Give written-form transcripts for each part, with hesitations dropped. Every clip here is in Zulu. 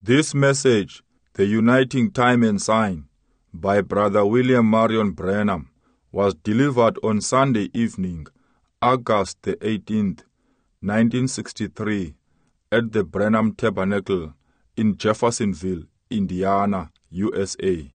This message, The Uniting Time and Sign, by Brother William Marion Branham, was delivered on Sunday evening, August the 18th, 1963, at the Branham Tabernacle in Jeffersonville, Indiana, USA.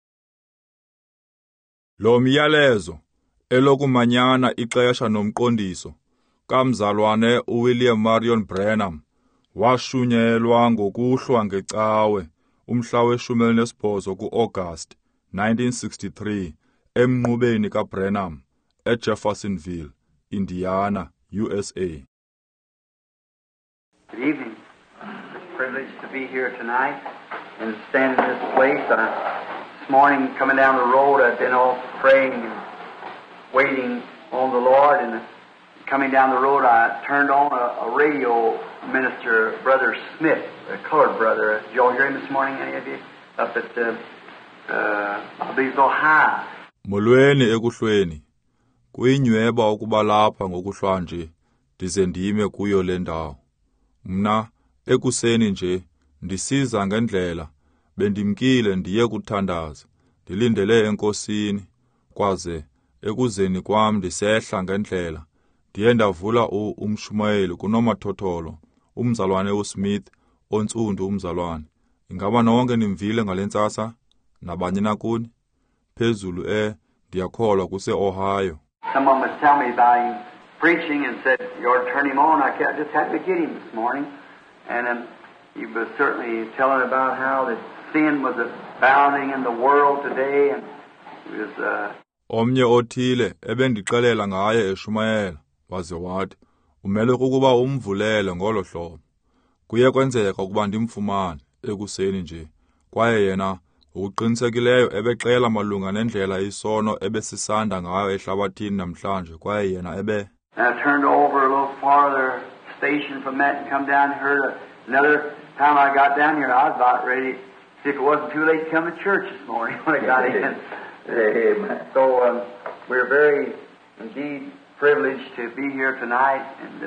Lo myalezo elokumanyana ixesha nomqondiso kamzalwane uWilliam Marion Branham washunyelwa ngokuhlwa ngecawe umhla we-18 ku-August 1963 emnqubeni kaBranham eJeffersonville, Indiana, USA. Good evening. It's a privilege to be here tonight and stand in this place. This morning, coming down the road, I've been off praying and waiting on the Lord, and coming down the road, I turned on a radio minister, Brother Smith, a colored brother. Did you all hear him this morning, any of you? Up at, I believe, Ohio. Molweni ekuhlweni. Kuyinyweba ukuba lapha ngokuhlwa nje, ndize ndime kuyo le ndawo. Mna, ekuseni nje, ndisiza ngendlela, bendimkile ndiye kuthandaza, ndilindele enkosini, kwaze, ekuzeni kwam ndisehla ngendlela, ndiye ndavula umshumayeli kunomathotholo, umzalwane uSmith, ontsundu umzalwane. Ingaba nonke nimvile ngalentsasa, nabanye nakuni? Phezulu ndiyakholwa kuse-Ohio. Someone was telling me about him preaching and said, you ought to turn him on. I just had to get him this morning. And he was certainly telling about how that sin was abounding in the world today. And he was... Omnye othile ebendixelela ngaye eshumayela, waze wathi, umele ukuba umvulele ngolo hlobo. Kuye kwenzeka ukuba ndimfumane ekuseni nje, kwaye yena ukuqinisekileyo ebexela malunga nendlela isono ebesisanda ngayo ehlabathini namhlanje, kwaye yena ebe. And I turned over a little farther station from that and come down and heard another time I got down here, I was about ready to see if it wasn't too late to come to church this morning when I got in. Amen. So we're very, indeed, privileged to be here tonight and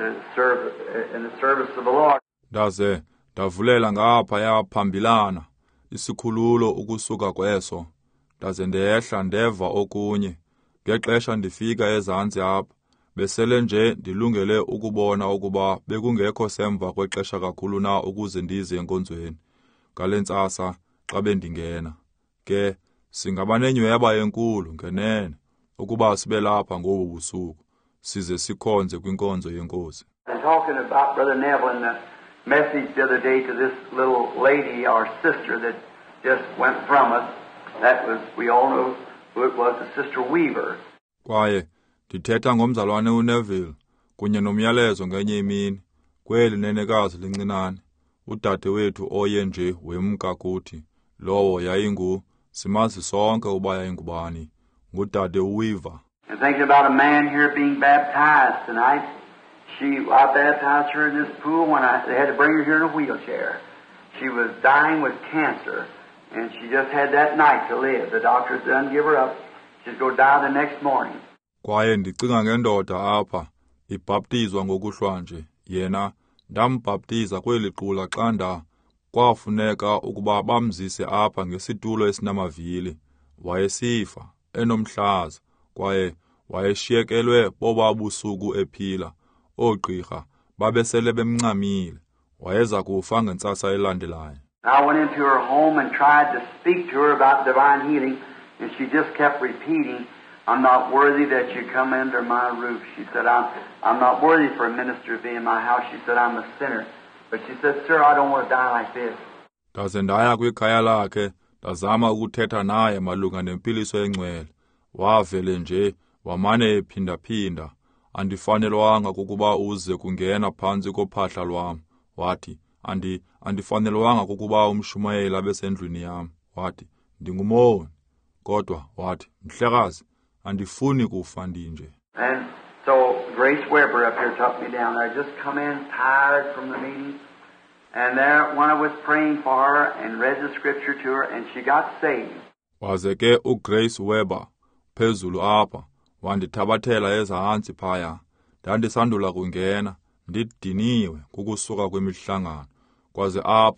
in the service of the Lord. Ndaze ndavulela ngaphaya phambilana isikhululo ukusuka kweso, ndaze ndehla ndeva okunye, ngexesha ndifika ezantsi apha, besele nje ndilungele ukubona ukuba bekungekho semva kwexesha kakhulu na ukuze ndize enkonzweni, ngalentsasa xa bendingena. Ke singaba nenyweba enkulu ngenene ukuba sibe lapha ngobu busuku size sikhonze kwinkonzo yenkosi. I'm talking about Brother Neville and the message the other day to this little lady, our sister that just went from us. That was, we all know who it was, the Sister Weaver. Kwaye ndithetha ngomzalwane uNeville kunye nomyalezo ngenye imini kweli nenekazi lincinane, udade wethu oye nje wemka kuthi, lowo yayingu simazi sonke uba yayingubani, ngudade uWeaver. And thinking about a man here being baptized tonight. I baptized her in this pool when they had to bring her here in a wheelchair. She was dying with cancer, and she just had that night to live. The doctors done give her up. She's going to die the next morning. Kwaye ndicinga ngendoda apha ibhaptizwa ngokuhlwa nje, yena ndambhaptiza kweli qula xanda kwafuneka ukuba bamzise apha ngesitulo esinamavili. Wayesifa enomhlaza, kwaye wayeshiyekelwe boba busuku ephila. Oogqirha babesele bemncamile, wayeza kufa ngentsasa elandelayo. I went into her home and tried to speak to her about divine healing, and she just kept repeating, I'm not worthy that you come under my roof. She said, I'm not worthy for a minister to be in my house. She said, I'm a sinner. But she said, sir, I don't want to die like this. Ndaze ndaya kwikhaya lakhe, ndazama ukuthetha naye malunga nempiliso engcwele. Wavele nje, wamane ephinda-phinda. Andifanelwanga kukuba uze kungena phansi kophahla lwam. Wathi, andifanelwanga kukuba umshumayeli abesendlwini yam. Wathi, ndingumoni. Kodwa, wathi, mhlekazi, andifuni kufa ndinje. And so Grace Weber up here took me down there. I just come in tired from the meeting. And there, when I was praying for her and read the scripture to her, and she got saved. Waze ke uGrace Weber phezulu apha wandithabathela ezantsi phaya, ndandisandula kungena, ndidiniwe kukusuka kwemihlangano, kwaze apho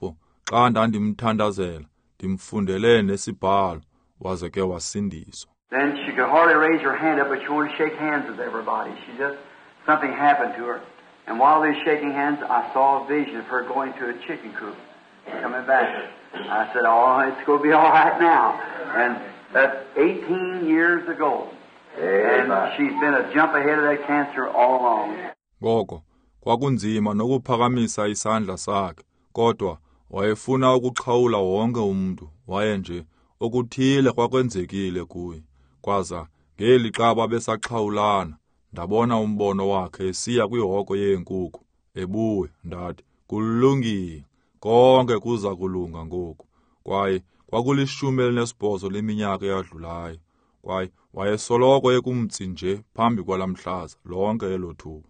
xa ndandimthandazela ndimfundele nesibhalo waze ke wasindiswa. Then she could hardly raise her hand up, but she wanted to shake hands with everybody. Something happened to her. And while they were shaking hands, I saw a vision of her going to a chicken coop and coming back. I said, oh, it's going to be all right now. And that's 18 years ago. And she's been a jump ahead of that cancer all along. Ngoko kwakunzima nokuphakamisa isandla sakhe, kodwa wayefuna ukuxhawula wonke umuntu, waye nje okuthile kwakwenzekile kuye. Kwaza ngeli xa babesaxhawulana, ndabona umbono wakhe esiya kwihoko yeenkukhu, ebuya ndathi, kulungile, konke kuza kulunga ngoku. Kwaye kwakulishumi leminyaka eyadlulayo, kwaye wayesoloko ekumtsi nje phambi kwalamhlaza lonke elo thuba.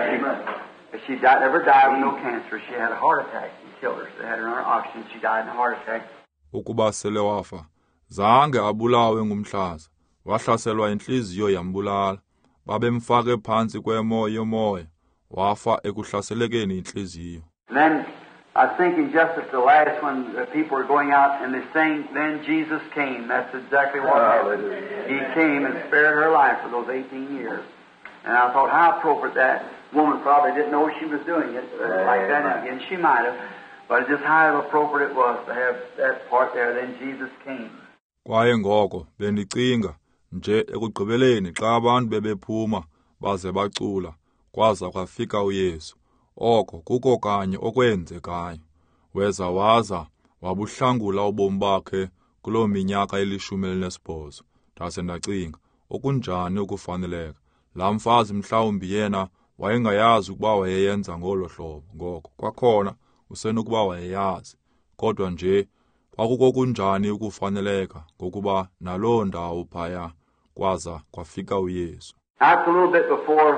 She never died with no cancer. She had a heart attack. He killed her. They had her on oxygen. She died in a heart attack. Ukuba sele wafa, zange abulawe ngumhlaza, wahlaselwa inhliziyo yambulala, babemfake phansi yomoya, wafa ekuhlaselekeni inhliziyo. And then I was thinking just at the last when the people were going out and they sang, then Jesus came. That's exactly what happened. He came and spared her life for those 18 years. And I thought how appropriate that woman probably didn't know she was doing it like that, and she might have, but just how appropriate it was to have that part there. Then Jesus came. Kwaye ngoko bendicinga nje ekugqibeleni xa abantu bebephuma baze bacula, kwaza kwafika uYesu. Oko kuko kanye okwenzekayo. Weza waza wabuhlangula ubomi bakhe kuloo minyaka 18. Ndase ndacinga okunjani ukufaneleka. Laa mfazi mhlawumbi yena wayengayazi ukuba wayeyenza ngolo hlobo, ngoko kwakhona usenokuba wayeyazi, kodwa nje kwakuko kunjani ukufaneleka ngokuba naloo ndawo phaya kwaza kwafika uYesu. That's a little bit before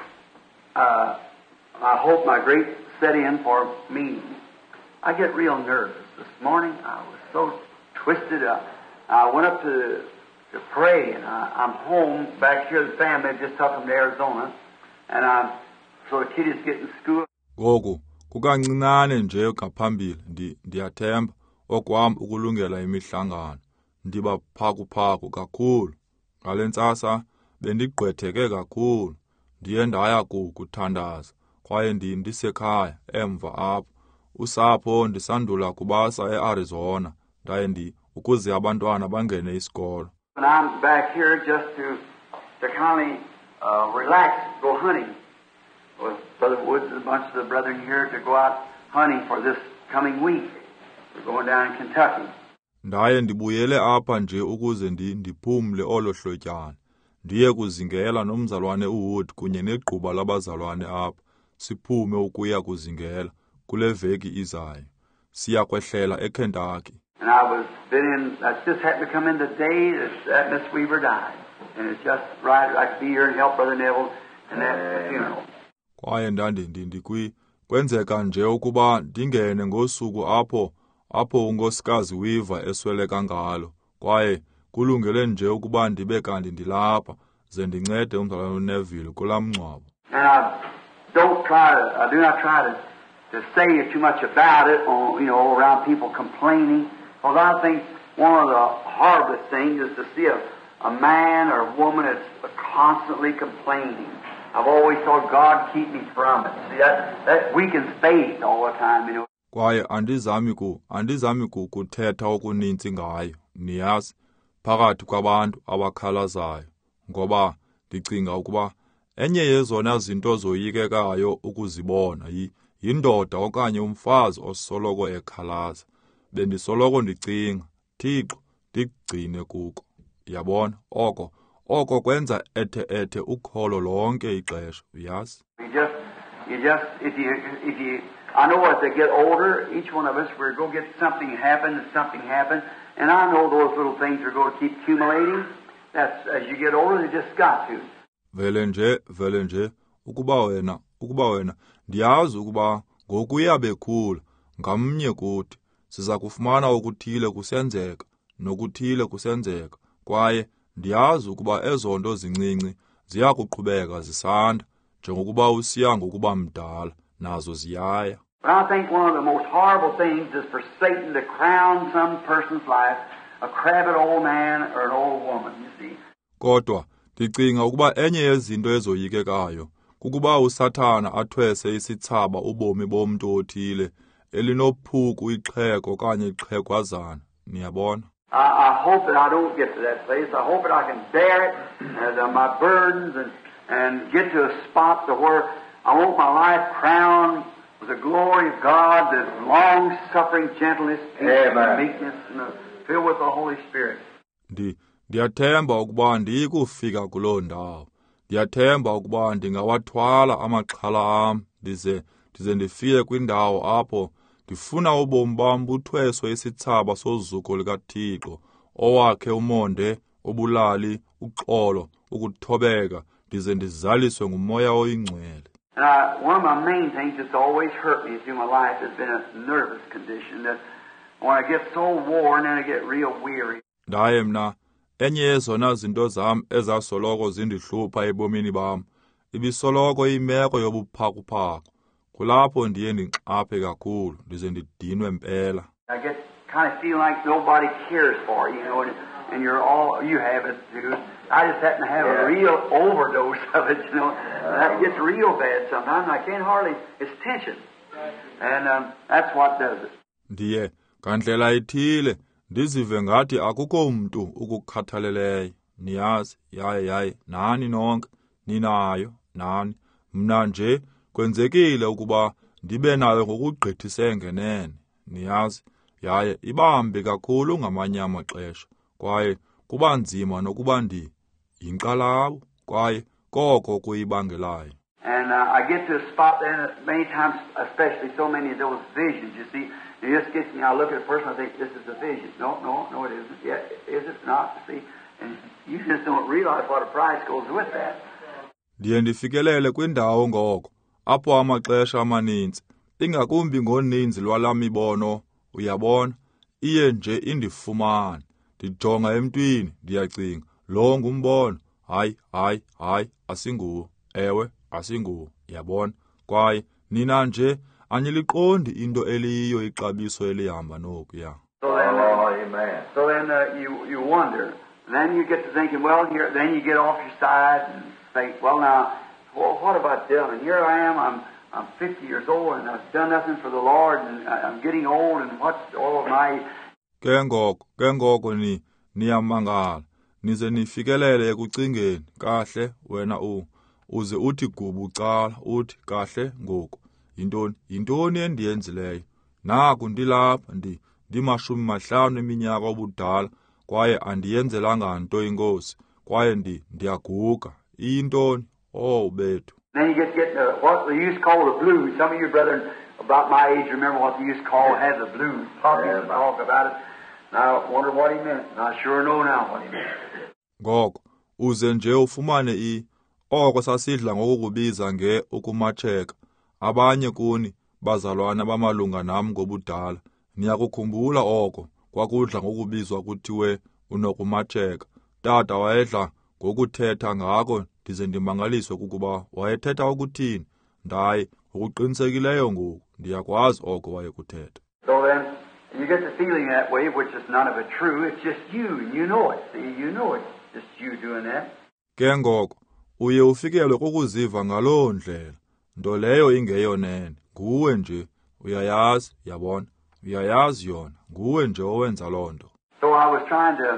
I hope my great set in for me. I get real nervous. This morning I was so twisted up. I went up to pray, and I'm home back here. The family just took them to Arizona, and so the kid is getting school. Ngoku kukancinane nje ngaphambili ndiyathemba okwam ukulungela imihlangano, ndiba phakuphaku kakhulu. Ngalentsasa bendigqwetheke kakhulu, ndiye ndaya kuthandaza, kwaye ndisekhaya emva apho usapho ndisandula kubasa eArizona, ndaye ukuze abantwana bangene isikolo. And I'm back here just to kind of relax, go hunting with Brother Woods and a bunch of the brethren here to go out hunting for this coming week. We're going down in Kentucky. Ndaye ndibuyele apha nje ukuze ndiphumle olo hlotyana, ndiye kuzingela nomzalwane uWood kunye negquba labazalwane apha, siphume ukuya kuzingela kule veki izayo, siya kwehlela eKentucky. And I just happened to come in the day that Miss Weaver died. And it's just right I could be here and help Brother Neville and that funeral. Kwaye kwenzeka nje ukuba ndingene ngosuku apho unkosikazi Weaver esweleka ngalo, kwaye kulungele nje ukuba ndibe kanti ndilapha ze ndincede umzalwane uNeville kulaa mngcwabo. And I do not try to say too much about it, around people complaining. Because I think one of the hardest things is to see a man or a woman that's constantly complaining. I've always thought God keep me from it. See, that weakens faith all the time, Kwaye andizami kuthetha okuninzi ngayo, niyazi, phakathi kwabantu abakhalazayo, ngoba ndicinga ukuba enye yezona zinto zoyikekayo ukuzibona yindoda okanye umfazi osoloko ekhalaza. Bendisoloko ndicinga, Thixo, ndigcine kuko. Yabona, oko kwenza ethe ukholo lonke ixesha, uyazi? If you I know as they get older, each one of us, we're going to get something happen, and I know those little things are going to keep accumulating. That's, as you get older, they just got to. Vele nje, ukuba wena, ndiyazi ukuba ngokuya bekhula, ngamnye kuthi, siza kufumana okuthile kusenzeka, nokuthile kusenzeka, kwaye ndiyazi ukuba ezo nto zincinci ziya kuqhubeka zisanda, njengokuba usiya ngokuba mdala, nazo ziyaya. But I think one of the most horrible things is for Satan to crown some person's life, a crabbed old man or an old woman, you see. Kodwa ndicinga ukuba enye yezinto ezoyikekayo kukuba uSathana athwese isithaba ubomi bomntu othile elinophuku ixhego okanye ixhegwazana. Niyabona? I hope that I don't get to that place. I hope that I can bear it as my burdens and get to a spot to where I want my life crowned with the glory of God, the long-suffering gentleness, peace, and meekness, and filled with the Holy Spirit. Ndiyathemba ukuba ndiyikufika kuloo ndawo. Ndiyathemba ukuba ndingawathwala amaxhala am ndize ndifike kwindawo apho ndifuna ubomi bam buthweswe isithaba sozuko likaThixo owakhe umonde, obulali, uxolo, ukuthobeka ndize ndizaliswe ngumoya oyingcwele. One of my main things that's always hurt me through my life has been a nervous condition that when I get so worn and I get real weary. Ndaye mna enye yezona zinto zam ezasoloko zindihlupha ebomini bam ibisoloko imeko yobuphakuphaku. Kulapho ndiye ndinxaphe kakhulu ndize ndidinwe mpela. I get kind of feel like nobody cares for you, and you have it too. I just happen to have a real overdose of it, That gets real bad sometimes. I can't hardly, it's tension. And that's what does it. Ndiye ngandlela ithile ndizive ngathi akukho mntu ukukhathaleleyo. Niyazi, yaye, nani nonke, ninayo, nani. Mna nje kwenzekile ukuba ndibe nayo ngokugqithise ngenene. Niyazi, yaye ibambi kakhulu ngamanye amaxesha, kwaye kuba nzima nokuba yinkxalabo, kwaye koko kuyibangelayo. And I get to a spot then many times, especially so many of those visions, you see, it just gets me, I look at a person, I think, this is a vision. No, it isn't. Yeah, is it not? See, and you just don't realize what a price goes with that. Ndiye ndifikelele kwindawo ngoko, apho amaxesha amaninzi, ingakumbi ngoninzi lwala mibono, uyabona, iye nje indifumane. Ndijonga emntwini, ndiyacinga, lo ngumbono, hayi, asinguwo, ewe, asinguwo, yabona, kwaye nina nje aniliqondi into eliyiyo ixabiso elihamba noku, ya. Amen. So then you wonder, and then you get to thinking, well, then you get off your side and think, well, now, what have I done? And here I am, I'm 50 years old, and I've done nothing for the Lord, and I'm getting old, and what's all of my... Ke ngoko niyamangala, nize nifikelele ekucingeni, kahle, wena uze uthi gubu cala, uthi kahle ngoku. Yintoni endiyenzileyo? Naku ndilapha ndi50 eminyaka obudala, kwaye andiyenzelanga nto inkosi, kwaye ndiyaguga. Iyintoni? Bethu. Then you get to what they used to call the blues. Some of you brethren about my age remember what they used to call have the blues. Pop used to talk about it. And I wonder what he meant. And I sure know now what he meant. Ngoko uze nje ufumane oko sasidla ngokukubiza ukumatsheka. Abanye kuni bazalwana bamalunga nam ngobudala, niyakukhumbula oko kwakudla ngokubizwa kuthiwe unokumatsheka. Tata wayedla ngokuthetha ngako ndize ndimangaliswe kukuba wayethetha ukuthini. Ndaye ukuqinisekileyo ngoku ndiyakwazi oko wayekuthetha. So then you get the feeling that way, which is none of it true. It's just you, and you know it. See, you know it's just you doing that. Ke ngoko uye ufikelwe kukuziva ngaloo ndlela, nto leyo ingeyonene. Nguwe nje uyayazi, yabona, uyayazi yona, nguwe nje owenza loo nto. So I was trying to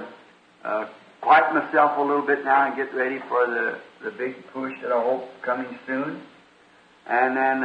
quiet myself a little bit now and get ready for the big push that I hope coming soon. And then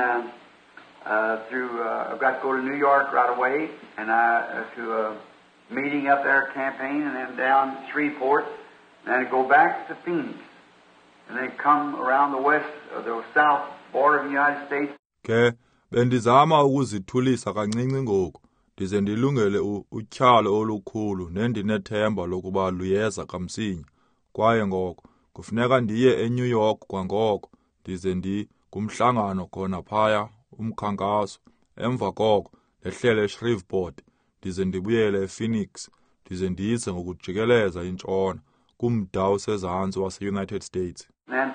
I've got to go to New York right away, and to a meeting up there, campaign, and then down to Shreveport, and then go back to Phoenix, and then come around the west or the south border of the United States. Ke bendizama ukuzithulisa kancinci ngoku, ndize ndilungele utyhalo olukhulu nendinethemba lokuba luyeza kamsinya. Kwaye ngoko kufuneka ndiye eNew York kwangoko, ndize kumhlangano khona phaya, umkhankaso. Emva koko ndehlele eShreveport, ndize ndibuyele ePhoenix, ndize ndize ngokujikeleza intshona kumda osezantsi wase-United States. And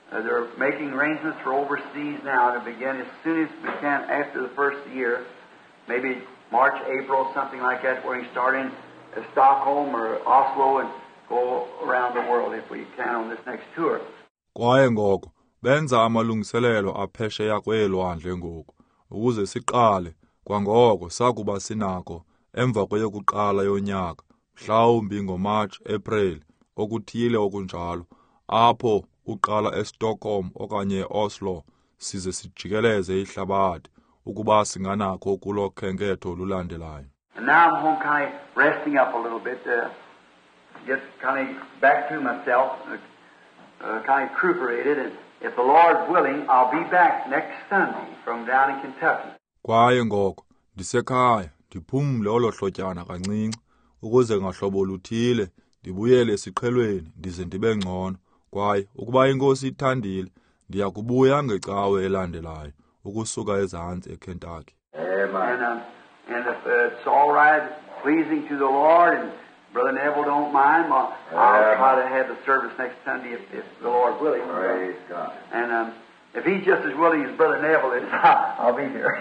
They're making arrangements for overseas now to begin as soon as we can after the first year, maybe March, April, something like that, where we start in Stockholm or Oslo and go around the world if we can on this next tour. Kwaye ngoko benza amalungiselelo aphesheya kwelwandle ngoku ukuze siqale kwangoko sakuba sinako emva kweyokuqala yonyaka mhlawumbi ngoMarch April okuthile okunjalo apho uqala eStockholm okanye eOslo size sijikeleze ihlabathi ukuba singanako kulo khenketho lulandelayo. And now I'm home kind of resting up a little bit to get kind of back to myself, kind of recuperated, and if the Lord's willing, I'll be back next Sunday from down in Kentucky. Kwaye ngoko ndisekhaya ndiphumle olohlotyana kancinci ukuze ngahlobo luthile ndibuyele esiqhelweni ndize ndibe ngcono kwaye ukuba inkosi ithandile ndiya kubuya ngecawe elandelayo ukusuka ezantsi eKentucky. Amen. And if it's all right, pleasing to the Lord, and Brother Neville don't mind, I'll try to have the service next Sunday if the Lord willing. Praise God. And if he's just as willing as Brother Neville is, I'll be here.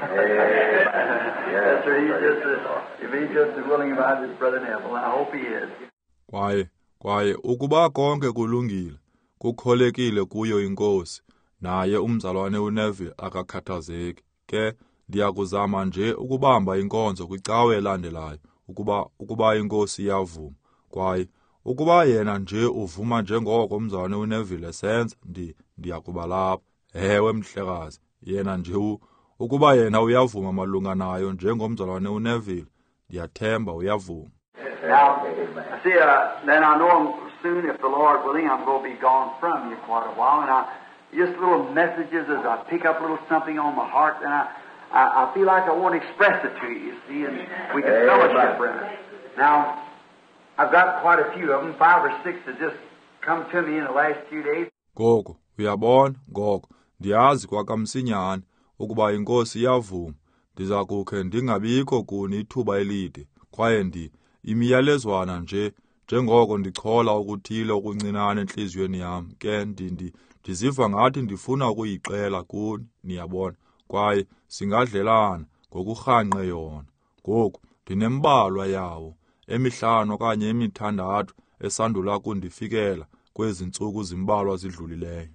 Yes, sir. If he's just as willing as I is Brother Neville, I hope he is. Kwaye ukuba konke kulungile kukholekile kuyo inkosi naye umzalwane uNeville akakhathazeki ke ndiyakuzama nje ukubamba inkonzo kwicawe elandelayo ukuba inkosi iyavuma kwaye ukuba yena nje uvuma njengoko umzalwane uNeville esenza ndiyakuba lapha. Ewe mhlekazi yena nje ukuba yena uyavuma malunga nayo njengomzalwane uNeville ndiyathemba uyavuma. Now, see, then I know soon, if the Lord willing, I'm going to be gone from you quite a while, and just little messages as I pick up a little something on my heart, and I feel like I want to express it to you, see, and we can fellowship from it. Now, I've got quite a few of them, 5 or 6 that just come to me in the last few days. Ngoko uyabona ngoko ndiyazi kwakamsinyane ukuba inkosi iyavuma ndiza kukhe ndingabikho kuni ithuba elide kwaye imiyalezwana nje njengoko ndichola ukuthile okuncinane enhliziyweni yam ke ndiziva ngathi ndifuna ukuyixela kuni niyabona kwaye singadlelana ngokurhanqe yona ngoku ndinembalwa yawo emihlanu okanye emithandathu esandula kundifikela kwezi ntsuku zimbalwa zidlulileyo.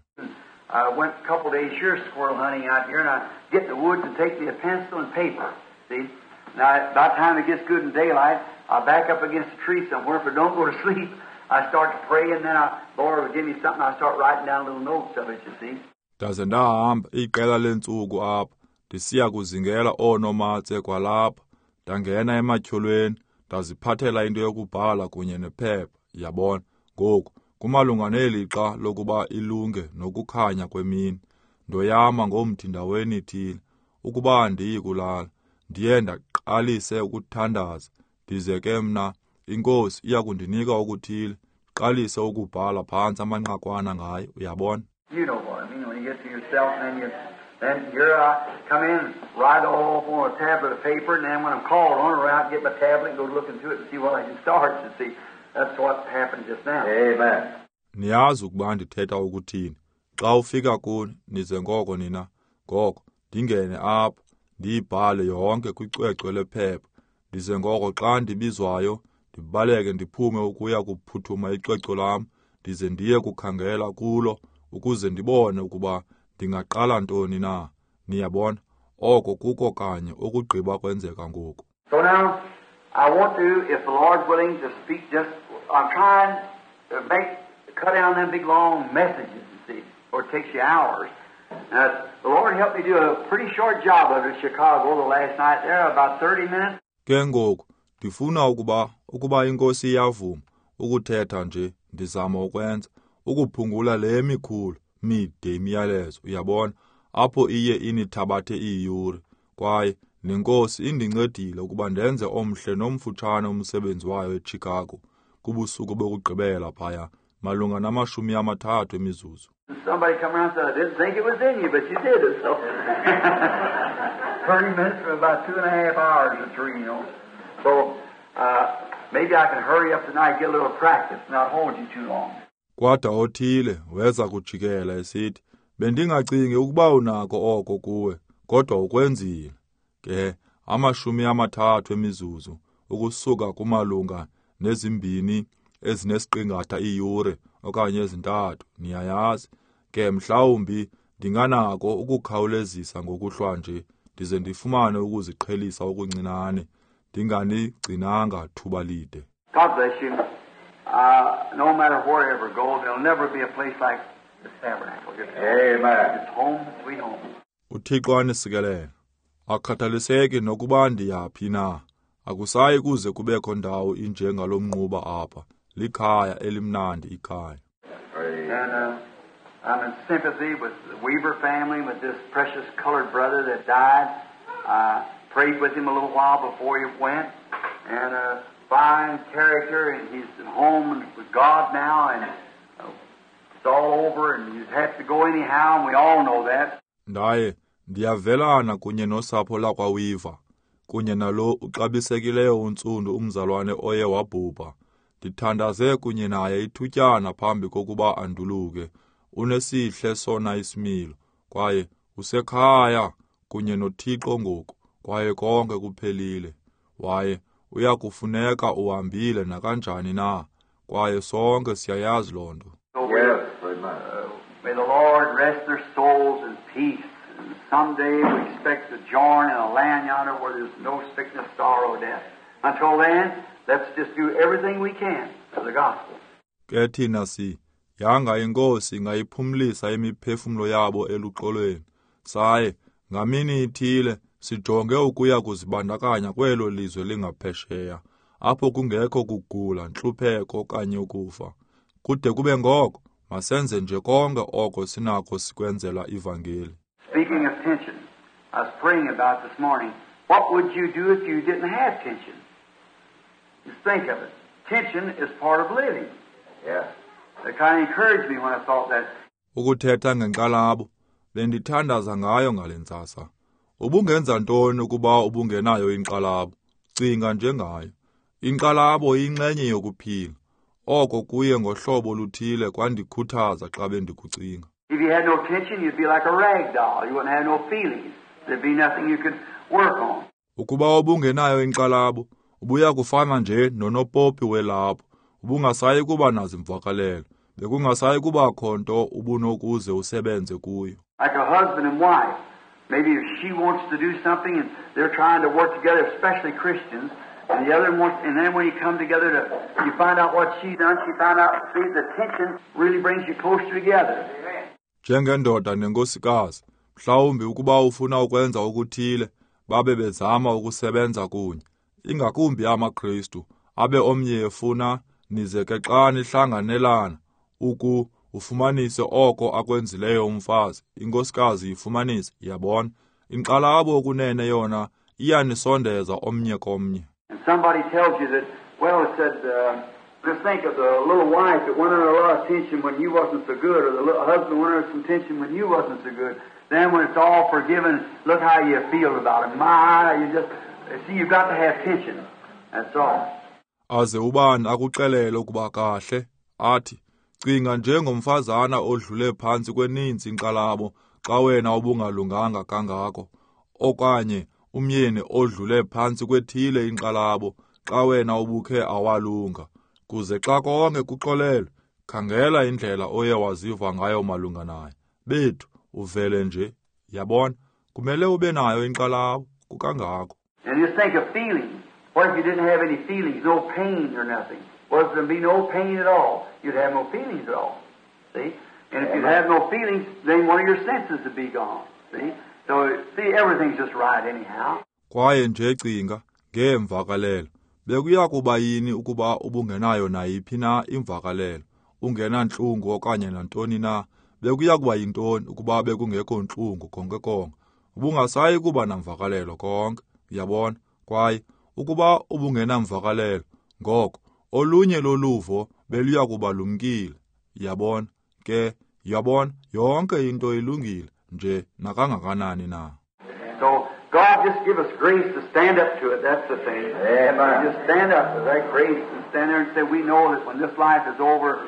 I went a couple days here squirrel hunting out here, and I get in the woods and take me a pencil and paper, see. Now, by the time it gets good in daylight, I back up against a tree somewhere. If I don't go to sleep, I start to pray, and then Lord will give me something. I start writing down little notes of it, you see. Ndaze ndahamba iqela lentsuku apha ndisiya kuzingela oonomatse kwalapha ndangena ematyholweni ndaziphathela into yokubhala kunye nephepha yabona ngoku kumalunga nelixa lokuba ilunge nokukhanya kwemini ndoyama ngomthi ndaweni ithile ukuba andiyi kulala ndiye ndaqalise ukuthandaza ndize ke mna inkosi iya kundinika ukuthile qalise ukubhala phantsi amanqakwana ngayo uyabona. You know what I mean when you get to yourself, and then here I come in, write all up on a tablet of paper, and then when I'm called on, I out get my tablet and go looking through it and see what I can start to see. That's what happened just now. Amen. Niyazi ukuba ndithetha ukuthini xa ufika kuni nize ngoko nina ngoko ndingene apha ndiyibhale yonke kwicwecwe lephepha ndize ngoko xa ndibizwayo ndibaleke ndiphume ukuya kuphuthuma icwecwe lam ndize ndiye kukhangela kulo ukuze ndibone ukuba ndingaqala ntoni na niyabona oko kuko kanye okugqiba kwenzeka ngoku. So now I want to, if the Lord's willing, to speak I'm trying to cut down them big long messages, you see, or it takes you hours. The Lord helped me do a pretty short job of it in Chicago the last night there, about 30 minutes. Ke ngoku ndifuna ukuba inkosi iyavuma ukuthetha nje ndizama ukwenza ukuphungula le mikhulu mide imiyalezo uyabona apho iye inithabathe iiyure kwaye nenkosi indincedile ukuba ndenze omhle nomfutshane umsebenzi wayo eChicago kubusuku bokugqibela phaya malunga na30 emizuzu. Somebody come around and said, I didn't think it was in you, but you did it, so. 30 minutes for about 2.5 hours or 3, you know. So, maybe I can hurry up tonight, get a little practice, not hold you too long. Kwada othile weza kujikela esithi, bendingacingi ukuba unako oko kuwe, kodwa ukwenzile. Ke 30 emizuzu ukusuka kumalunga nezimbini ezinesiqingatha iiyure okanye ezintathu, niyayazi. Ke mhlawumbi ndinganako ukukhawulezisa ngokuhlwa nje ndize ndifumane ukuziqhelisa okuncinane ndinganigcinanga thuba lide. God bless you. No matter wherever it goes, there'll never be a place like the tabernacle. Amen. It's home, sweet home. uThixo anisikelele. Akhathaliseki nokuba ndiyaphi na, akusayi kuze kubekho ndawo injengalomnquba apha, likhaya elimnandi ikhaya. And I'm in sympathy with the Weaver family, with this precious colored brother that died. I prayed with him a little while before he went, and a fine character, and he's at home with God now, and it's all over, and you have to go anyhow, and we all know that. Ndaye ndiyavelana kunye nosapho lakwaWeaver, kunye nalo uxabisekileyo untsundu umzalwane oye wabhubha. Ndithandaze kunye naye ithutyana phambi kokuba anduluke. Unesihle sona isimilo, kwaye usekhaya kunye noThixo ngoku, kwaye konke kuphelile. Waye uyakufuneka uhambile nakanjani na, kwaye sonke siyayazi loo nto. May the Lord rest their souls in peace. And someday we expect to join in a land yonder where there's no sickness, sorrow, death. Until then, let's just do everything we can for the gospel. Ke thina yanga inkosi ngayiphumlisa imiphefumlo yabo eluxolweni. Saye ngamini ithile sijonge ukuya kuzibandakanya kwelo lizwe lingaphesheya, apho kungekho kugula, nhlupheko okanye ukufa. Kude kube ngoko, masenze nje konke oko sinako sikwenzela ivangeli. Speaking of tension, I was praying about this morning. What would you do if you didn't have tension? Just think of it. Tension is part of living. Yeah. It kind of encouraged me when I thought that. Ukuthetha ngenkxalabo, bendithandaza ngayo ngalentsasa. Ubungenza ntoni ukuba ubungenayo inkxalabo? Cinga njengayo. Inkxalabo iyinxenye yokuphila. Oko kuye ngohlobo oluthile kwandikhuthaza xa bendikucinga. If you had no tension, you'd be like a rag doll. You wouldn't have no feelings. There'd be nothing you could work on. Ukuba ubungenayo inkxalabo, ubuya kufana nje nonopopi welaphu. Ubungasayi kuba nazimvakalelo. Bekungasayi kubakho nto ubunokuze usebenze kuyo. Like a husband and wife. Maybe if she wants to do something and they're trying to work together, especially Christians, and the other wants, and then when you come together you find out what she's done, she found out, see, the tension really brings you closer together. Njengendoda nenkosikazi, mhlawumbi ukuba ufuna ukwenza okuthile, babe bezama ukusebenza kunye. Ingakumbi amaKristu, abe omnye efuna nize ke xa nihlanganelana, ufumanise oko akwenzileyo umfazi, inkosikazi ifumanise, yabona. Inkxalabo okunene yona iyanisondeza omnye komnye. And somebody tells you that, well, it said, just think of the little wife that went under a lot of tension when you wasn't so good, or the little husband went under some tension when you wasn't so good. Then when it's all forgiven, look how you feel about it. See, you've got to have tension. That's all. Aze ubani akuxelele ukuba kahle, athi, cinga njengomfazana odlule phansi kweninzi inkxalabo xa wena ubungalunganga kangako, okanye umyeni odlule phansi kwethile inkxalabo xa wena ubukhe awalunga. Kuze xa konke kuxolelwe, khangela indlela oye waziva ngayo malunga naye. Bethu, uvele nje, yabona, kumele ube nayo inkxalabo, kukangako. And just think of feelings. What if you didn't have any feelings, no pain or nothing? Was there be no pain at all? You'd have no feelings at all. See? And if you'd have no feelings, then one of your senses would be gone. See? So, see, everything's just right anyhow. Kwaye nje cinga, ngeemvakalelo. Bekuya kuba yini ukuba ubungenayo nayiphi na imvakalelo, ungenantlungu okanye nantoni na, bekuya kuba yintoni ukuba bekungekho ntlungu konke. Ubungasayi kuba namvakalelo konke, yabona, kwaye ukuba ubungenamvakalelo, ngoko, olunye loluvo beluya kuba lumkile, yabona, ke, yabona, yonke into ilungile, nje nakangakanani na. So, God just give us grace to stand up to it, that's the thing. Amen. Just stand up with that grace and stand there and say, we know that when this life is over,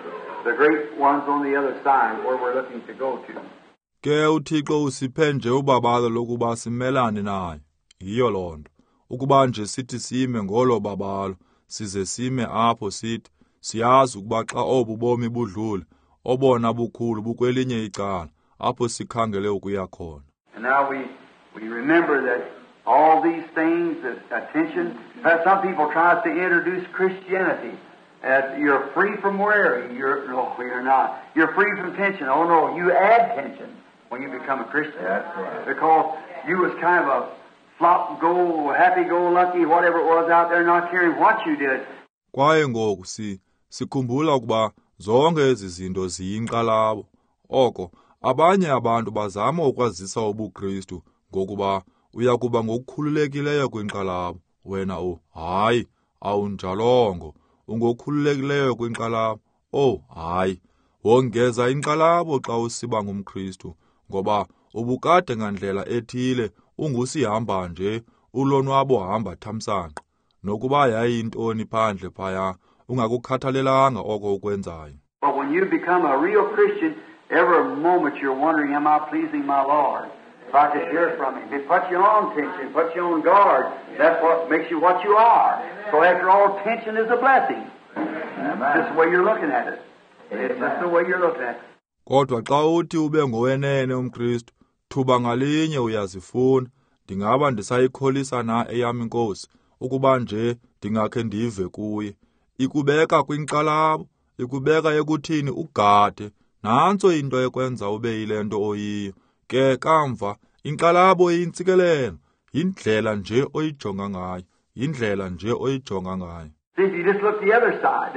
the great ones on the other side where we're looking to go to. Ke uThixo usiphe nje ubabalo lokuba simelane naye. Yiyo loo nto. Ukuba nje sithi sime ngolo babalo, size sime apho sithi, siyazi ukuba xa obu bomi budlule, obona bukhulu bukwelinye icala, apho sikhangele ukuya khona. And now we remember that all these things, that attention, some people try to introduce Christianity as you're free from worry. No, you're not. You're free from tension. Oh no, you add tension when you become a Christian. That's right. Because you was kind of a flop, happy-go-lucky, whatever it was out there, not caring what you did. Kwaye ngoku sikhumbula ukuba zonke ezi zinto ziyinqalabo. Oko abanye abantu bazama ukwazisa ubuKristu ngokuba uyakuba ngokukhululekileyo kwinqalabo. Wena hayi, awunjalongo. Ungokhululekileyo kwinqalabo. Hayi, wongeza inqalabo xa usiba ngumKristu, ngoba ubukade ngandlela ethile ungusihamba nje, ulonwabo hamba thamsanqa. Nokuba yayintoni phandle phaya, ungakukhathalelanga oko ukwenzayo. But when you become a real Christian, every moment you're wondering, am I pleasing my Lord? If I could hear from Him. It puts you on tension, puts you on guard. That's what makes you what you are. So after all, tension is a blessing. That's the way you're looking at it. It's just the way you're looking at it. Kodwa xa uthi ube ngowenene umKristu, thuba ngalinye uyazifuna, ndingaba ndisayikholisa na eyam inkosi, ukuba nje ndingakhe ndive kuye. Ikubeka kwinqalabo, ikubeka ekuthini ugade, nantso into ekwenza ube yile nto oyiyo. Ke kamva, inqalabo iyintsikelelo, yindlela nje oyijonga ngayo, yindlela nje oyijonga ngayo. See, if you just look the other side,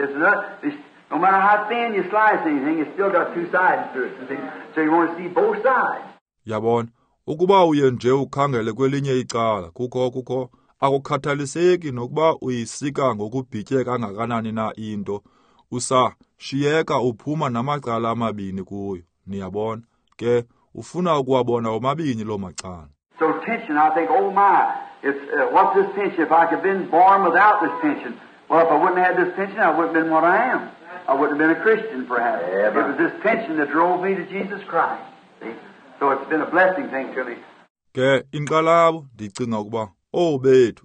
no matter how thin you slice anything, it's still got two sides to it. So you want to see both sides. Yabona, ukuba uye nje ukhangele kwelinye icala, kukho, akukhathaliseki nokuba uyisika ngokubhitye kangakanani na into, usashiyeka uphuma namacala amabini kuyo. Niyabona, ke ufuna ukuwabona omabini loo macala. So tension, I think, oh my, it's what's this tension? If I could have been born without this tension, well, if I wouldn't have had this tension, I wouldn't have been what I am. I wouldn't have been a Christian, perhaps. Yeah, it was this tension that drove me to Jesus Christ. See? So it's been a blessing thing to me. Ke inqalabo ndicinga ukuba bethu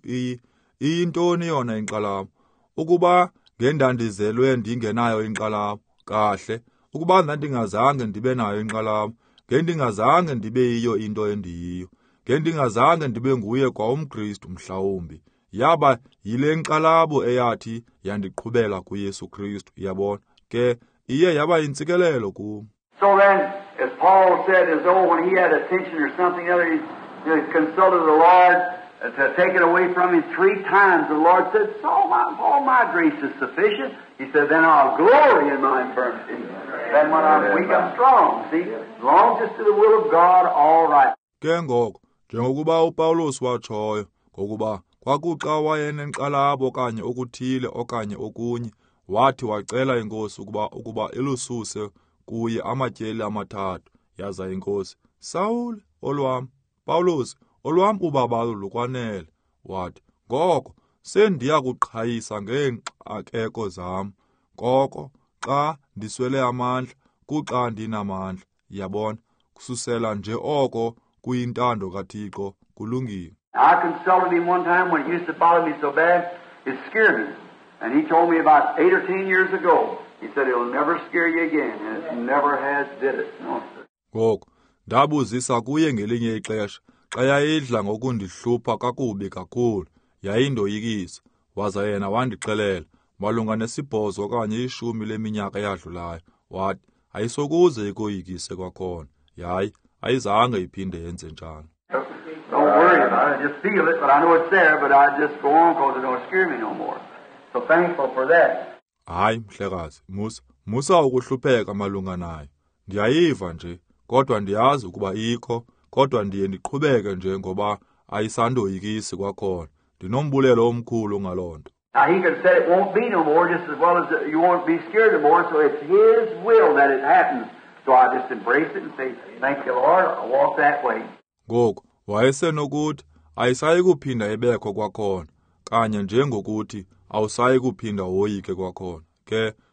iyintoni yona inqalabo. Ukuba ngendandizelwe ndingenayo inqalabo, kahle. Ukuba ndandingazange ndibe nayo inqalabo, ngendingazange ndibe yiyo into endiyiyo, ngendingazange ndibe nguye kwa umKristu mhlawumbi, yaba yile nqalabo eyathi yandiqhubela kuYesu Kristu. Yabona, ke iye yaba yintsikelelo kum. So then, as Paul said, as though when he had a tension or something other, he consulted the Lord to take it away from him 3 times. The Lord said, all my grace is sufficient. He said, then I'll glory in my infirmity. Then when I'm weak, I'm strong. See, long just to the will of God, all right. Ke ngoko, njengokuba uPawulos watshoyo, ngokuba kwakuxa wayenenqalabo okanye okuthile okanye okunye, wathi wacela inkosi ukuba ilususe kuye amatyeli amathathu. Yaza inkosi, Sawuli, olwam, Pawulos, olwam ubabalo lukwanele. Wathi, ngoko, sendiya kuqhayisa ngeengxakeko zam. Ngoko, xa ndiswele amandla, kuxa ndinamandla. Yabona, kususela nje oko kuyintando kaThixo, kulungile. I consulted him one time when it used to bother me so bad, it scared me. And he told me about 8 or 10 years ago, he said, it'll never scare you again. And it never has did it. No, sir. Ngoko, ndabuzisa kuye ngelinye ixesha, xa yayidla ngokundihlupha kakubi kakhulu, yayindoyikisa, waza yena wandixelela, malunga ne8 okanye 10 leminyaka eyadlulayo, wathi, ayisokuze ikoyikise kwakhona, yayi, ayizange iphinde yenze njalo. Don't worry about it. I just feel it, but I know it's there, but I just go on because it don't scare me no more. So thankful for that. Hayi mhlekazi, musa ukuhlupheka malunga nayo. Ndiyayiva nje, kodwa ndiyazi ukuba ikho, kodwa ndiye ndiqhubeke nje ngoba ayisandoyikisi kwakhona. Ndinombulelo omkhulu ngalonto. Now he could have said it won't be no more just as well as you won't be scared no more, so it's His will that it happens. So I just embrace it and say, thank you, Lord, I'll walk that way. Ngoko, wayesenokuthi, ayisayi kuphinda ibekho kwakhona, kanye njengokuthi, awusayi kuphinda woyike kwakhona. Ke,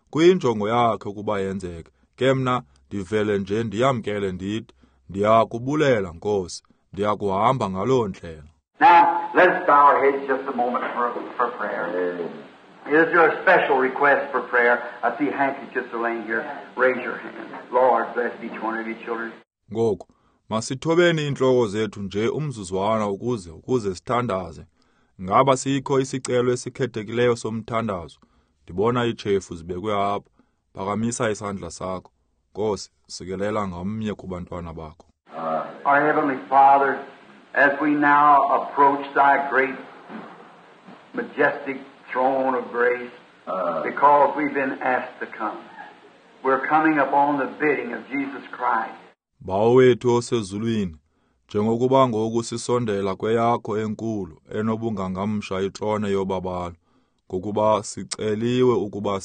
kuyinjongo yakhe ukuba yenzeke. Ke mna ndivele nje ndiyamkele ndithi, ndiyakubulela Nkosi, ndiyakuhamba ngaloo ndlela. Now, let's bow our heads just a moment for prayer. Is there a special request for prayer? I see handkerchiefs are laying here. Raise your hand. Lord, bless each one of your children. Ngoku masithobeni intloko zethu nje umzuzwana ukuze sithandaze. Ngaba sikho isicelo esikhethekileyo somthandazo. Ndibona iitshefu zibekwe apha. Phakamisa isandla sakho. Nkosi, sikelela ngamnye kubantwana bakho. Our Heavenly Father, as we now approach Thy great, majestic throne of grace, because we've been asked to come, we're coming upon the bidding of Jesus Christ. Bawo wethu osezulwini, njengokuba ngoku sisondela kweyakho enkulu enobungangamsha itrone yobabalo, ngokuba siceliwe ukuba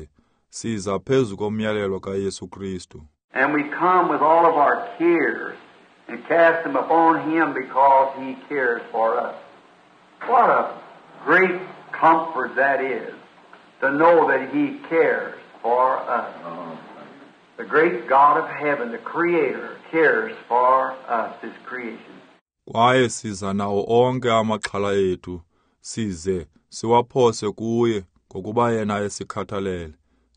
siza phezu komyalelo kaYesu Kristu. And we come with all of our cares and cast them upon Him because He cares for us. What a great comfort that is, to know that He cares for us. The great God of heaven, the Creator, cares for us, His creation. Kwaye siza nawo onke amaxhala ethu, size siwaphose kuye ngokuba yena esikhathalele.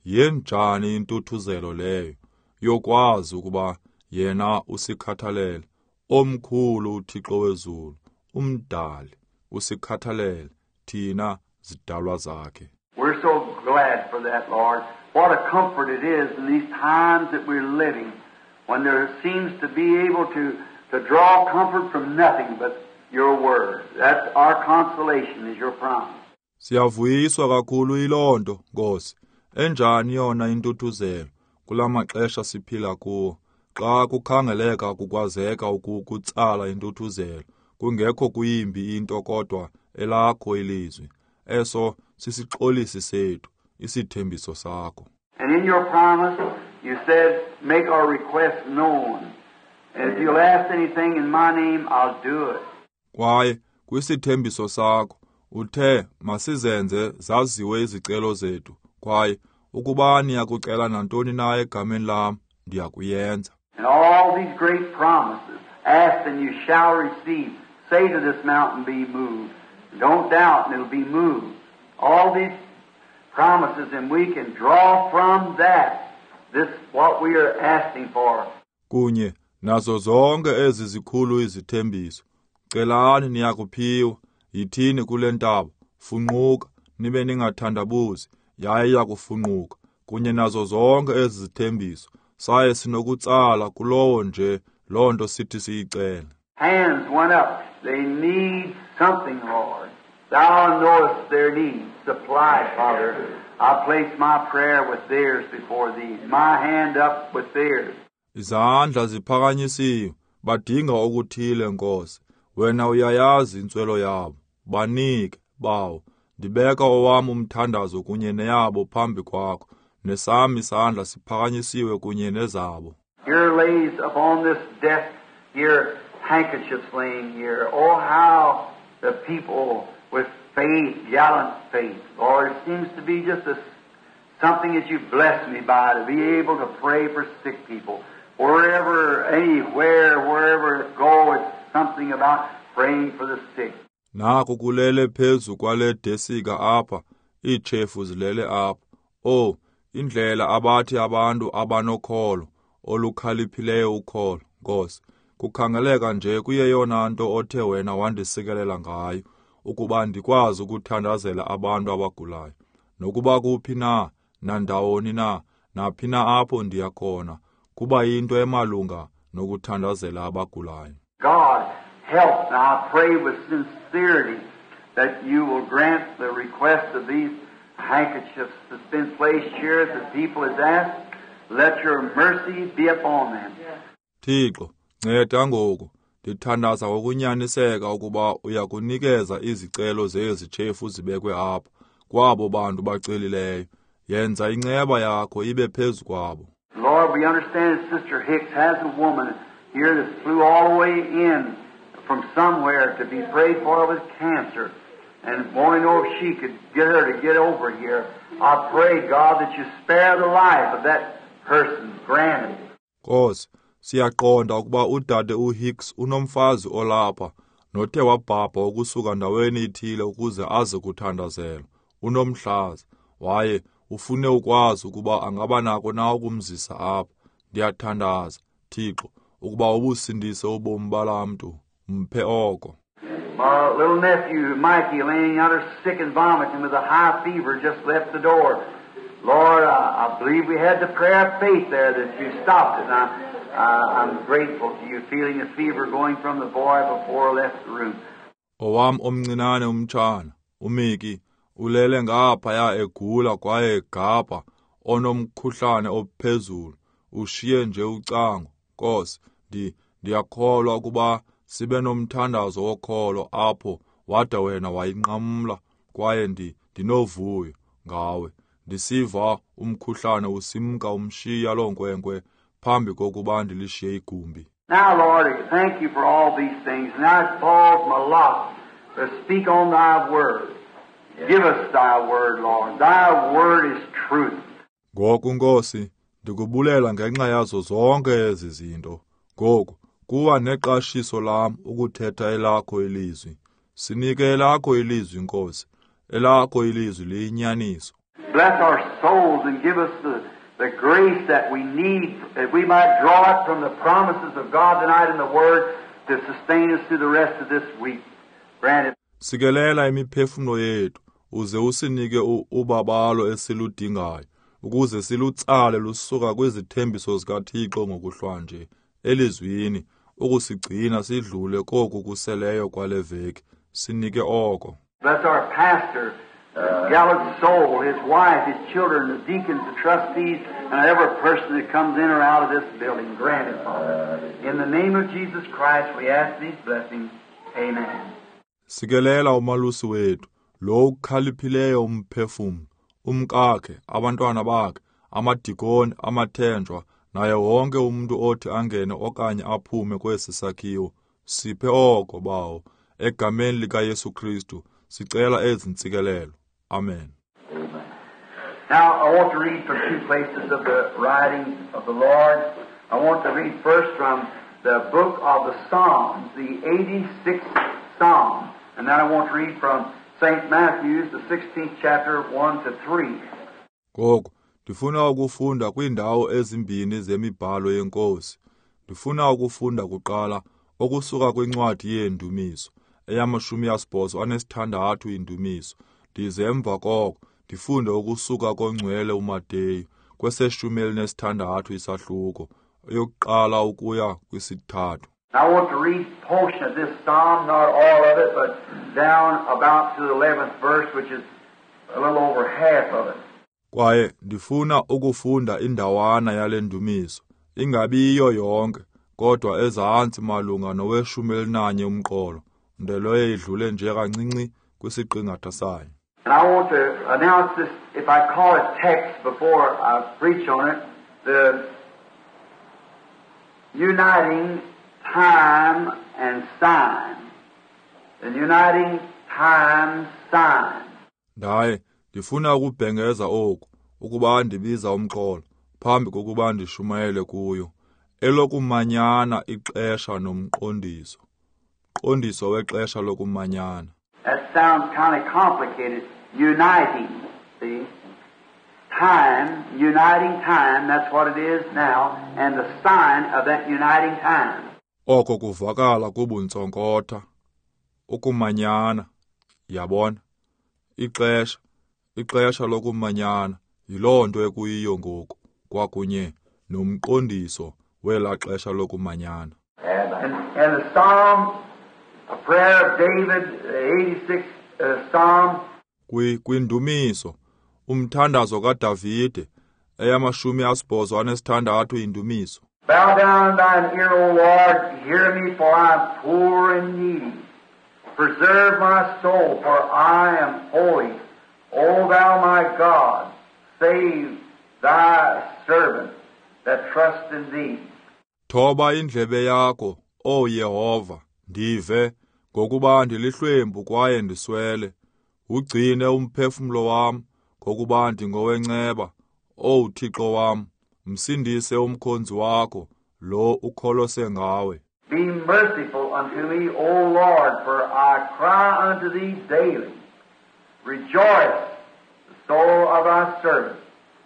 Yenjani intuthuzelo leyo yokwazi ukuba yena usikhathalele, omkhulu uThixo wezulu, umdali, usikhathalele thina zidalwa zakhe. We're so glad for that, Lord. What a comfort it is in these times that we're living, when there seems to be able to draw comfort from nothing but your word. That's our consolation, is your promise. Siyavuyiswa kakhulu ilonto, Nkosi, enjani yona intuthuzelo kula maxesha siphila kuwo, xa kukhangeleka ukukwazeka ukukutsala intuthuzelo, kungekho kuyimbi into kodwa elakho ilizwi, eso sisixolisi sethu, isithembiso sakho. And in your promise, you said, make our requests known. And if you'll ask anything in my name, I'll do it. Kwaye kwisithembiso sakho uthe masizenze zaziwe izicelo zethu, kwaye ukuba niyakucela nantoni na egameni lam, ndiyakuyenza. And all these great promises, ask and you shall receive. Say to this mountain, be moved. Don't doubt and it'll be moved. All these promises, and we can draw from that this what we are asking for. Kunye nazo zonke ezi zikhulu izithembiso, celani niyakuphiwa, yithini kule ntaba, funquka, nibe ningathandabuzi, yaye iyakufunquka. Kunye nazo zonke ezi zithembiso, saye sinokutsala kulowo nje loo nto sithi siyicele. Hands went up. They need something, Lord. Thou knowest their needs. Supply, Father. I place my prayer with theirs before Thee. My hand up with theirs. Izandla ziphakanyisiwe, badinga okuthile Nkosi. Wena uyayazi intswelo yabo. Banike, bawo. Ndibeka owami umthandazo kunye neyabo phambi kwakho. Nesami isandla siphakanyisiwe kunye nezabo. Here lays upon this desk here handkerchiefs laying here. Oh, how the people with faith, gallant faith. Lord, it seems to be just something that you blessed me by, to be able to pray for sick people. Wherever, anywhere, wherever it go, it's something about praying for the sick. Naku kulele phezu kwale desika apha, iitshefu zilele apha. Oh, indlela abathi abantu abanokholo, olukhaliphileyo ukholo, Nkosi. Kukhangeleka nje kuyeyona nto othe wena wandisikelela ngayo, ukuba ndikwazi ukuthandazela abantu abagulayo. Nokuba kuphi na, nandawoni na, naphi na apho ndiyakhona, kuba yinto emalunga nokuthandazela abagulayo. God, help. Now I pray with sincerity that you will grant the request of these handkerchiefs that's been placed here that the people has asked. Let your mercy be upon them. Thixo, nceda ngoku, ndithandaza ngokunyaniseka ukuba uyakunikeza izicelo zezitshefu zibekwe apha, kwabo bantu bacelileyo. Yenza inceba yakho ibe phezu kwabo. Lord, we understand that Sister Hicks has a woman here that flew all the way in from somewhere to be prayed for with cancer. and wanting to know if she could get her to get over here. I pray, God, that you spare the life of that person. Grant it. Nkosi, siyaqonda ukuba udade uHicks unomfazi olapha nothe wabhabha ukusuka ndaweni ithile ukuze aze kuthandazela. Unomhlaza waye ufune ukwazi ukuba angaba nako na ukumzisa apha. Ndiyathandaza Thixo ukuba ubusindise ubomi bala mntu. Mphe oko. My little nephew, Mikey, laying under sick and vomiting with a high fever, just left the door. Lord, I believe we had the prayer of faith there that you stopped it. And I'm grateful to you, feeling the fever going from the boy before I left the room. Owam omncinane umtshana, uMiki, ulele ngaphaya egula kwaye egapha, onomkhuhlane ophezulu, ushiye nje ucango. Nkosi, ndiyakholwa ukuba sibe nomthandazo wokholo apho wada wena wayinqamla kwaye ndinovuyo ngawe. Ndisiva umkhuhlane usimka umshiya lo nkwenkwe phambi kokuba ndilishiye igumbi. Now, Lord, thank you for all these things. Now it falls my lot to speak on thy word. Give us thy word, Lord. Thy word is truth. Ngoku Nkosi, ndikubulela ngenxa yazo zonke ezi zinto. Ngoku kuwa neqashiso lam ukuthetha elakho ilizwi. Sinike elakho ilizwi Nkosi. Elakho ilizwi liyinyaniso. Bless our souls and give us the grace that we need, that we might draw it from the promises of God tonight in the Word to sustain us through the rest of this week. Grant it. Sikelela imiphefumlo yethu, uze usinike ubabalo esiludingayo, ukuze silutsale lusuka kwizithembiso zikaThixo ngokuhlwa nje, elizwini, ukusigcina sidlule koku kuseleyo kwale veki. Sinike oko. Bless our pastor, gallant soul, his wife, his children, the deacons, the trustees, and every person that comes in or out of this building. Grant it, Father. In the name of Jesus Christ, we ask these blessings. Amen. Sikelela umalusi wethu, lo ukhaliphileyo umphefumlo, umkakhe, abantwana bakhe, amadikoni, amathenjwa, naye wonke umuntu othi angene okanye aphume kwesi sakhiwo. Siphe oko bawo, egameni likaYesu Kristu, sicela ezi ntsikelelo. Amen. Amen. Now, I want to read from two places of the writings of the Lord. I want to read first from the book of the Psalms, the 86th Psalm. And then I want to read from St. Matthew's, the 16th chapter, 1 to 3. Ngoku, ndifuna ukufunda kwiindawo ezimbini zemibhalo yenkosi. Ndifuna ukufunda kuqala okusuka kwincwadi yendumiso, eyama-86 indumiso. Ndize emva koko ndifunde ukusuka kongcwele uMateyu, kwese-16 isahluko, eyokuqala ukuya kwisithathu. I want to read a portion of this psalm, not all of it, but down about to the 11th verse, which is a little over half of it. Kwaye ndifuna ukufunda indawana yale ndumiso, ingabiyo yonke, kodwa ezantsi malunga nowe-11 umqolo, ndeloyo idlule nje kancinci kwisiqingatha sayo. And I want to announce this, if I call it text before I preach on it, the uniting time and sign. The uniting time sign. Ndaye, ndifuna ukubhengeza oku, ukuba ndibiza umqolo, phambi kokuba ndishumayele kuyo, elokumanyana ixesha nomqondiso. Mqondiso wexesha lokumanyana. That sounds kind of complicated. Uniting, see? Time, uniting time, that's what it is now, and the sign of that uniting time. Oko kuvakala kubuntsonkothwa, ukumanyana, yabona, ixesha lokumanyana, yiloo nto ekuyiyo ngoku, kwakunye nomqondiso wela xesha lokumanyana. And the Psalm, a prayer of David, the 86th Psalm. Kwindumiso, umthandazo kaDavide, eyama-86 indumiso. Bow down thine ear, O Lord, hear me, for I am poor and needy. Preserve my soul, for I am holy. O thou my God, save thy servant that trust in thee. Thoba indlebe yakho, o Yehova, ndive, ngokuba ndilihlwempu kwaye ndiswele. ugcine umphefumlo wam ngokuba ndingowenceba, O Thixo wam, msindise umkhonzi wakho lo ukholose ngawe. Be merciful unto me, O Lord, for I cry unto thee daily. Rejoice, the soul of thy servant.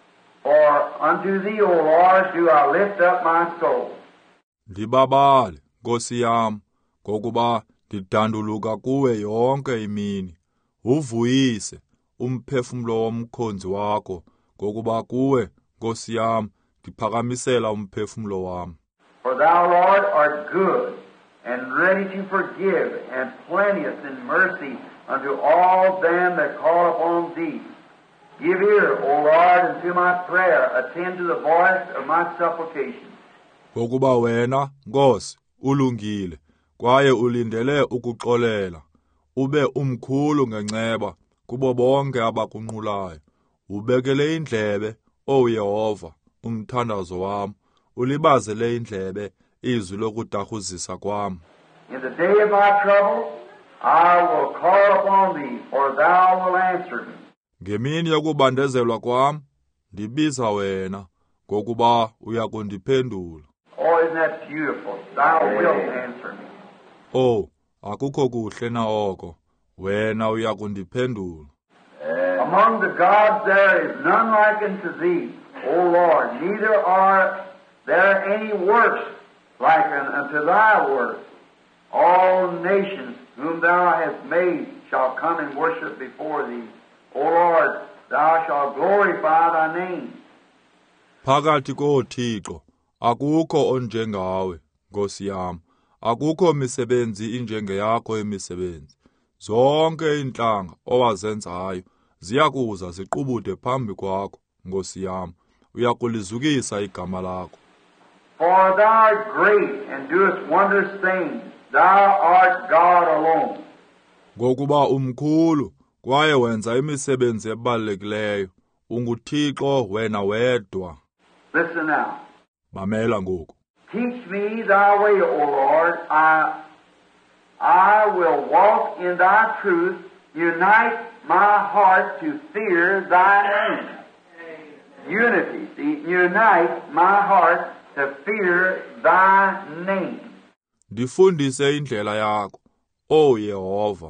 For unto thee, O Lord, do I lift up my soul. Ndibabale, Nkosi yam, ngokuba ndidanduluka kuwe yonke imini. Uvuyise umphefumlo womkhonzi wakho, ngokuba kuwe, Nkosi yam, ndiphakamisela umphefumlo wam. For thou, Lord, art good, and ready to forgive, and plenteous in mercy unto all them that call upon thee. Give ear, O Lord, unto my prayer. Attend to the voice of my supplication. Ngokuba wena, Nkosi, ulungile, kwaye ulindele ukuxolela, ube umkhulu ngenceba kubo bonke abakunqulayo. Ubekele indlebe, O Yehova, umthandazo wam, ulibazele indlebe izwi lokudahuzisa kwam. In the day of my trouble, I will call upon thee, for thou wilt answer me. Ngemini yokubandezelwa kwam, ndibiza wena, ngokuba uyakundiphendula. Oh, isn't that beautiful? Thou wilt answer me. Oh, akukho kuhle na oko, wena uyakundiphendula. Among the gods there is none like unto thee, O Lord, neither are there any works like unto thy works. All nations whom thou hast made shall come and worship before thee. O Lord, thou shalt glorify thy name. Phakathi koThixo akukho onjengawe, Nkosi yam, akukho misebenzi injengeyakho emisebenzi. Zonke iintlanga owazenzayo ziyakuza ziqubude phambi kwakho, Nkosi yam, uyakulizukisa igama lakho. For thou art great and doest wondrous things. Thou art God alone. Ngokuba umkhulu kwaye wenza imisebenzi ebalulekileyo, unguThixo wena wedwa. Listen now. Mamela ngoku. Teach me thy way, O Lord. I will walk in thy truth. Unite my heart to fear thy name. Unity. See, unite my heart to fear thy name. Ndifundise indlela yakho, O Yehova,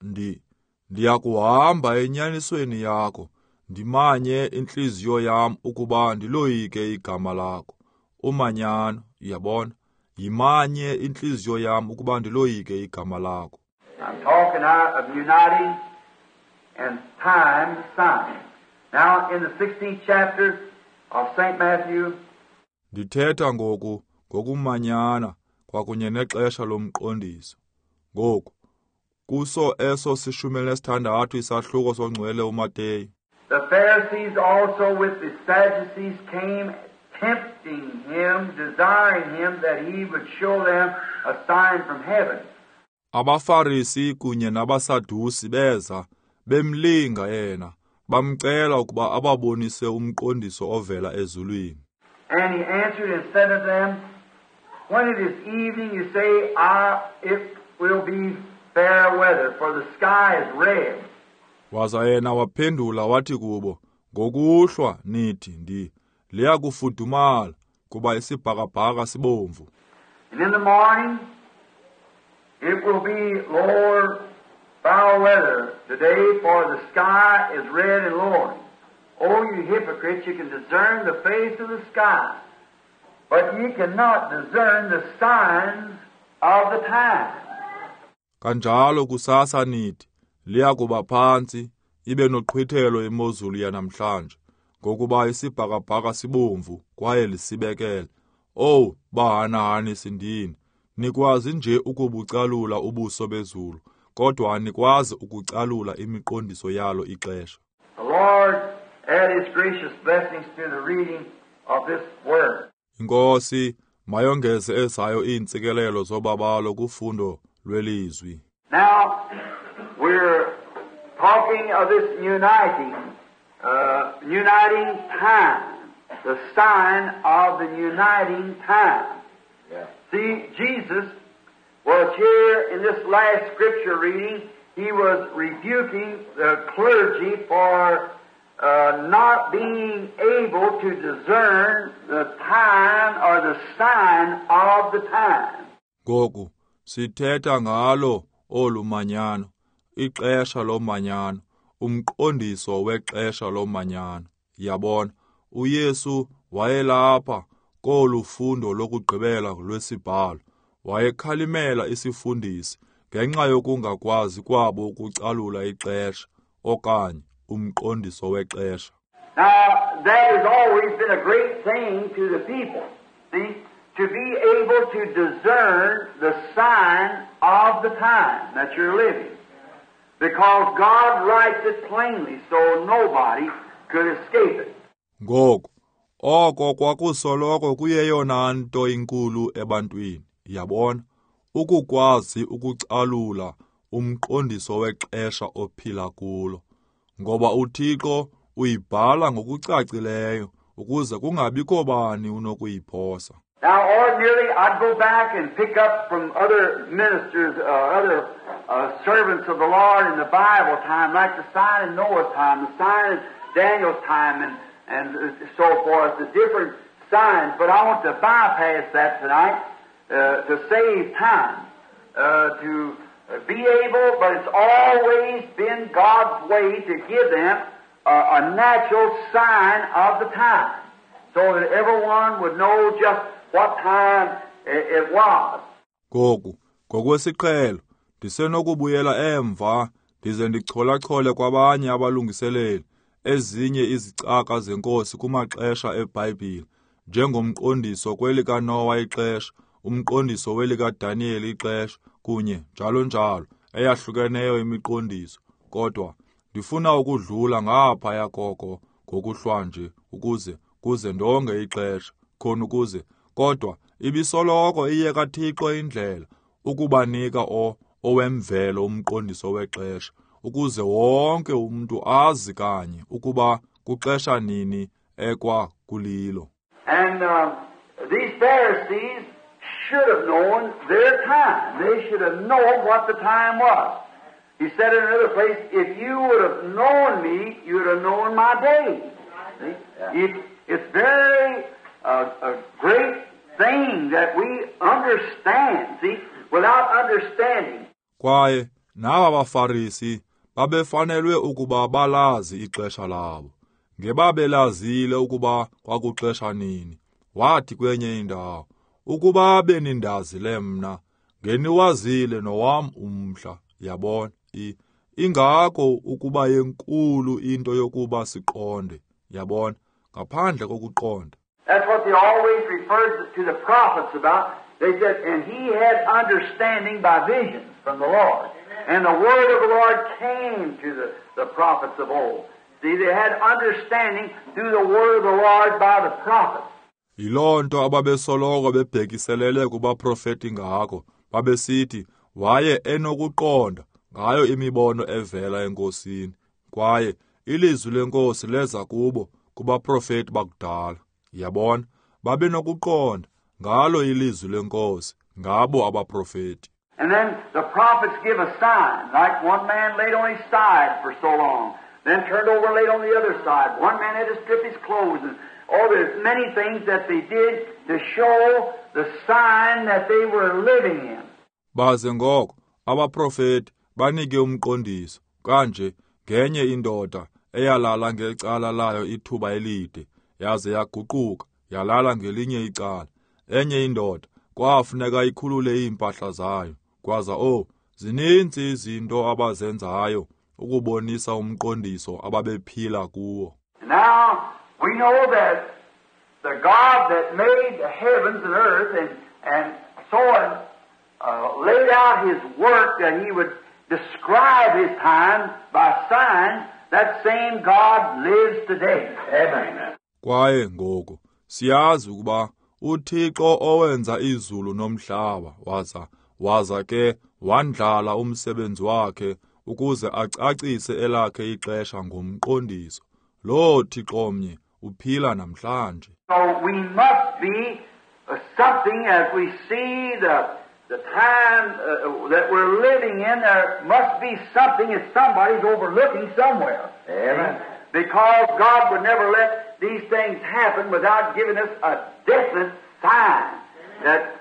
ndiyakuhamba enyanisweni yakho, ndimanye inhliziyo yam ukuba ndiloyike igama lakho. Umanyano, yabona, yimanye inhliziyo yam ukuba ndiloyike igama lakho. I'm talking out of uniting and time to sign. Now, in the 16th chapter of St. Matthew, Ndithetha ngokumanyana kwakunye nexesha lomqondiso. Ngoku, kuso eso sishumi nesithandathu isahluko songcwele uMateyu. the Pharisees also with the Sadducees came, tempting him, desiring him that he would show them a sign from heaven. Abafarisi kunye nabasadusi beza, bemlinga yena, bamcela ukuba ababonise umqondiso ovela ezulwini. And he answered and said unto them, when it is evening, you say, it will be fair weather, for the sky is red. Waza yena waphendula wathi kubo, ngokuhlwa nithi liyakufudumala, kuba isibhakabhaka sibomvu. And in the morning, it will be lower foul weather today, for the sky is red and lowering. O you hypocrites, you can discern the face of the sky, but ye cannot discern the signs of the time. Kanjalo kusasa nithi, liyakuba phansi, ibe noqhwithelo imozulu yanamhlanje, ngokuba isibhakabhaka sibomvu kwaye lisibekele. Oh, bahanahani sindini, nikwazi nje ukubucalula ubuso bezulu, kodwa anikwazi ukucalula imiqondiso yalo ixesha. The Lord add His gracious blessings to the reading of this word. Inkosi mayongeze ezayo iintsikelelo zobabalo kufundo lwelizwi. Now, we're talking of this uniting time, the sign of the uniting time. Yeah. See, Jesus was here in this last scripture reading he was rebuking the clergy for not being able to discern the time or the sign of the time. Ngoku sithetha ngalo olumanyano, ixesha lomanyano, umqondiso wexesha lomanyano. Yabona, uYesu wayelapha kolufundo lokugqibela lwesibhalo, wayekhalimela isifundisi ngenxa yokungakwazi kwabo ukucalula ixesha okanye umqondiso wexesha. Now, that has always been a great thing to the people, see, to be able to discern the sign of the time that you're living. Because God writes it plainly, so nobody could escape it. Ngoku, oko kwakusoloko kuyeyona nto inkulu ebantwini, yabona, ukukwazi ukucalula umqondiso wexesha ophila kulo. Ngoba uThixo uyibhala ngokucacileyo ukuze kungabikho bani unokuyiphosa. Now, ordinarily, I'd go back and pick up from other ministers, other servants of the Lord in the Bible time, like the sign in Noah's time, the sign in Daniel's time, and so forth, the different signs. But I want to bypass that tonight to save time, to be able, but it's always been God's way to give them a natural sign of the time, so that everyone would know just what time it was. Ngoku, ngokwesiqhelo, ndisenokubuyela emva, ndize ndichole kwabanye abalungiseleli ezinye izicaka zenkosi kumaxesha eBhayibhile, njengomqondiso kwelikaNowa ixesha, umqondiso welikaDaniel ixesha, kunye njalo, eyahlukeneyo imiqondiso. Kodwa, ndifuna ukudlula ngaphaya koko ngokuhlwa nje, kuze ndonge ixesha, khona ukuze, kodwa ibisoloko iye kaThixo indlela, ukubanika owemvelo umqondiso wexesha, ukuze wonke umuntu azi kanye ukuba kuxesha nini ekwa kulilo. And these Pharisees should have known their time. They should have known what the time was. He said in another place, if you would have known me, you would have known my days. It's very a great thing that we understand, see, without understanding. Kwaye naba baFarisi babefanelwe ukuba balazi ixesha labo, ngebabelazile ukuba kwakuxesha nini. Wathi kwenye indawo, ukuba benindazile mna, ngeniwazile nowam umhla, yabona, ingako ukuba yenkulu into yokuba siqonde, yabona, ngaphandle kokuqonda. That's what they always referred to the prophets about. They said, and he had understanding by visions from the Lord. And the word of the Lord came to the prophets of old. See, they had understanding through the word of the Lord by the prophets. Yiloo nto ababesoloko bebhekiselele kubaprofeti ngako, babesithi waye enokuqonda ngayo imibono evela enkosini, kwaye ilizwi lenkosi leza kubo kubaprofeti bakudala. Yabona, babenokuqonda ngalo ilizwi lenkosi, ngabo abaprofeti. And then the prophets give a sign, like one man laid on his side for so long, then turned over and laid on the other side. One man had to strip his clothes, and there's many things that they did to show the sign that they were living in. Baze ngoko, abaprofeti banike umqondiso, kanje ngenye indoda eyalala ngecala layo ithuba elide, yaze yaguquka, yalala ngelinye icala. Enye indoda, kwafuneka ikhulule impahla zayo, kwaza zininzi izinto abazenzayo ukubonisa umqondiso ababephila kuwo. Now, we know that the God that made the heavens and earth and so on laid out his work that he would describe his time by signs, that same God lives today. Amen. Kwaye ngoku, siyazi ukuba uThixo owenza izulu nomhlaba waza ke wandlala umsebenzi wakhe ukuze acacise elakhe ixesha ngomqondiso. Lo Thixo omnye uphila namhlanje. So we must be something as we see the the time that we're living in, there must be something that somebody's overlooking somewhere. Amen. Because God would never let these things happen without giving us a definite sign that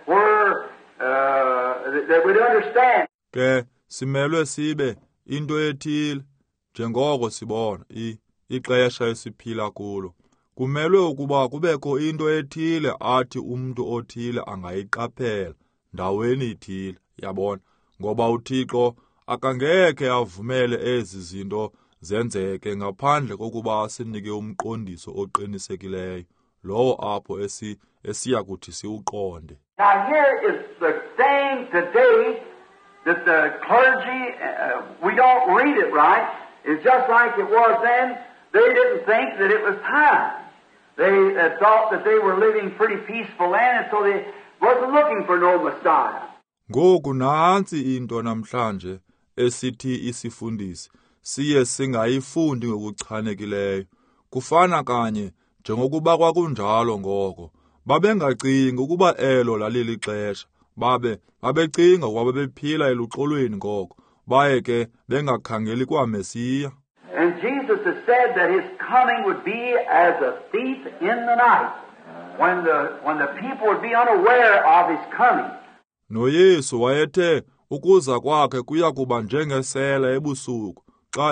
we'd understand. Ke simelwe sibe into ethile njengoko sibona ixesha esiphila kulo. Kumelwe ukuba kubekho into ethile athi umuntu othile angayiqaphela ndaweni ithile, yabona, ngoba uThixo akangeke avumele ezi zinto zenzeke ngaphandle kokuba asinike umqondiso oqinisekileyo, lowo apho esiya kuthi siuqonde. Now here is the thing today that the clergy, we don't read it right. It's just like it was then. They didn't think that it was time. They thought that they were living pretty peaceful land, and so they wasn't looking for no Messiah. Ngoku nansi into namhlanje esithi isifundisi siye singayifundi ngokuchanekileyo. Kufana kanye njengokuba kwakunjalo ngoko. Babengacingi ukuba elo lalilixesha. Babecinga ukuba bephila eluxolweni ngoko. Baye ke bengakhangeli kwa Mesiya. And Jesus has said that his coming would be as a thief in the night, when the people would be unaware of his coming. NoYesu wayethe ukuza kwakhe kuya kuba njengesela ebusuku,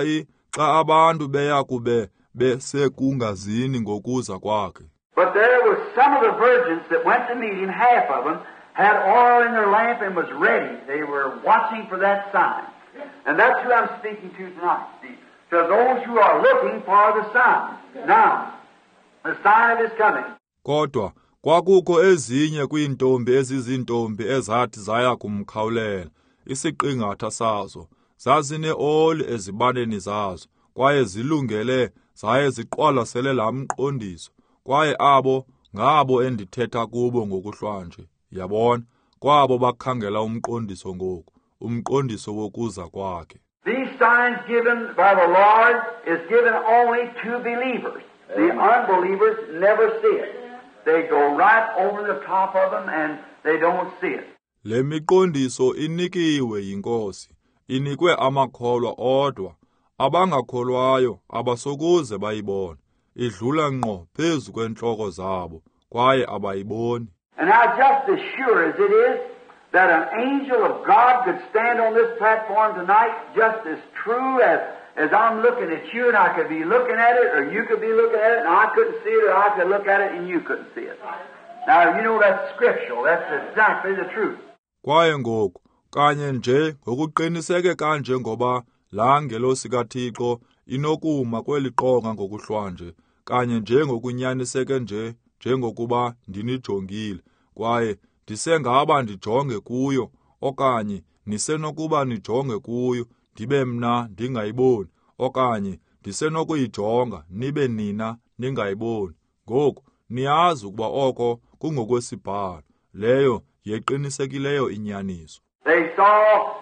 xa abantu beya kube besekungazini ngokuza kwakhe. But there were some of the virgins that went to meet him, half of them had oil in their lamp and was ready. They were watching for that sign. And that's who I'm speaking to tonight, see, to those who are looking for the sign. Now, the sign of his coming. Kodwa kwakukho ezinye kwiintombi ezizintombi ezathi zaya kumkhawulela, isiqingatha sazo, zazine-oli ezibaneni zazo, kwaye zilungele zaye ziqwalasele laa mqondiso, kwaye abo ngabo endithetha kubo ngokuhlwanje, yabona, kwabo bakhangela umqondiso ngoku, umqondiso wokuza kwakhe. These signs given by the Lord is given only to believers. The unbelievers never see it. They go right over the top of them and they don't see it. Le miqondiso inikiwe yinkosi, inikwe amakholwa odwa, abangakholwayo abasokuze bayibone, idlula ngqo phezu kwentloko zabo, kwaye abayiboni. And now just as sure as it is that an angel of God could stand on this platform tonight, just as true as I'm looking at you and I could be looking at it, or you could be looking at it and I couldn't see it, or I could look at it and you couldn't see it. Now, you know that's scriptural. That's exactly the truth. Kwaye ngoku, kanye nje ngokuqiniseke kanje ngoba laa ngelosi kaThixo inokuma kweli qonga ngokuhlwanje, kanye nje ngokunyaniseke njengokuba ndinijongile, kwaye ndisengaba ndijonge kuyo, okanye nisenokuba nijonge kuyo, ndibe mna ndingayiboni, okanye ndisenokuyijonga nibe nina ningayiboni. Ngoku niyazi ukuba oko kungokwesibhalo, leyo yeqinisekileyo inyaniso. They saw,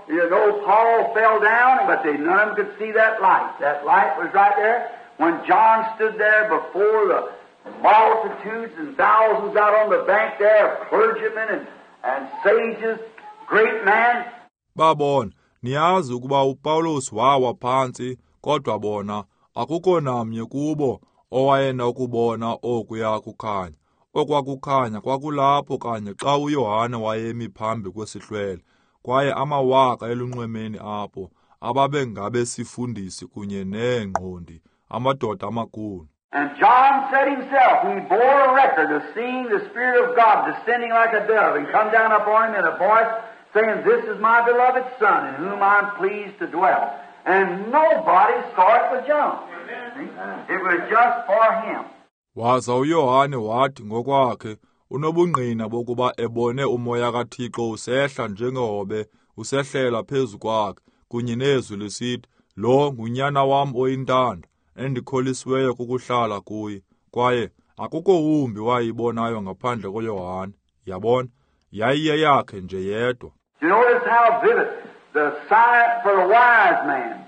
Paul fell down, but none of them could see that light. That light was right there. When John stood there before the multitudes and thousands out on the bank there of clergymen and sages, great man. Babona, niyazi ukuba uPawulos wawa phansi, kodwa bona akukho namnye kubo owayena ukubona okuya kukhanya. Okwakukhanya kwakulapho kanye xa uYohane wayemi phambi kwesihlwele, kwaye amawaka elunxwemeni apho ababengabesifundisi kunye neengqondi, amadoda amakhulu. And John said himself, he bore a record of seeing the Spirit of God descending like a dove and come down upon him in a voice, saying, "This is my beloved Son, in whom I am pleased to dwell." And nobody saw it but John. It was just for him. Waza uYohane wathi ngokwakhe unobungqina bokuba ebone umoya kaThixo usehla njengehobe usehlela phezu kwakhe, kunye nezwi lisithi, "Lo ngunyana wam oyintanda, endikholisiweyo kukuhlala kuye." Kwaye akukho wumbi wayibonayo ngaphandle koYohane, yabona, yayiyeyakhe nje yedwa. You notice how vivid the sign for the wise man.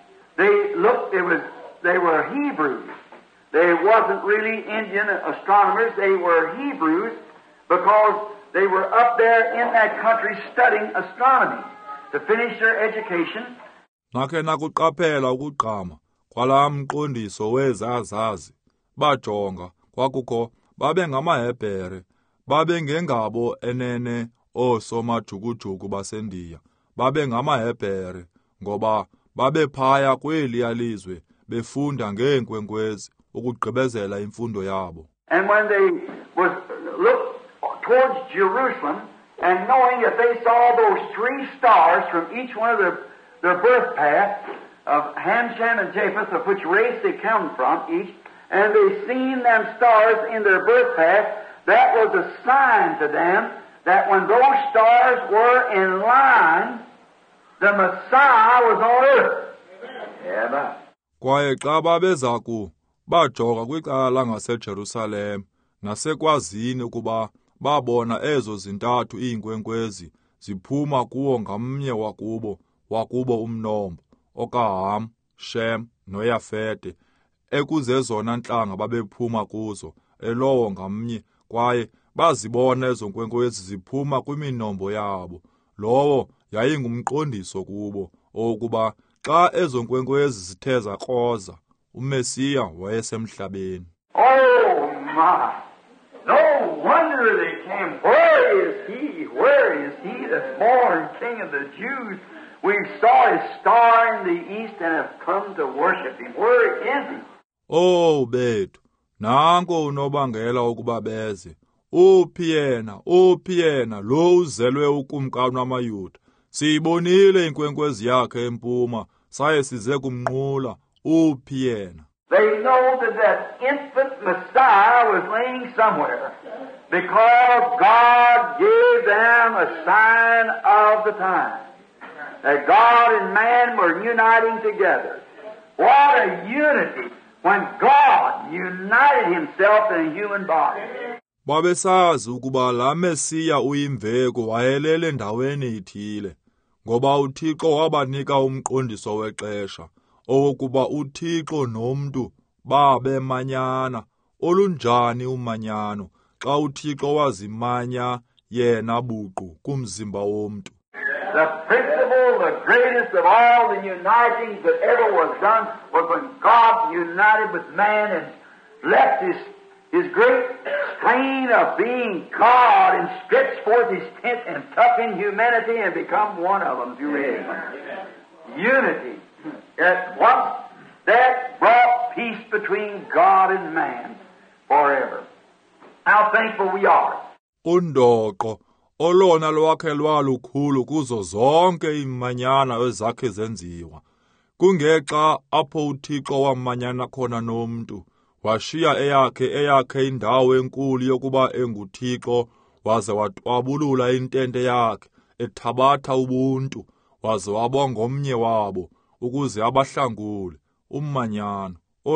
They were Hebrews. They wasn't really Indian astronomers. They were Hebrews because they were up there in that country studying astronomy to finish their education. Nakhe nakuqaphela ukugqama kwala mqondiso wezazazi bajonga kwakukho babe ngamaHebhere babe ngengabo enene osomajukujuku baseNdiya babe ngamaHebhere ngoba babe phaya kweli lizwe befunda ngeenkwenkwezi ukugqibezela imfundo yabo. And when they was looked towards Jerusalem and knowing that they saw those 3 stars from each one of their birth path of Ham, Shem, and Japheth, of which race they come from each, and they seen them stars in their birth path, that was a sign to them that when those stars were in line, the Messiah was on earth. Amen. Kwaye xa babezaku bajonga kwicala ngaseJerusalem nasekwazini ukuba babona ezo zintathu iinkwenkwezi ziphuma kuwo ngamnye wakubo umnombo okaHam, Shem noYafete ekuzezona ntlanga babephuma kuzo elowo ngamnye kwaye bazibona ezo nkwenkwezi ziphuma kwiminombo yabo. Lowo yayingumqondiso kubo okuba xa ezo nkwenkwezi zithe zakroza uMesiya wayesemhlabeni. Oh my! No wonder they came. Where is he? Where is he that's born King of the Jews? We saw his star in the east and have come to worship him. Where is he? Oh bethu, nanko unobangela ukuba beze. Uphi yena lo uzelwe ukumkani wamayuda. Siyibonile inkwenkwezi yakhe empuma, saye size kumnqula. Uphi yena. They know that infant Messiah was laying somewhere because God gave them a sign of the time. That God and man were uniting together. What a unity when God united himself in a human body. Babesazi ukuba la Mesiya uyimveko wayelele endaweni ithile, ngoba uThixo wabanika umqondiso wexesha, owokuba uThixo nomntu babe manyana. Olunjani umanyano xa uThixo wazimanya yena buqu kumzimba womntu. The principle, the greatest of all the unitings that ever was done was when God united with man and left his great strain of being God and stretched forth his tent and took in humanity and become one of them. You read unity. At once that brought peace between God and man forever. How thankful we are. Undoqo olona lwakhe lwalukhulu kuzo zonke imanyana ezakhe zenziwa. Kungexa apho uThixo wamanyana khona nomntu, washiya eyakhe indawo enkulu yokuba enguThixo, waze watwabulula intente yakhe, ethabatha ubuntu, waze waba ngomnye wabo, ukuze abahlangule umanyano.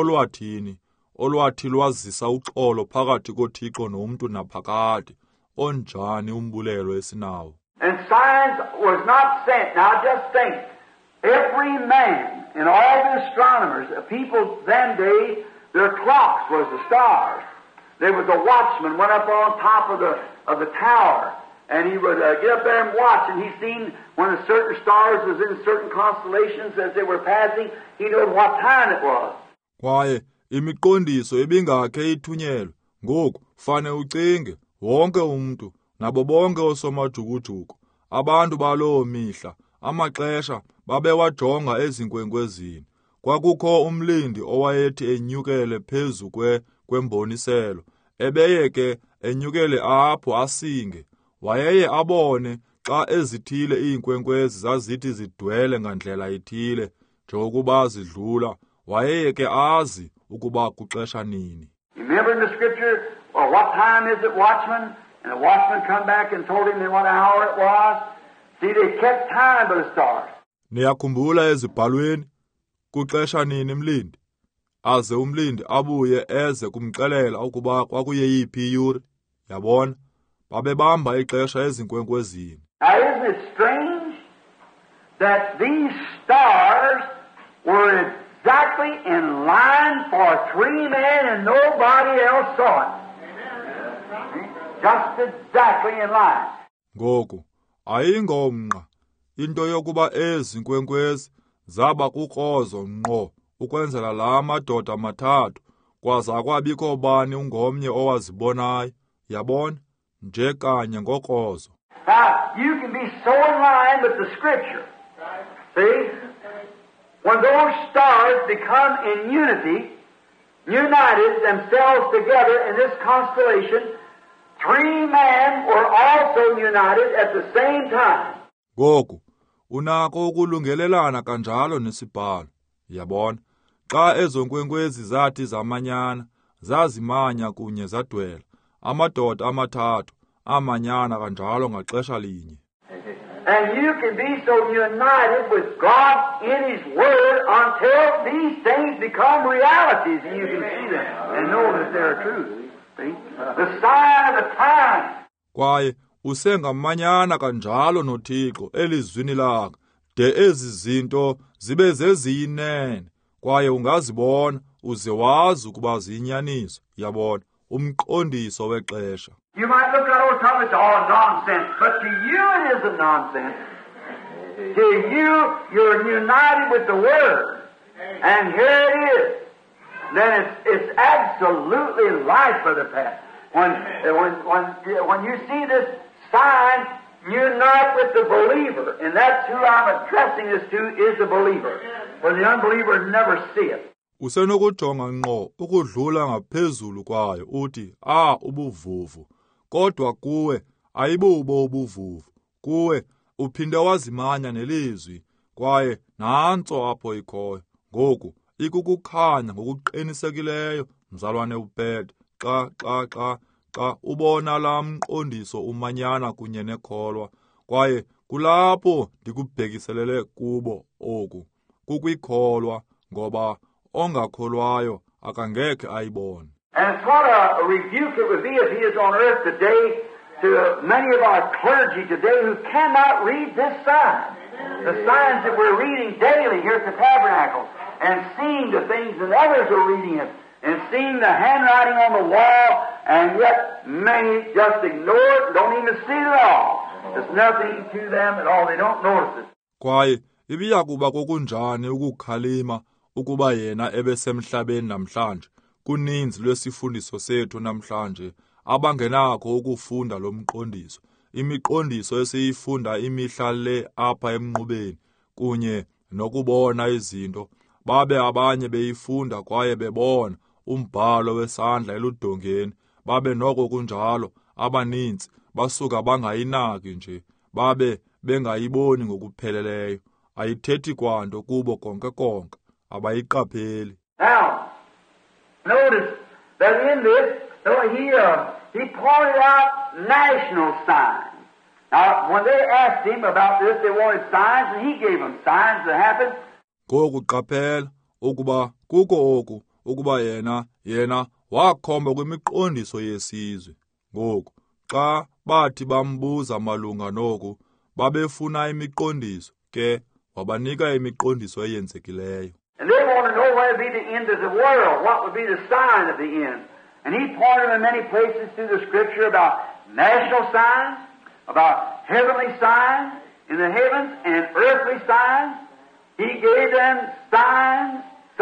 Olwathi lwazisa uxolo phakathi koThixo nomntu naphakade. Onjani umbulelo esinawo. And signs was not sent. Now just think, every man and all the astronomers, the people them days, their clocks was the stars. There was a watchman went up on top of the tower, and he would get up there and watch, and he seen when a certain stars was in certain constellations as they were passing, he knew what time it was. Kwaye imiqondiso ebingakhe ithunyelwe, ngoku fane ucinge wonke umuntu nabo bonke osomajukujuku abantu baloo mihla amaxesha babewajonga ezinkwenkwezini. Kwakukho umlindi owayethi enyukele phezu kwemboniselo, ebeyeke enyukele apho asinge. Wayeye abone xa ezithile iinkwenkwezi zazithi zidwele ngandlela ithile njengokuba zidlula. Wayeyeke azi ukuba kuxesha nini. Remember in the scripture, well, what time is it, watchman? And the watchman come back and told him what hour it was. See, they kept time by the stars. Niyakhumbula ezibhalweni kuxesha nini mlindi? Aze umlindi abuye eze kumxelela ukuba kwakuyeyiphi iyure. Yabona, babebamba ixesha ezinkwenkwezini. Now isn't it strange that these stars were exactly in line for 3 men and nobody else saw it? just exactly in line. Ngoku ayingomnqa into yokuba ezi nkwenkwezi zaba kukrozo ngqo ukwenzela la madoda mathathu kwaza kwabikho bani ungomnye owazibonayo, yabona, nje kanye ngokrozo. Now, you can be so in line with the Scripture. See? When those stars become in unity, united themselves together in this constellation, 3 men were also united at the same time. Ngoku unako ukulungelelana kanjalo nesibhalo, yabona, xa ezo nkwenkwezi zathi zamanyana, zazimanya kunye zadwela, amadoda amathathu amanyana kanjalo ngaxesha linye. And you can be so united with God in His Word until these things become realities and you can see them and know that they're true. See? The sign of the time. Kwaye usengamanyana kanjalo noThixo elizwini lakhe, de ezi zinto zibe zeziyinene, kwaye ungazibona uze wazi ukuba ziyinyaniso, yabona, umqondiso wexesha. You might look at old time, it's all nonsense, but to you it isn't nonsense. To you, you're united with the Word, and here it is. Then it's absolutely life for the past. When you see this sign, unite with the believer, and that's who I'm addressing this to, is the believer. For the unbeliever never see it. Usenokujonga ngqo ukudlula ngaphezulu kwayo uthi ubuvuvu, kodwa kuwe ayibubo ubuvuvu, kuwe uphinde wazimanya nelizwi, kwaye nantso apho ikhoyo. Ngoku ikukukhanya ngokuqinisekileyo, mzalwane uPete, xa ubona la mqondiso umanyana kunye nekholwa, kwaye kulapho ndikubhekiselele kubo oku, kukwikholwa, ngoba ongakholwayo akangekhe ayibone. And it's what a rebuke it would be if he is on earth today to many of our clergy today who cannot read this sign. The signs that we're reading daily here at the tabernacle and seeing the things that others are reading it and seeing the handwriting on the wall, and yet many just ignore it, don't even see it at all. There's nothing to them at all. They don't notice it. Kwaye ibiyakuba kokunjani ukukhalima ukuba yena ebesemhlabeni namhlanje, kuninzi lwesifundiso sethu namhlanje abangenakho ukufunda lo mqondiso, imiqondiso esiyifunda imihla le apha emnqubeni, kunye nokubona izinto, babe abanye beyifunda kwaye bebona umbhalo wesandla eludongeni, babe noko kunjalo abaninzi basuka bangayinaki nje, babe bengayiboni ngokupheleleyo, ayithethi kwanto kubo konke, abayiqapheli. Now, notice that in this, he pointed out national signs. Now, when they asked him about this, they wanted signs, and he gave them signs that happened. Ngoku qaphela ukuba kuko oku, ukuba yena wakhomba kwimiqondiso yesizwe. Ngoku xa bathi bambuza malunga noku, babefuna imiqondiso, ke wabanika imiqondiso eyenzekileyo. And they want to know what would be the end of the world, what would be the sign of the end. And he pointed in many places through the Scripture about national signs, about heavenly signs in the heavens, and earthly signs. He gave them signs,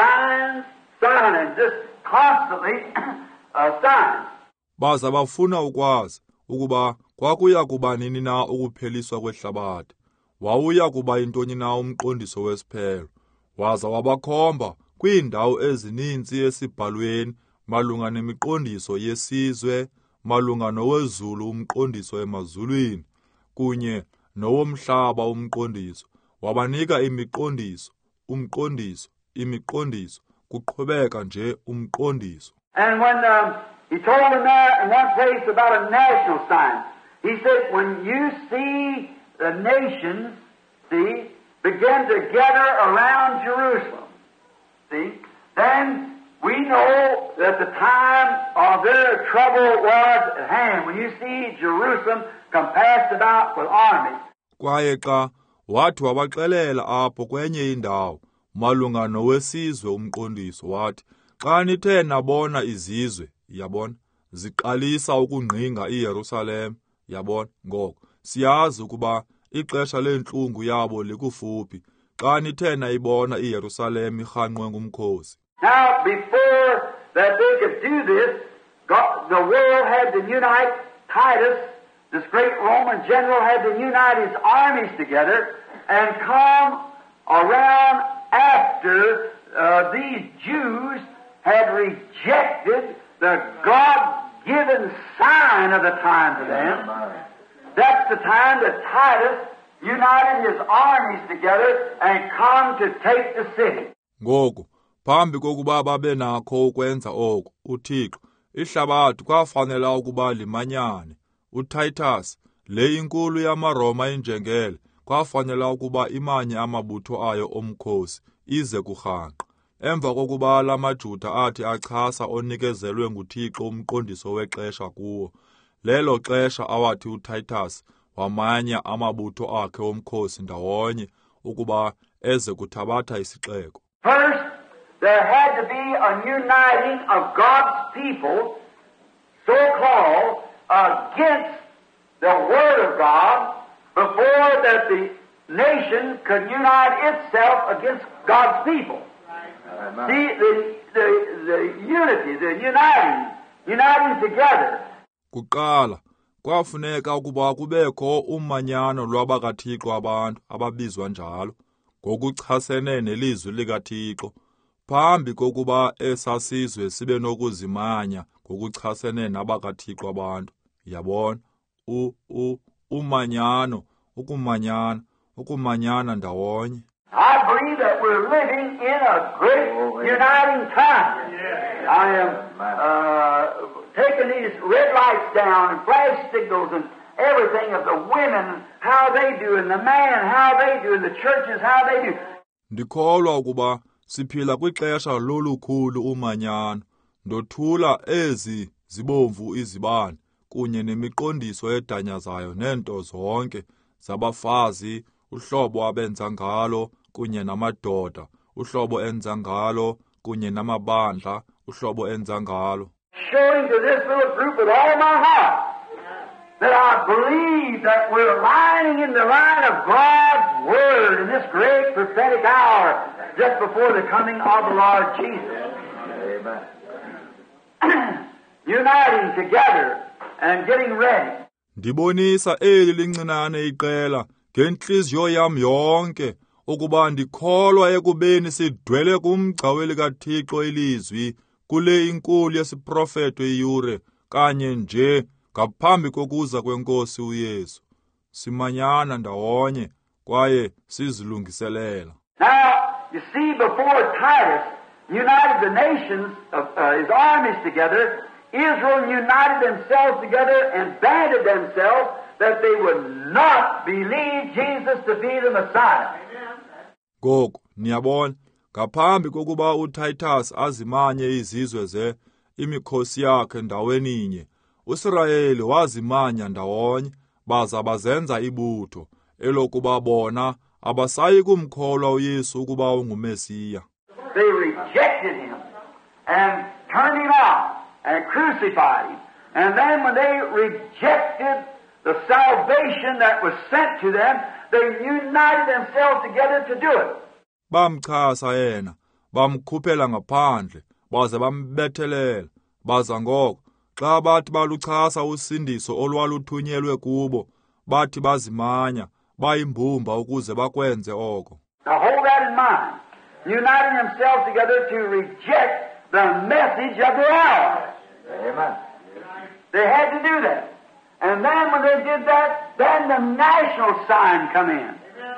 just constantly signs. Baza bafuna ukwazi ukuba kwakuya kuba nini na ukupheliswa kwehlabathi, wawuya kuba intoni na umqondiso wesiphelo, waza wabakhomba kwiindawo ezininzi esibhalweni malunga nemiqondiso yesizwe, malunga nowezulu umqondiso emazulwini, kunye nowomhlaba umqondiso, wabanika imiqondiso, kuqhubeka nje umqondiso. And when he told them there in one place about a national sign, he said, when you see the nations, begin to gather around Jerusalem, then we know that the time of their trouble was at hand. When you see Jerusalem compassed about with armies. Kwaye xa wathi wabaxelela apho kwenye indawo malunga nowesizwe umqondiso, wathi xa nithe nabona izizwe, yabona, ziqalisa ukungqinga iYerusalem. Yabona ngoko siyazi ukuba ixesha lentlungu yabo likufuphi xa nithe nayibona iYerusalem irhanqwe ngumkhosi. Now, before that they could do this, the world had to unite. Titus, this great Roman general, had to unite his armies together and come around after these Jews had rejected the God-given sign of the time to them. That's the time that Titus united his armies together and come to take the city. Ngoku phambi kokuba babe nakho ukwenza oko, uThixo ihlabathi kwafanela ukuba limanyane. uTitus, le inkulu yamaRoma injengele, kwafanela ukuba imanye amabutho ayo omkhosi ize kurhanqa. Emva kokuba lamaJuda athi achasa onikezelwe nguThixo umqondiso wexesha kuwo, lelo xesha awathi uTitus wamanya amabutho akhe omkhosi ndawonye ukuba eze kuthabatha isixeko. First, there had to be a uniting of God's people, so-called, against the Word of God, before that the nation could unite itself against God's people. See, the unity, the uniting together. Kuqala kwafuneka ukuba kubekho umanyano lwabakaThixo abantu ababizwa njalo ngokuchasene nelizwi likaThixo, phambi kokuba esasizwe sibe nokuzimanya ngokuchasene nabakaThixo abantu. Yabona umanyano, ukumanyana ndawonye. I believe that we're living in a great uniting time. I am taking these red lights down and flash signals and everything of the women, how they do, and the man, how they do, and the churches, how they do. Ndikholwa ukuba siphila kwixesha lolukhulu umanyano, ndothula ezi zibomvu izibane kunye nemiqondiso edanyazayo nento zonke zabafazi, uhlobo abenza ngalo kunye namadoda, uhlobo enza ngalo kunye namabandla, uhlobo enza ngalo. Showing to this little group with all my heart that I believe that we're lining in the line of God's Word in this great prophetic hour just before the coming of the Lord Jesus. Amen. Uniting together and getting ready. Ndibonisa eli lincinane iqela ngenhliziyo yam yonke ukuba ndikholwa ekubeni sidwele kumgca welikaThixo ilizwi kule inkulu yesiprofeto iYure kanye nje ngaphambi kokuza kwenkosi uYesu. Simanyana ndawonye kwaye sizilungiselela. Now, you see, before Titus united the nations, his armies together, Israel united themselves together and banded themselves that they would not believe Jesus to be the Messiah. Ngoku niyabona, ngaphambi kokuba uTitus azimanye izizwe imikhosi yakhe ndaweninye, uIsrayeli wazimanya ndawonye baza bazenza ibutho elokuba bona abasayi kumkholwa uYesu ukuba ungumesiya. They rejected him and turned him out and crucified him. And then when they rejected the salvation that was sent to them, they united themselves together to do it. Bamchasa yena, bamkhuphela ngaphandle, baze bambethelela, baza ngoko xa bathi baluchasa usindiso olwaluthunyelwe kubo, bathi bazimanya, bayimbumba ukuze bakwenze oko. Now hold that in mind. Uniting themselves together to reject the message of the hour. Amen. They had to do that. And then when they did that, then the national sign come in.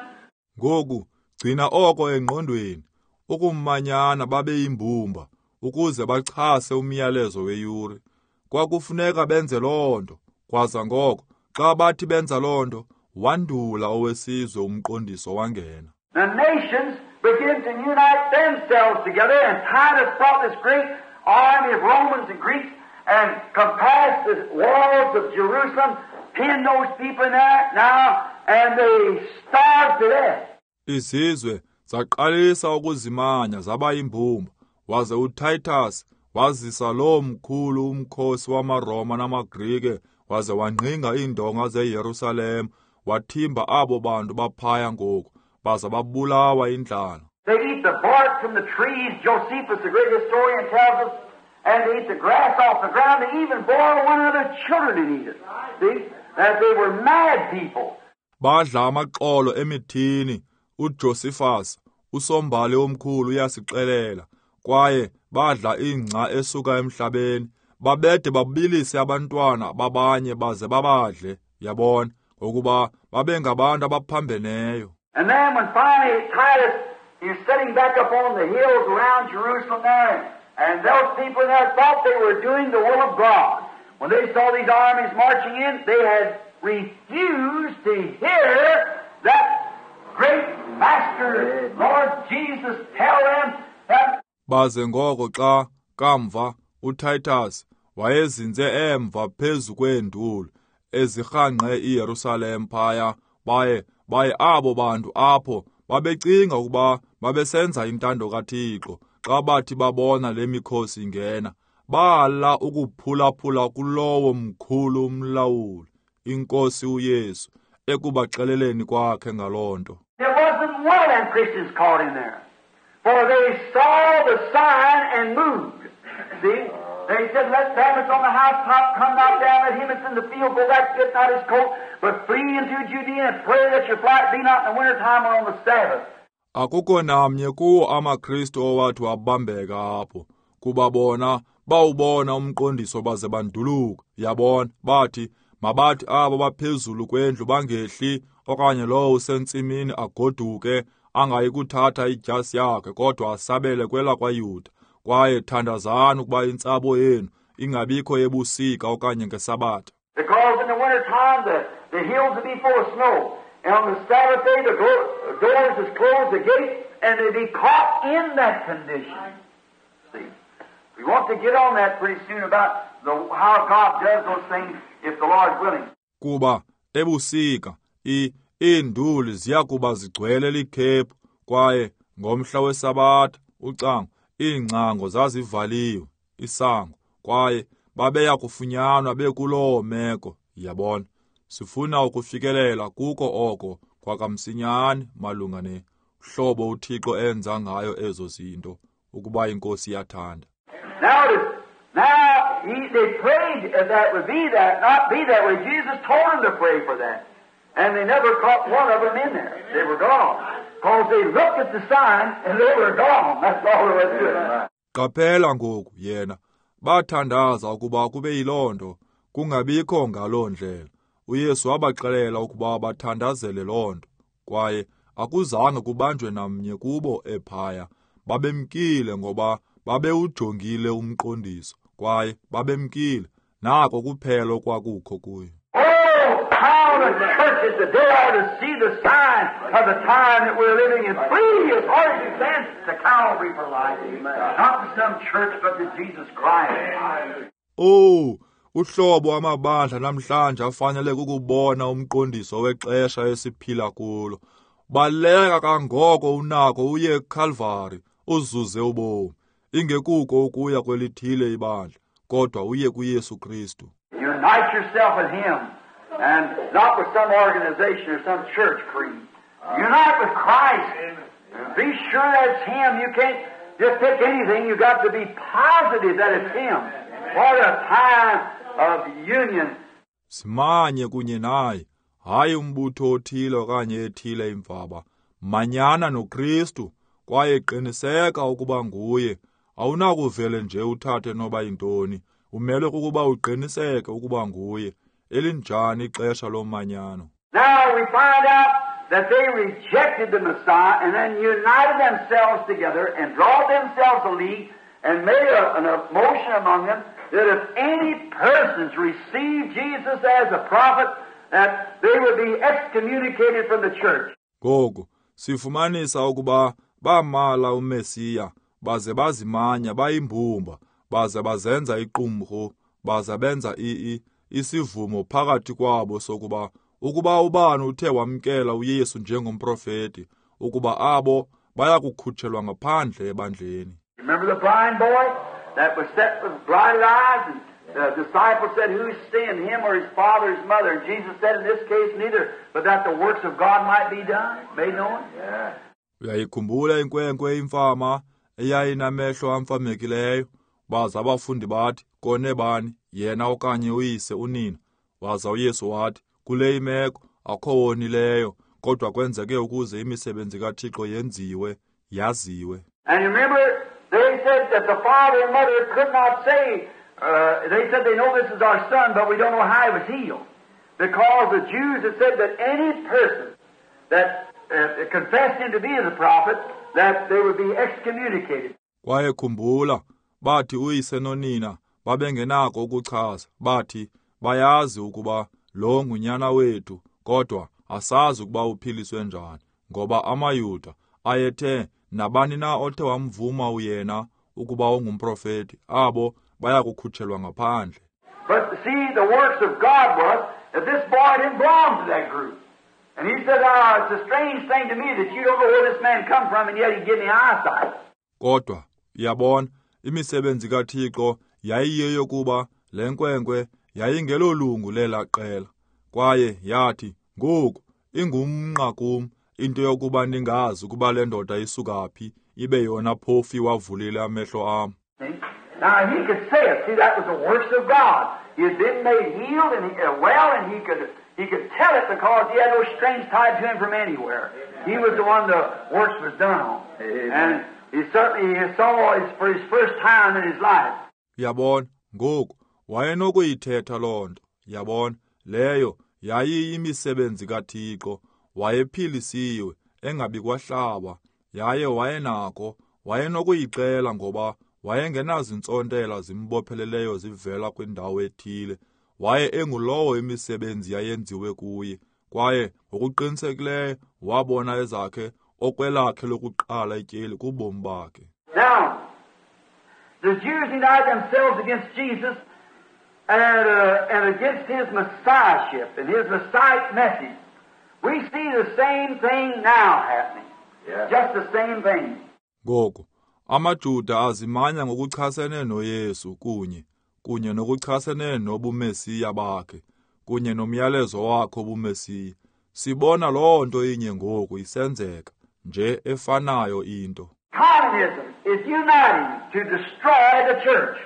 Ngoku gcina oko engqondweni, ukumanyana babeyimbumba ukuze bachase umyalezo weYure. Kwakufuneka benze lonto, kwaza ngoko xa bathi benza lonto, wandula owesizwe umqondiso wangena. The nations began to unite themselves together, and Titus brought this great army of Romans and Greeks and compassed the walls of Jerusalem, pinned those people in there now, and they starved to death. Izizwe zaqalisa ukuzimanya zaba yimbumba, waze uTitus wazisa lo mkhulu umkhosi wamaRoma namaGrike waze wanqinga iindonga zeYerusalem wathimba abo bantu baphaya ngoku baza babulawa indlala. They eat the bark from the trees, Josephus, the great historian, tells us, and they eat the grass off the ground. They even boil one of their children and eat it. See? That they were mad people. Badla amaxolo emithini, uJosephus, usombali omkhulu uyasixelela, kwaye badla ingca esuka emhlabeni, babede babilise abantwana babanye baze babadle, yabona, ukuba babengabantu abaphambeneyo. And then when finally Titus, he was sitting back up on the hills around Jerusalem there, and those people there thought they were doing the will of God. When they saw these armies marching in, they had refused to hear that great Master, Lord Jesus, tell them that. Baze ngoko xa kamva uTitus wayezinze emva phezu kweendulo ezirhanqe iYerusalem phaya baye abo bantu apho babecinga ukuba babesenza intando kaThixo xa bathi babona le mikhosi ingena bala ukuphulaphula kulowo mkhulu umlawuli inkosi uYesu ekubaxeleleni kwakhe ngalonto. There wasn't one of them Christians caught in there, for they saw the sign and moved. See, they said, "Let them that's on the housetop come not down, let him that's in the field go back, get not his coat, but flee into Judea and pray that your flight be not in the winter time or on the Sabbath." Akukho namnye kuwo amaKristu owathi wabambeka apho kuba bona bawubona umqondiso baze banduluka, yabona, bathi mabathi abo baphezulu kwendlu bangehli okanye lowo usentsimini agoduke angayi kuthatha idyasi yakhe kodwa asabele kwela kwaYuda, kwaye thandazani ukuba intsabo yenu ingabikho ebusika okanye ngeSabatha. Because in the winter time the hills would be full of snow, and on the Sabbath day the doors is closed, the gates, and they'd be caught in that condition. See, we want to get on that pretty soon about how God does those things if the Lord is willing. Kuba ebusika iinduli ziyakuba zigcwele likhephu, kwaye ngomhla weSabatha ucango iingcango zazivaliwe isango, kwaye babeya kufunyanwa bekuloo meko, yabona. Sifuna ukufikelela kuko oko kwakamsinyane malunga nehlobo uThixo enza ngayo ezo zinto ukuba inkosi yathanda. Now they prayed that would be that, not be that way. Jesus told them to pray for that. And they never caught one of them in there. They were gone. Because they looked at the sign and they were gone. That's all there was to it. Qaphela ngoku yena bathandaza ukuba kube yilonto kungabikho ngaloo ndlela. uYesu wabaxelela ukuba bathandazele lonto, kwaye akuzange kubanjwe namnye kubo ephaya. Babemkile ngoba babewujongile umqondiso, kwaye babemkile nako kuphela okwakukho kuye. Oh, how the churches today ought to see the sign of the time that we're living in. Flee as hard as you can to Calvary for life. Not to some church, but to Jesus Christ. Oh, uhlobo amabandla namhlanje afanele ukubona umqondiso wexesha esiphila kulo. Baleka kangoko unako uye eCalvary uzuze ubomi. Ingekuko ukuya kwelithile ibandla, kodwa uye kuYesu Kristu. Unite yourself with Him, and not with some organization or some church creed. Unite with Christ. Be sure that's Him. You can't just take anything. You've got to be positive that it's Him. What a time of union. Simanye kunye naye, hayi umbutho othile okanye ethile imvaba. Manyana noKristu, kwaye qiniseka ukuba nguye. Awunakuvele nje uthathe noba yintoni. Umele ukuba uqiniseke ukuba nguye. Elinjani ixesha lomanyano. Now we find out that they rejected the Messiah and then united themselves together and brought themselves a league and made an motion among them that if any persons received Jesus as a prophet, that they would be excommunicated from the church. Gogo, sifumanisa ukuba bamala uMesiya, baze bazimanya bayimbumba, baze bazenza iqumrhu, baze benza isivumo phakathi kwabo sokuba ukuba ubani uthe wamkela uYesu njengomprofeti, ukuba abo baya kukhutshelwa ngaphandle ebandleni. Remember the blind boy? that was set with blinded eyes, and the disciples said, who's sinned, him or his father or his mother? And Jesus said, in this case, neither, but that the works of God might be done, made known. Uyayikhumbula inkwenkwe imfama eyayinamehlo amfamekileyo, baza abafundi bathi, kone bani, yena okanye uyise unina? Waza uYesu wathi, kule imeko akho wonileyo, kodwa kwenzeke ukuze imisebenzi kaThixo yenziwe, yaziwe. And remember, they said that the father and mother could not say, they said they know this is our son, but we don't know how he was healed. Because the Jews had said that any person that confessed him to be the prophet, that they would be excommunicated. Kwaye khumbula, bathi uyise nonina babengenako ukuchaza, bathi bayazi ukuba lo ngunyana wethu, kodwa asazi ukuba uphiliswe njani, ngoba amaYuda ayethe nabani na othe wamvuma uyena ukuba ungumprofeti, abo bayakukhutshelwa ngaphandle. But see, the works of God was that this boy didn't belong to that group. And he said, it's a strange thing to me that you don't know where this man come from, and yet he gave me eyesight. Kodwa, yabona, imisebenzi kaThixo yayiyo yokuba le nkwenkwe yayingelolungu lela qela, kwaye yathi, ngoku ingumnqa kum into yokuba ningazi ukuba le ndoda isuka phi, ibe yona phofu wavulile amehlo am. Now he could say it. See, that was the works of God. He had been made healed and well, and he could tell it because he had no strings tied to him from anywhere. He was the one the works was done on. And he certainly saw it for his first time in his life. Yabona, ngoku wayenokuyithetha loo nto. Yabona, leyo yayiyimisebenzi kaThixo, wayephilisiwe, engabi kwahlaba, yaye wayenokuyixela ngoba wayengenazintsontela zimbopheleleyo zivela kwindawo ethile, waye engulowo imisebenzi yayenziwe kuye, kwaye ngokuqinisekileyo wabona ezakhe okwelakhe lokuqala ityeli kubomi bakhe. Now, the Jews united themselves against Jesus and against his messiahship and his messiah message. We see the same thing now happening. Yeah. Just the same thing. Ngoku amaJuda azimanya ngokuchasene noYesu kunye nokuchasene nobumesiya bakhe, kunye nomyalezo wakhe obumesiya. Sibona loo nto inye ngoku isenzeka, nje efanayo into. Communism is uniting to destroy the church.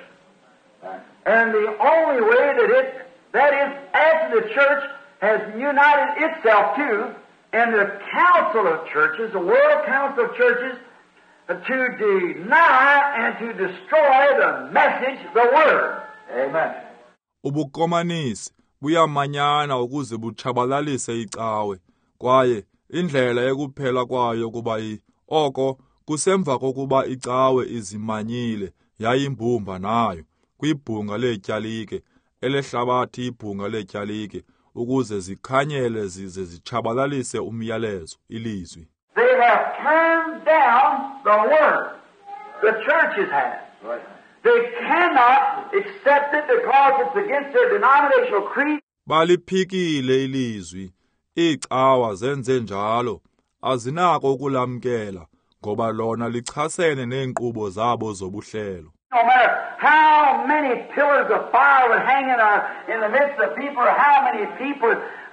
And the only way that is after the church has united itself to, in the council of churches, the world council of churches, to deny and to destroy the message, the word. Amen. Ubukomanisi buyamanyana ukuze butshabalalise icawe, kwaye indlela ekuphela kwayo kuba oko kusemva kokuba icawe izimanyile yayimbumba nayo kwibhunga letyalike elehlabathi ibhunga letyalike ukuze zikhanyele zize zitshabalalise umyalezo ilizwi. They have turned down the word. The churches have. Right. They cannot accept it because it's against their denominational creed. Baliphikile ilizwi, icawa zenze njalo, azinako ukulamkela ngoba lona lichasene neenkqubo zabo zobuhlelo. No matter how many pillars of fire would hang in the midst of people, or how many people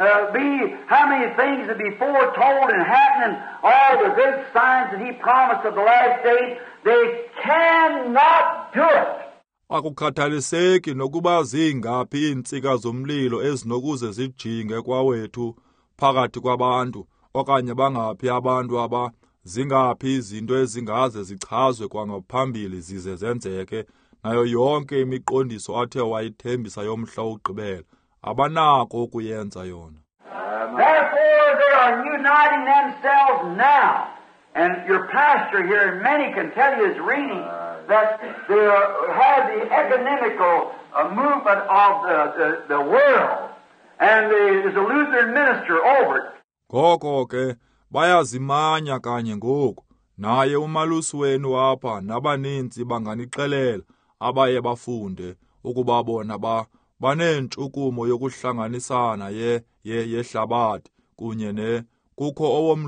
how many things would be foretold and happening, all the great signs that he promised of the last days, they cannot do it. Akukhathaliseki nokuba zingaphi iintsika zomlilo ezinokuze zijinge kwawethu phakathi kwabantu, okanye bangaphi abantu zingaphi izinto ezingaze zichazwe kwangaphambili zize zenzeke, nayo yonke imiqondiso athe wayithembisa yomhla wokugqibela, abanako ukuyenza yona. Therefore they are uniting themselves now. And your pastor here, and many can tell you his reading, that they have the economical movement of the world. And there's a Lutheran minister over it. Ngoko ke bayazimanya kanye ngoku, naye umalusi wenu apha nabaninzi banganixelela abaye bafunde ukuba bona banentshukumo yokuhlanganisana yehlabathi kunye kukho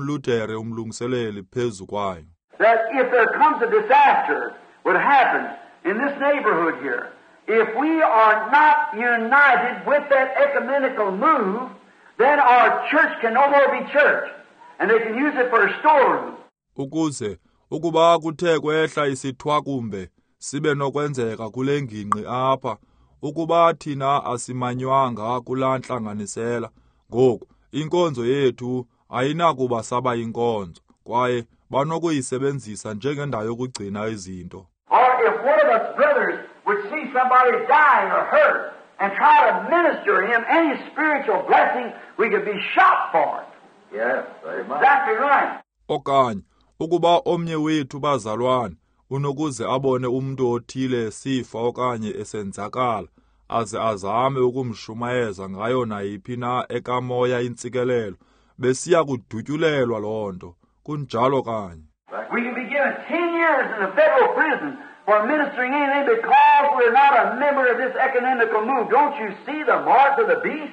owomlutere umlungiseleli phezu kwayo. That if there comes a disaster would happen, in this neighborhood here, if we are not united with that ecumenical move, then our church can no more be church, and they can use it for a storeroom. Ukuze ukuba kuthe kwehla isithwakumbe sibe nokwenzeka kule ngingqi apha, ukuba thina asimanywanga kula nhlanganisela, ngoku inkonzo yethu ayinakuba saba inkonzo, kwaye banokuyisebenzisa njengendawo yokugcina izinto. Or if one of us brothers would see somebody dying or hurt and try to minister him any spiritual blessing, we could be shot for it. Yes, very much. Exactly right. Okanye ukuba omnye wethu bazalwane unokuze abone umuntu othile sifa okanye esenzakala, aze azame ukumshumayeza ngayo nayiphi na ekamoya intsikelelo, besiya kudutyulelwa loo nto. Kunjalo kanye. We can be given 10 years in a federal prison for ministering anything because we're not a member of this ecumenical move. Don't you see the mark of the beast?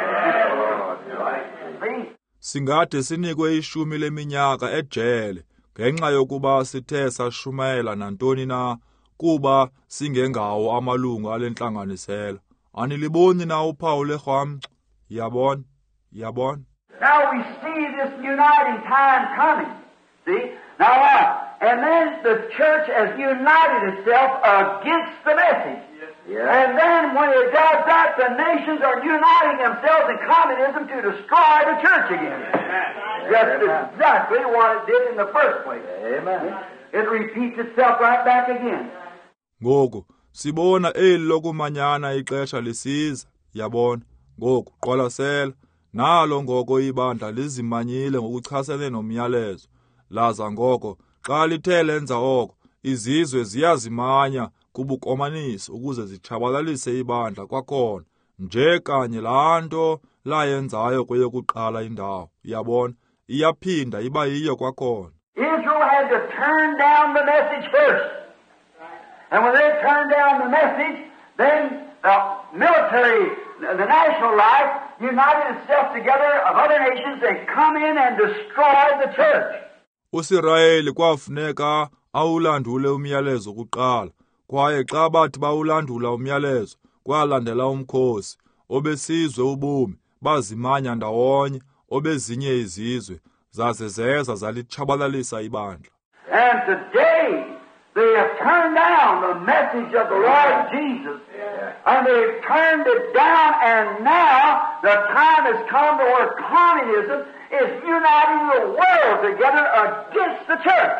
See? Singade sinikwe 10 leminyaka ejele ngenxa yokuba sithe sashumayela nantoni na kuba singengawo amalungu alentlanganisela. Aniliboni na uphawu lerhwamco? Yabona? Now we see this uniting time coming. See? Now what? And then the church has united itself against the message. Yes. And then when it does that, the nations are uniting themselves in communism to destroy the church again. Just exactly what it did in the first place. Amen. It repeats itself right back again. Ngoku sibona eli lokumanyana ixesha lisiza, yabona. Ngoku qwalasela nalo ngoko ibandla lizimanyile ngokuchasene nomyalezo. Laza ngoko xa lithe lenza oko, izizwe ziyazimanya kubukomanisi ukuze zitshabalalise ibandla kwakhona, nje kanye laa nto layenzayo kweyokuqala indawo, yabona, iyaphinda iba yiyo kwakhona. Israel had to turn down the message first. And when they turned down the message, then military, the national life, united itself together of other nations. They come in and destroy the church. USirayeli kwafuneka awulandule umyalezo kuqala, kwaye xa bathi bawulandula umyalezo, kwalandela umkhosi, obesizwe ubomi, bazimanya ndawonye, obezinye izizwe, zaze zeza zalitshabalalisa ibandla. And today, they have turned down the message of the Lord Jesus. And they've turned it down, and now the time has come to where communism is uniting the world together against the church.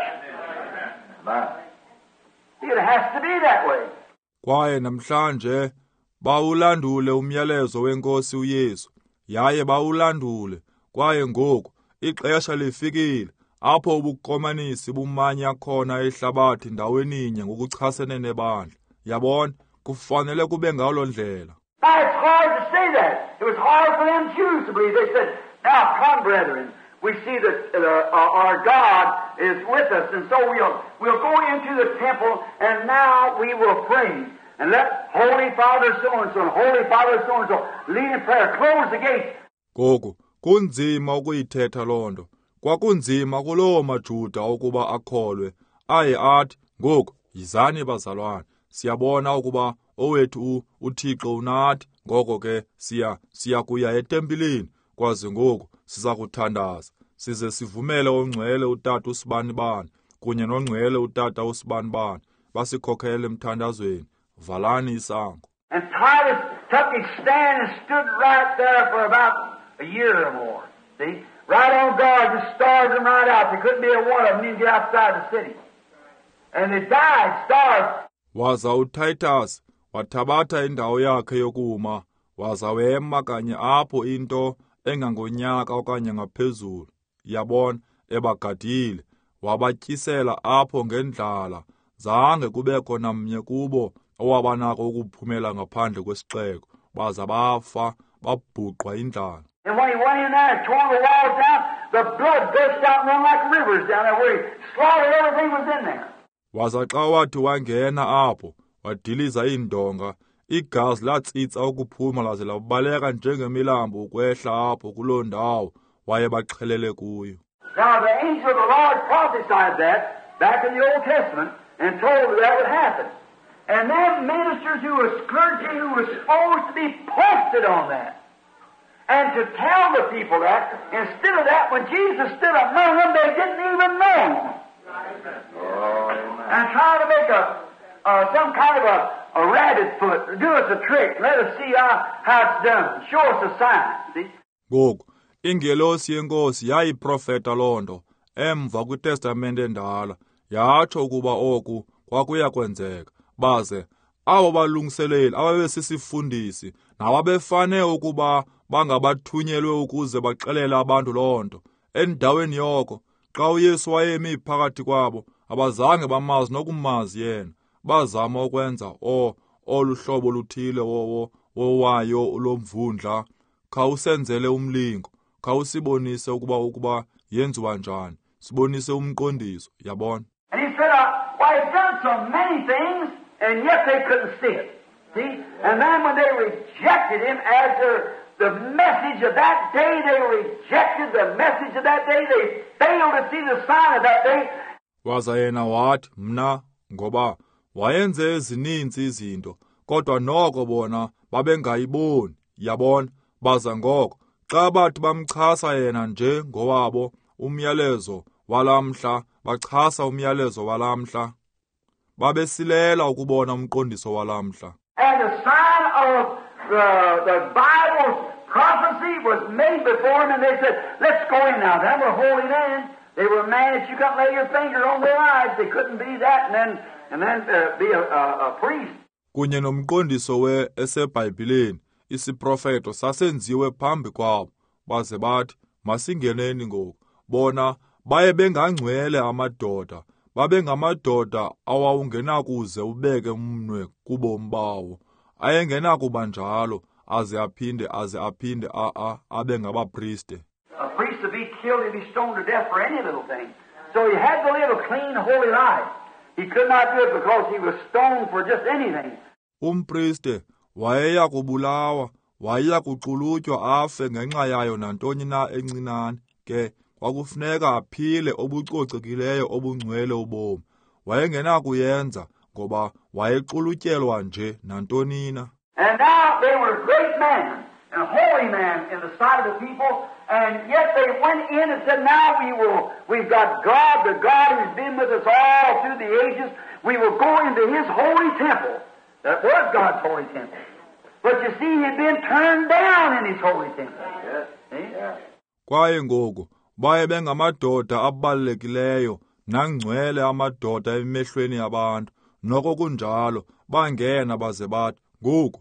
It has to be that way. Kwaye namhlanje bawulandule umyalezo wenkosi uYesu, yaye bawulandule, kwaye ngoku ixesha lifikile apho ubukomanisi bumanya khona ihlabathi ndaweninye ngokuchasene nebandla. Yabona, kufanele kube ngalo ndlela. Now it's hard to say that. It was hard for them Jews to believe. They said, now come, brethren, we see that our God is with us, and so we'll go into the temple, and now we will pray. And let Holy Father so-and-so and Holy Father so-and-so lead in prayer. Close the gates. Gogo, kunzima ukuyithetha loo nto. Kwakunzima kuloo maJuda ukuba akholwe. Aye athi, ngoku, yizani bazalwane. Siyabona ukuba owethu uThixo unathi, ngoko ke siya kuya etempileni, kwaze ngoku siza kuthandaza. Size sivumele ongcwele utata usibanibani, kunye nongcwele utata usibanibani, basikhokhele emthandazweni. Valani isango. And Titus took his stand and stood right there for about a year or more. See? Right on guard, just starved them right out. There couldn't be a one of them even get outside the city. And they died, starved. Waza uTitus wathabatha indawo yakhe yokuma, waza wema kanye apho into engangonyaka okanye ngaphezulu, yabona, ebagadile, wabatyisela apho ngendlala, zange kubekho namnye kubo owabanako ukuphumela ngaphandle kwesixeko, baza bafa, babhuqwa indlala. And when he went in there and tore the walls down, the blood burst out and run like rivers down there where he slaughtered everything was in there. Waza xa wathi wangena apho, wadiliza iindonga, igazi latsitsa ukuphuma laze labaleka njengemilambo ukwehla apho kuloo ndawo waye baxhelele kuyo. Now the angel of the Lord prophesied that back in the Old Testament and told that would happen. And them ministers who was clergy who was supposed to be posted on that. And to tell the people that, instead of that, when Jesus stood among them, they didn't even know him. And trying to make some kind of a rabbit foot, do us a trick, let us see how it's done, show us a sign. See? Ngoku ingelosi yenkosi yayiprofeta londo emva kwiTestamente endala yatsho ukuba oku kwakuya kwenzeka baze abo balungiseleli ababesisifundisi nababefane ukuba bangabathunyelwe ukuze baxelele abantu lonto endaweni yoko xa uYesu wayemi phakathi kwabo abazange bamazi nokumazi yena bazama ukwenza oluhlobo luthile wowayo lomvundla khawusenzele umlingo khawusibonise ukuba yenziwa njani sibonise umqondiso yabona. And he said, well, I've done so many things, and yet they couldn't see it. See? And then when they rejected him as the message of that day, they rejected the message of that day. They failed to see the sign of that day. Waza yena wathi mna ngoba wayenze ezininzi izinto, kodwa noko bona babengayiboni, yabona, baza ngoko. Xa bathi bamchasa yena nje ngowabo umyalezo walamhla, bachasa umyalezo walamhla, babesilela ukubona umqondiso walamhla. And the sign of the Bible's prophecy was made before them, and they said, let's go in now. They were holy men. They were men that you couldn't lay your finger on their eyes. They couldn't be that and then be a priest. Kunye nomqondiso esebhayibhileni isiprofeto sasenziwe phambi kwabo baze bathi masingeneni ngoku bona baye bengangcwele amadoda babengamadoda awawungenakuze ubeke umnwe kubomi bawo ayengenakuba njalo aze aphinde abe ngabapriste. A priest to be killed and be stoned to death for any little thing. So he had to live a clean, holy life. He could not do it because he was stoned for just anything. Umpriste wayeya kubulawa, wayeya kuqulutywa afe ngenxa yayo nantoni na encinane ke kwakufuneka aphile obucocekileyo obungcwele ubomi. Wayengenakuyenza ngoba wayequlutyelwa nje nantoni na. And now they were great men and holy men in the sight of the people, and yet they went in and said, now we've got God, the God who's been with us all through the ages. We will go into His holy temple. That was God's holy temple. But you see, He'd been turned down in His holy temple. Yes. Kwaye ngoku baye bengamadoda abalulekileyo nangcwele amadoda emehlweni yabantu noko kunjalo bangena baze bathi ngoku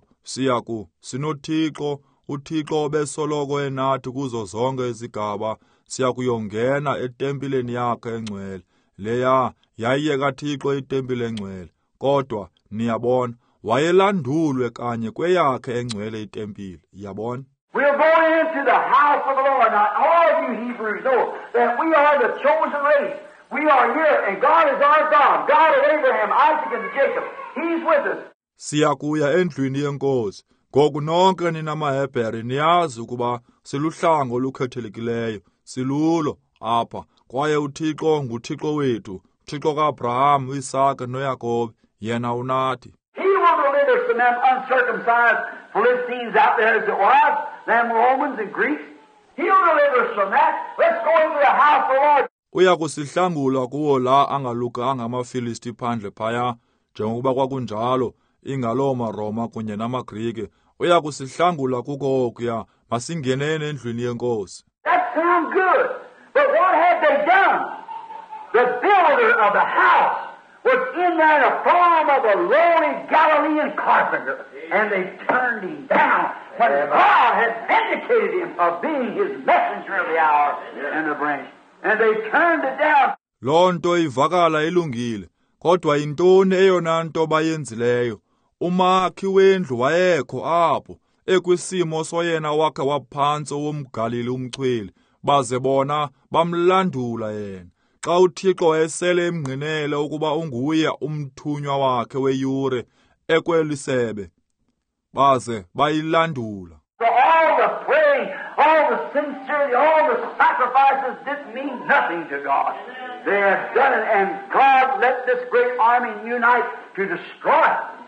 sinoThixo uThixo obesoloko enathi kuzo zonke izigaba siyakuyongena etempileni yakhe engcwele leya yayiye kaThixo itempile engcwele kodwa niyabona wayelandulwe kanye kweyakhe engcwele itempile yabona. We'll go into the house of the Lord. Now, all of you Hebrews know that we are the chosen race. We are here, and God is our God, God of Abraham, Isaac, and Jacob. He's with us. Siyakuya endlwini yenkosi. Ngoku nonke nina maHebhere niyazi ukuba siluhlango olukhethelekileyo, silulo apha, kwaye uThixo nguThixo wethu, uThixo kaAbraham, uIsaka noYakobe, yena unathi. He will deliver us from them uncircumcised Philistines out there as it was, them Romans and Greeks. He'll deliver us from that. Let's go into the house of the Lord. Uya kusihlangula kuwo la angalukanga amaFilisti phandle phaya, njengokuba kwakunjalo ingaloma Roma kunye namaGrike. Uya kusihlangula kuko okuya, masingeneni endlwini yenkosi. That sounds good. But what had they done? The builder of the house was in there in the form of a lowly Galilean carpenter, and they turned him down when God had vindicated him of being His messenger of the hour and the branch. And they turned it down. Loo nto ivakala ilungile, kodwa yintoni eyona nto bayenzileyo? Umakhi wendlu wayekho apho, ekwisimo soyena wakhe waphantsi womGalile umchweli, baze bona bamlandula yena. Xa uThixo wayesele emngqinele ukuba unguye umthunywa wakhe weyure ekwelisebe, baze bayilandula. So all the praying, all the sincerity, all the sacrifices didn't mean nothing to God. They had done it, and God let this great army unite to destroy it.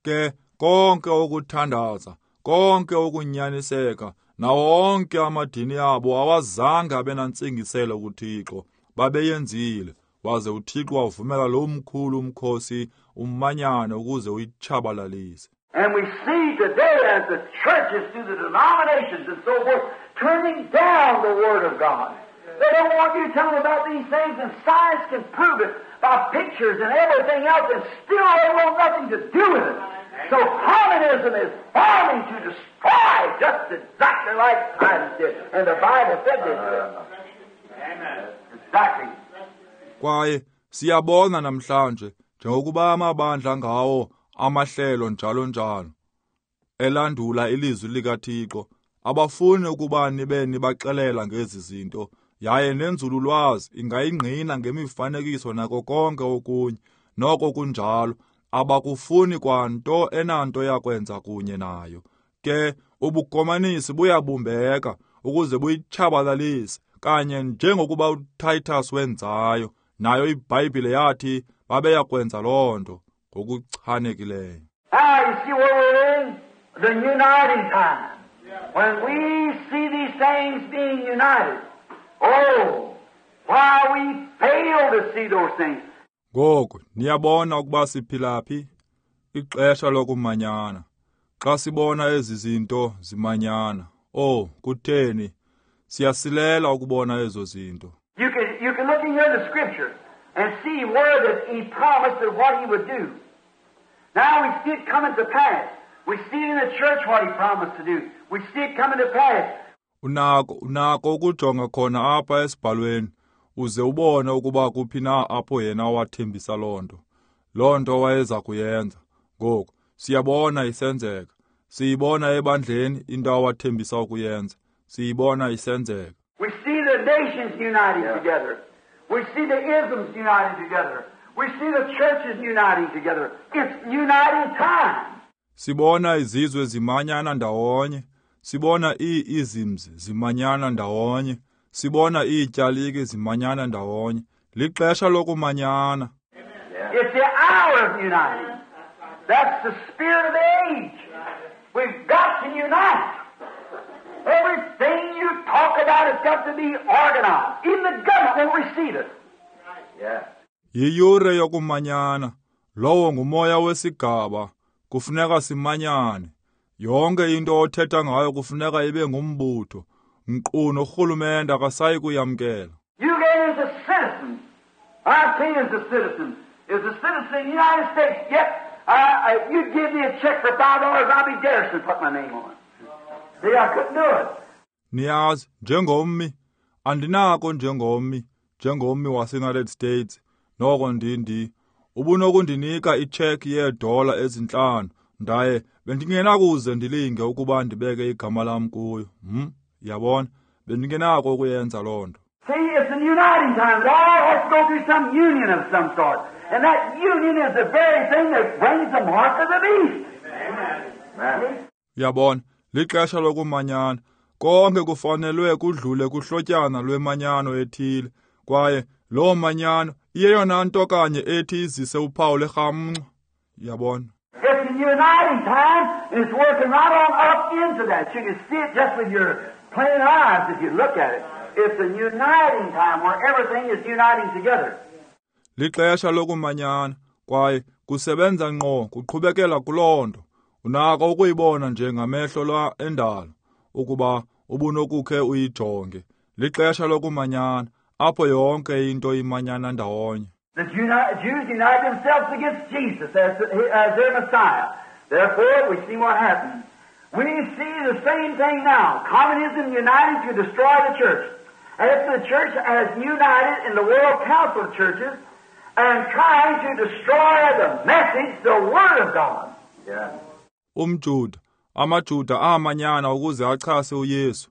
ke konke ukuthandaza, konke ukunyaniseka, nawonke amadini abo awazange abenantsingiselo kuThixo, babeyenzile, waze uThixo wavumela lo mkhulu umkhosi umanyane ukuze uyitshabalalise. And we see today as the churches through the denominations and so forth turning down the Word of God. They don't want you to tell them about these things, and science can prove it by pictures and everything else, and still they want nothing to do with it. So communism is forming to destroy just exactly like Titus did. And the Bible said this. Amen. Exactly. Kwaye siyabona namhlanje njengokuba amabandla ngawo amahlelo njalo elandula ilizwi likaThixo, abafuni ukuba nibaxelela ngezi zinto, yaye nenzululwazi ingayingqina ngemifanekiso nako konke okunye, noko kunjalo, abakufuni kwanto enanto yakwenza kunye nayo. Ke ubukomanisi buyabumbeka ukuze buyitshabalalise, kanye njengokuba uTitus wenzayo, nayo iBhayibhile yathi babeyakwenza loo nto ngokuchanekileyo. You see where we're in? The uniting time. When we see these things being united, oh, why we fail to see those things. Ngoku niyabona ukuba siphila phi? Ixesha lokumanyana. Xa sibona ezi zinto zimanyana, oh, kutheni siyasilela ukubona ezo zinto. You can look in here in the Scripture and see where that He promised of what He would do. Now we see it coming to pass. We see it in the church what He promised to do. We see it coming to pass. Unako ukujonga khona apha esibhalweni, uze ubone ukuba kuphi na apho yena wathembisa loo nto wayeza kuyenza. Ngoku siyabona isenzeka, siyibona ebandleni into awathembisa ukuyenza, siyibona isenzeka. We see the nations uniting together. We see the isms uniting together. We see the churches uniting together. It's uniting time. Sibona izizwe zimanyana ndawonye, sibona ii-isms zimanyana ndawonye, sibona iityalike zimanyana ndawonye. Lixesha lokumanyana. It's the hour of uniting. That's the spirit of the age. We've got to unite. Everything you talk about has got to be organized. Even the government won't receive it. Yeah. Yiyure yokumanyana. Lowo ngumoya wesigaba. Kufuneka simanyane. Yonke into othetha ngayo kufuneka ibe ngumbutho. Nkqu norhulumente akasayi kuyamkela. You guys as a citizen. I pay as a citizen. As a citizen of the United States, yet you give me a check for $5, I'll be Garrison put my name on it. See, I couldn't do it. Niyazi, njengommi, andinako njengommi wase-United States, noko ndindi, ubunokundinika icheki $5 ezinhlanu, ndaye bendingenakuze ndilinge ukuba ndibeke igama lam kuyo. Yabona, bendingenako ukuyenza loo nto. See, it's an uniting time. It all has to go through some union of some sort. And that union is the very thing that brings the mark of the beast. Amen. Yabona, lixesha lokumanyana. Konke kufanelwe kudlule kuhlotyana lwemanyano ethile. Kwaye, loo manyano, iyeyona nto kanye ethi izise uphawu lerhamnco. Yabona. It's a uniting time, and it's working right on up into that. You can see it just with your plain eyes if you look at it. It's a uniting time where everything is uniting together. Lixesha lokumanyana, kwaye kusebenza ngqo kuqhubekela kuloo nto. Unako ukuyibona nje ngamehlo endalo, ukuba ubunokukhe uyijonge. Lixesha lokumanyana, apho yonke into imanyana ndawonye. The Jews unite themselves against Jesus as their Messiah. Therefore, we see what happens. We see the same thing now. Communism united to destroy the church. After the church has united in the World Council of Churches and trying to destroy the message, the Word of God. Yeah. Amajuda amanyana ukuze achase uYesu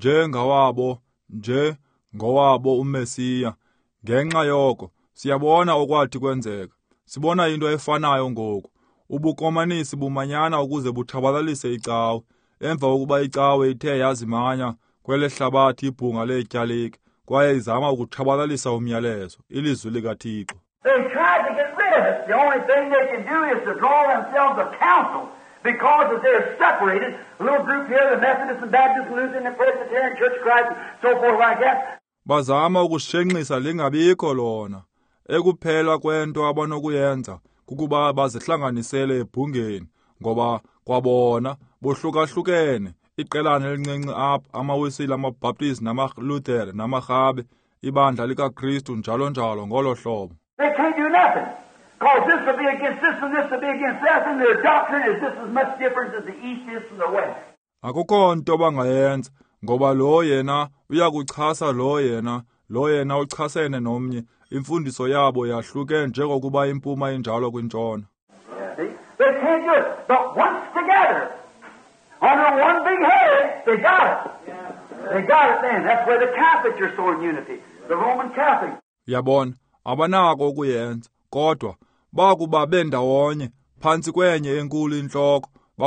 ngowabo uMesiya. Ngenxa yoko siyabona okwathi kwenzeka. Sibona into efanayo ngoku. Ubukomanisi bumanyana ukuze butshabalalise icawe. Emva kokuba icawe ithe yazimanya kwele hlabathi ibhunga letyalike, kwaye izama ukutshabalalisa umyalezo, ilizwi likaThixo. They tried to get rid of it. The only thing they can do is to draw themselves a council because if they're separated, a little group here, the Methodist and Baptist and Lutheran and Presbyterian Church of Christ and so forth like that. Bazama ukushenxisa lingabikho lona. Ekuphela kwento abanokuyenza kukuba bazihlanganisele ebhungeni ngoba kwabona bohlukahlukene iqelane elincinci apha amawisile amabaptist namaLuther namarhabe ibandla likaKristu njalo njalo ngolo hlobo. They can't do nothing because this will be against this and this will be against that and their doctrine is just as much different as the east is from the west. Akukho nto bangayenza ngoba lo yena uyakuchasa lo yena uchasene nomnye imfundiso yabo yahluke njengokuba impuma injalo kwintshona. They can't do it, but once together, under one big head, they got it. They got it then. That's where the Catholics are so in unity. The Roman Catholics. Yabona, abanako ukuyenza, kodwa bakuba bendawonye phantsi kwenye enkulu inhloko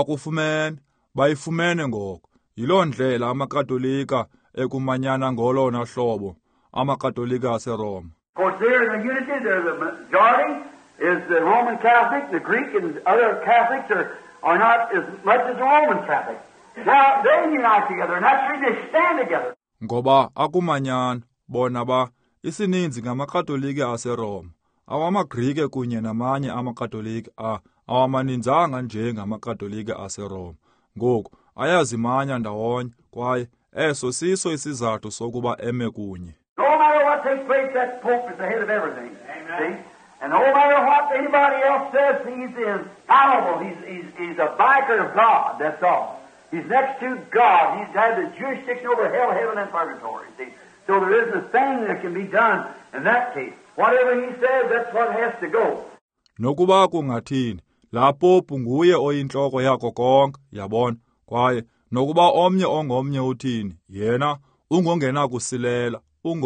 bayifumene ngoko. Yiloo ndlela amakatolika ekumanyana ngolona hlobo amakatolika aseRoma. Of course, they're in the unity. They're the majority is the Roman Catholic, the Greek, and other Catholics are not as much as the Roman Catholic. Now they unite together, and that's why they stand together. Ngoba akumanyana bona isininzi ngamakatolika aseRoma. AwamaGrike kunye namanye amakatolika awamaninzanga nje ngamakatolika aseRoma. Ngoku ayazimanya ndawonye kwaye eso siso isizathu sokuba eme kunye. No matter what takes place, that Pope is the head of everything. See? And no matter what anybody else says, he's infallible. He's a vicar of God, that's all. He's next to God. He's had the jurisdiction over hell, heaven, and purgatory. See? So there isn't a thing that can be done in that case. Whatever he says, that's what has to go. Nokuba kungathini, la Pope nguye oyinhloko yako konke, yabona, kwaye nokuba omnye ongomnye uthini, yena ungongena kusilela,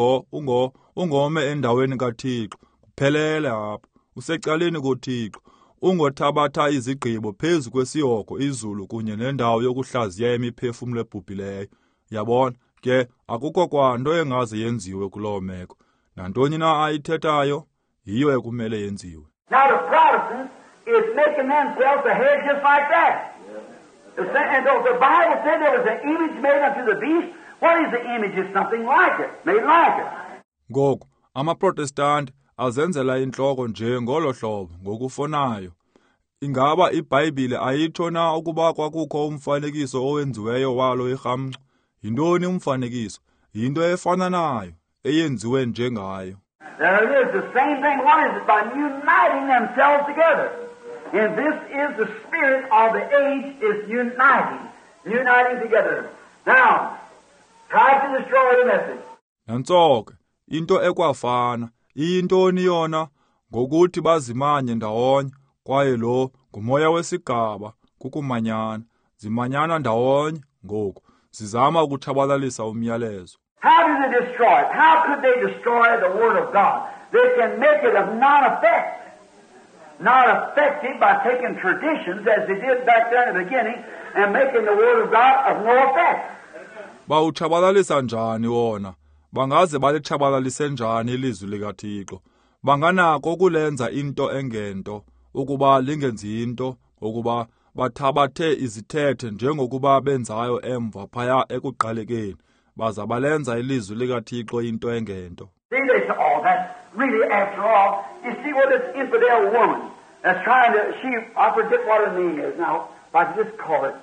ungome endaweni kaThixo, kuphelele apha, usecaleni koThixo, ungothabatha izigqibo phezu kwesihoko izulu kunye nendawo yokuhlaziya imiphefumulo ebhubhileyo. Yabona, ke akukho kwanto engaze yenziwe kuloo meko. Nantoni na ayithethayo, yiyo ekumele yenziwe. Now the Protestants is making themselves the head just like that. And the Bible said there was an image made unto the beast. What is the image? It's something like it, made like it. Ngoku, amaProtestanti azenzela inhloko nje ngolo hlobo ngokufonayo. Ingaba iBhayibhile ayitsho na ukuba kwakukho umfanekiso owenziweyo walo irhamncwa? Yintoni umfanekiso? Yinto efana nayo, eyenziwe njengayo. There it is, the same thing. What is it? By uniting themselves together. And this is the spirit of the age, is uniting together. Now, try to destroy the message. Nantsoke, into ekwafana, iyintoni yona, ngokuthi bazimanye ndawonye, kwaye lo, ngumoya wesigaba, kukumanyana, zimanyana ndawonye, ngoku, zizama ukutshabalalisa umyalezo. How do they destroy it? How could they destroy the Word of God? They can make it of non-effect. Not effective by taking traditions as they did back there in the beginning and making the Word of God of no effect. Bawutshabalalisa njani wona? Bangaze balitshabalalise njani ilizwi likaThixo? Banganako ukulenza into engento, ukuba lingenzi into, ukuba bathabathe izithethe njengokuba benzayo emva phaya ekuqalekeni, baza balenza ilizwi likaThixo into engento. See, they say, oh, that's really, after all, you see what this infidel woman that's trying to, I forget what her name is now, if I could just call it.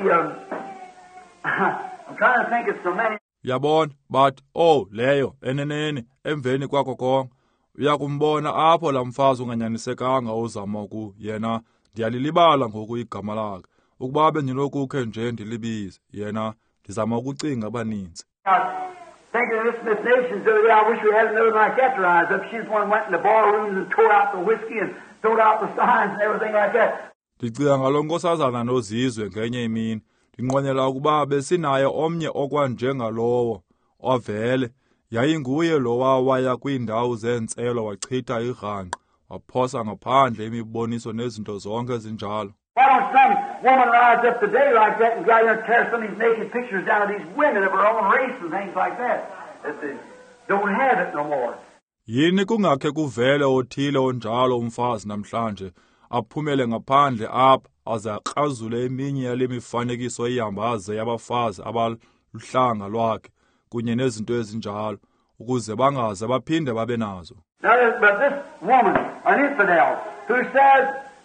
I'm trying to think of so many. Yabona, but, leyo, eneneni, emveni kwako konke, uyakumbona apho la mfazi unganyanisekanga uzama yena, ndiyalilibala ngoku igama lakhe, ukuba bendinokukhe nje ndilibize, yena, ndizama ukucinga abaninzi. Thinking of this Miss Nations the other day, I wish we had another like that to rise up. She's one who went in the bar rooms and tore out the whiskey and throwed out the signs and everything like that. Ndicinga ngalo nkosazana nozizwe ngenye imini. Ndinqwenela ukuba besinaye omnye okwanjengalowo ovele. Yayinguye lowa waya kwiindawo zentselo wachitha irhanqa, waphosa ngaphandle imiboniso nezinto zonke ezinjalo. Why don't some woman rise up today like that and go out there and tear some of these naked pictures down of these women of her own race and things like that? That they don't have it no more. Yini kungakhe kuvele othile onjalo umfazi namhlanje aphumele ngaphandle apha aze akrazule eminye yale mifanekiso ihambaze yabafazi abaluhlanga lwakhe kunye nezinto ezinjalo ukuze bangaze baphinde babe nazo. Now, but this woman, an infidel, who says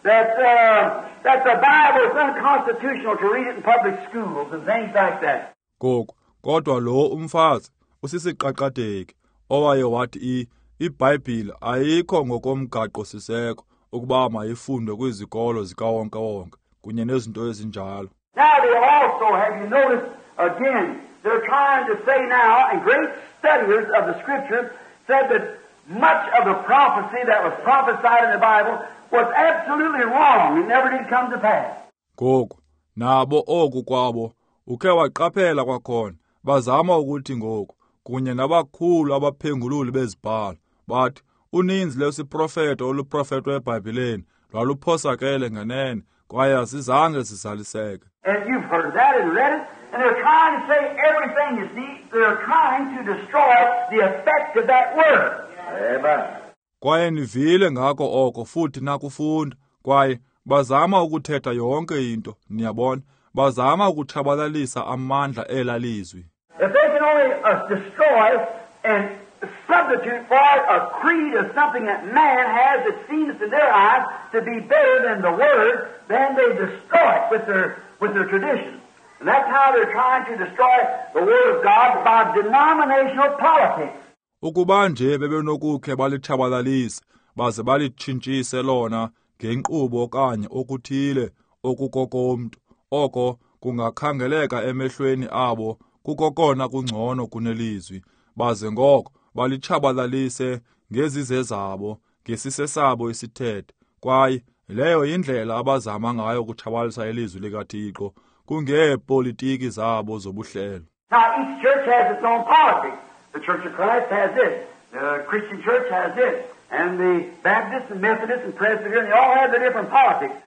that the Bible is unconstitutional to read it in public schools and things like that. Kodwa lo umfazi usisiqaqadeki owaye wathi iBhayibhile ayikho ngokomgaqo siseko ukuba mayifundwe kwizikolo zikawonke-wonke kunye nezinto ezinjalo. Now they also, have you noticed, again, they're trying to say now, and great studiers of the Scripture said that much of the prophecy that was prophesied in the Bible was absolutely wrong and never did come to pass. Nabo oku kwabo ukhe waqaphela kwakhona bazama ukuthi kunye nabakhulu abaphengululi bezibhalo bathi uninzi lwesiprofeto oluprofetwa eBhayibheleni lwaluphosakele ngenene kwaye azizange zizaliseke. And you've heard that and read it, and they're trying to say everything, you see, they're trying to destroy the effect of that word. Amen. Kwaye nivile ngako oko futhi nakufunda kwaye bazama ukuthetha yonke into niyabona bazama ukutshabalalisa amandla elalizwi. If they can only destroy and substitute for a creed of something that man has that seems in their eyes to be better than the Word, then they destroy it with their traditions. And that's how they're trying to destroy the Word of God by denominational politics. Ukuba nje bebenokukhe balitshabalalise baze balitshintshise lona ngenkqubo okanye okuthile okukokomntu oko kungakhangeleka emehlweni abo kukokona kungcono kunelizwi baze ngoko balitshabalalise ngezize zabo ngesisesabo isithethe kwaye leyo indlela abazama ngayo ukutshabalalisa ilizwi likaThixo kungeepolitiki zabo zobuhlelo. Now each church has its own politics. The Church of Christ has this, the Christian Church has this, and the Baptists and Methodists and Presbyterian, they all have their different politics.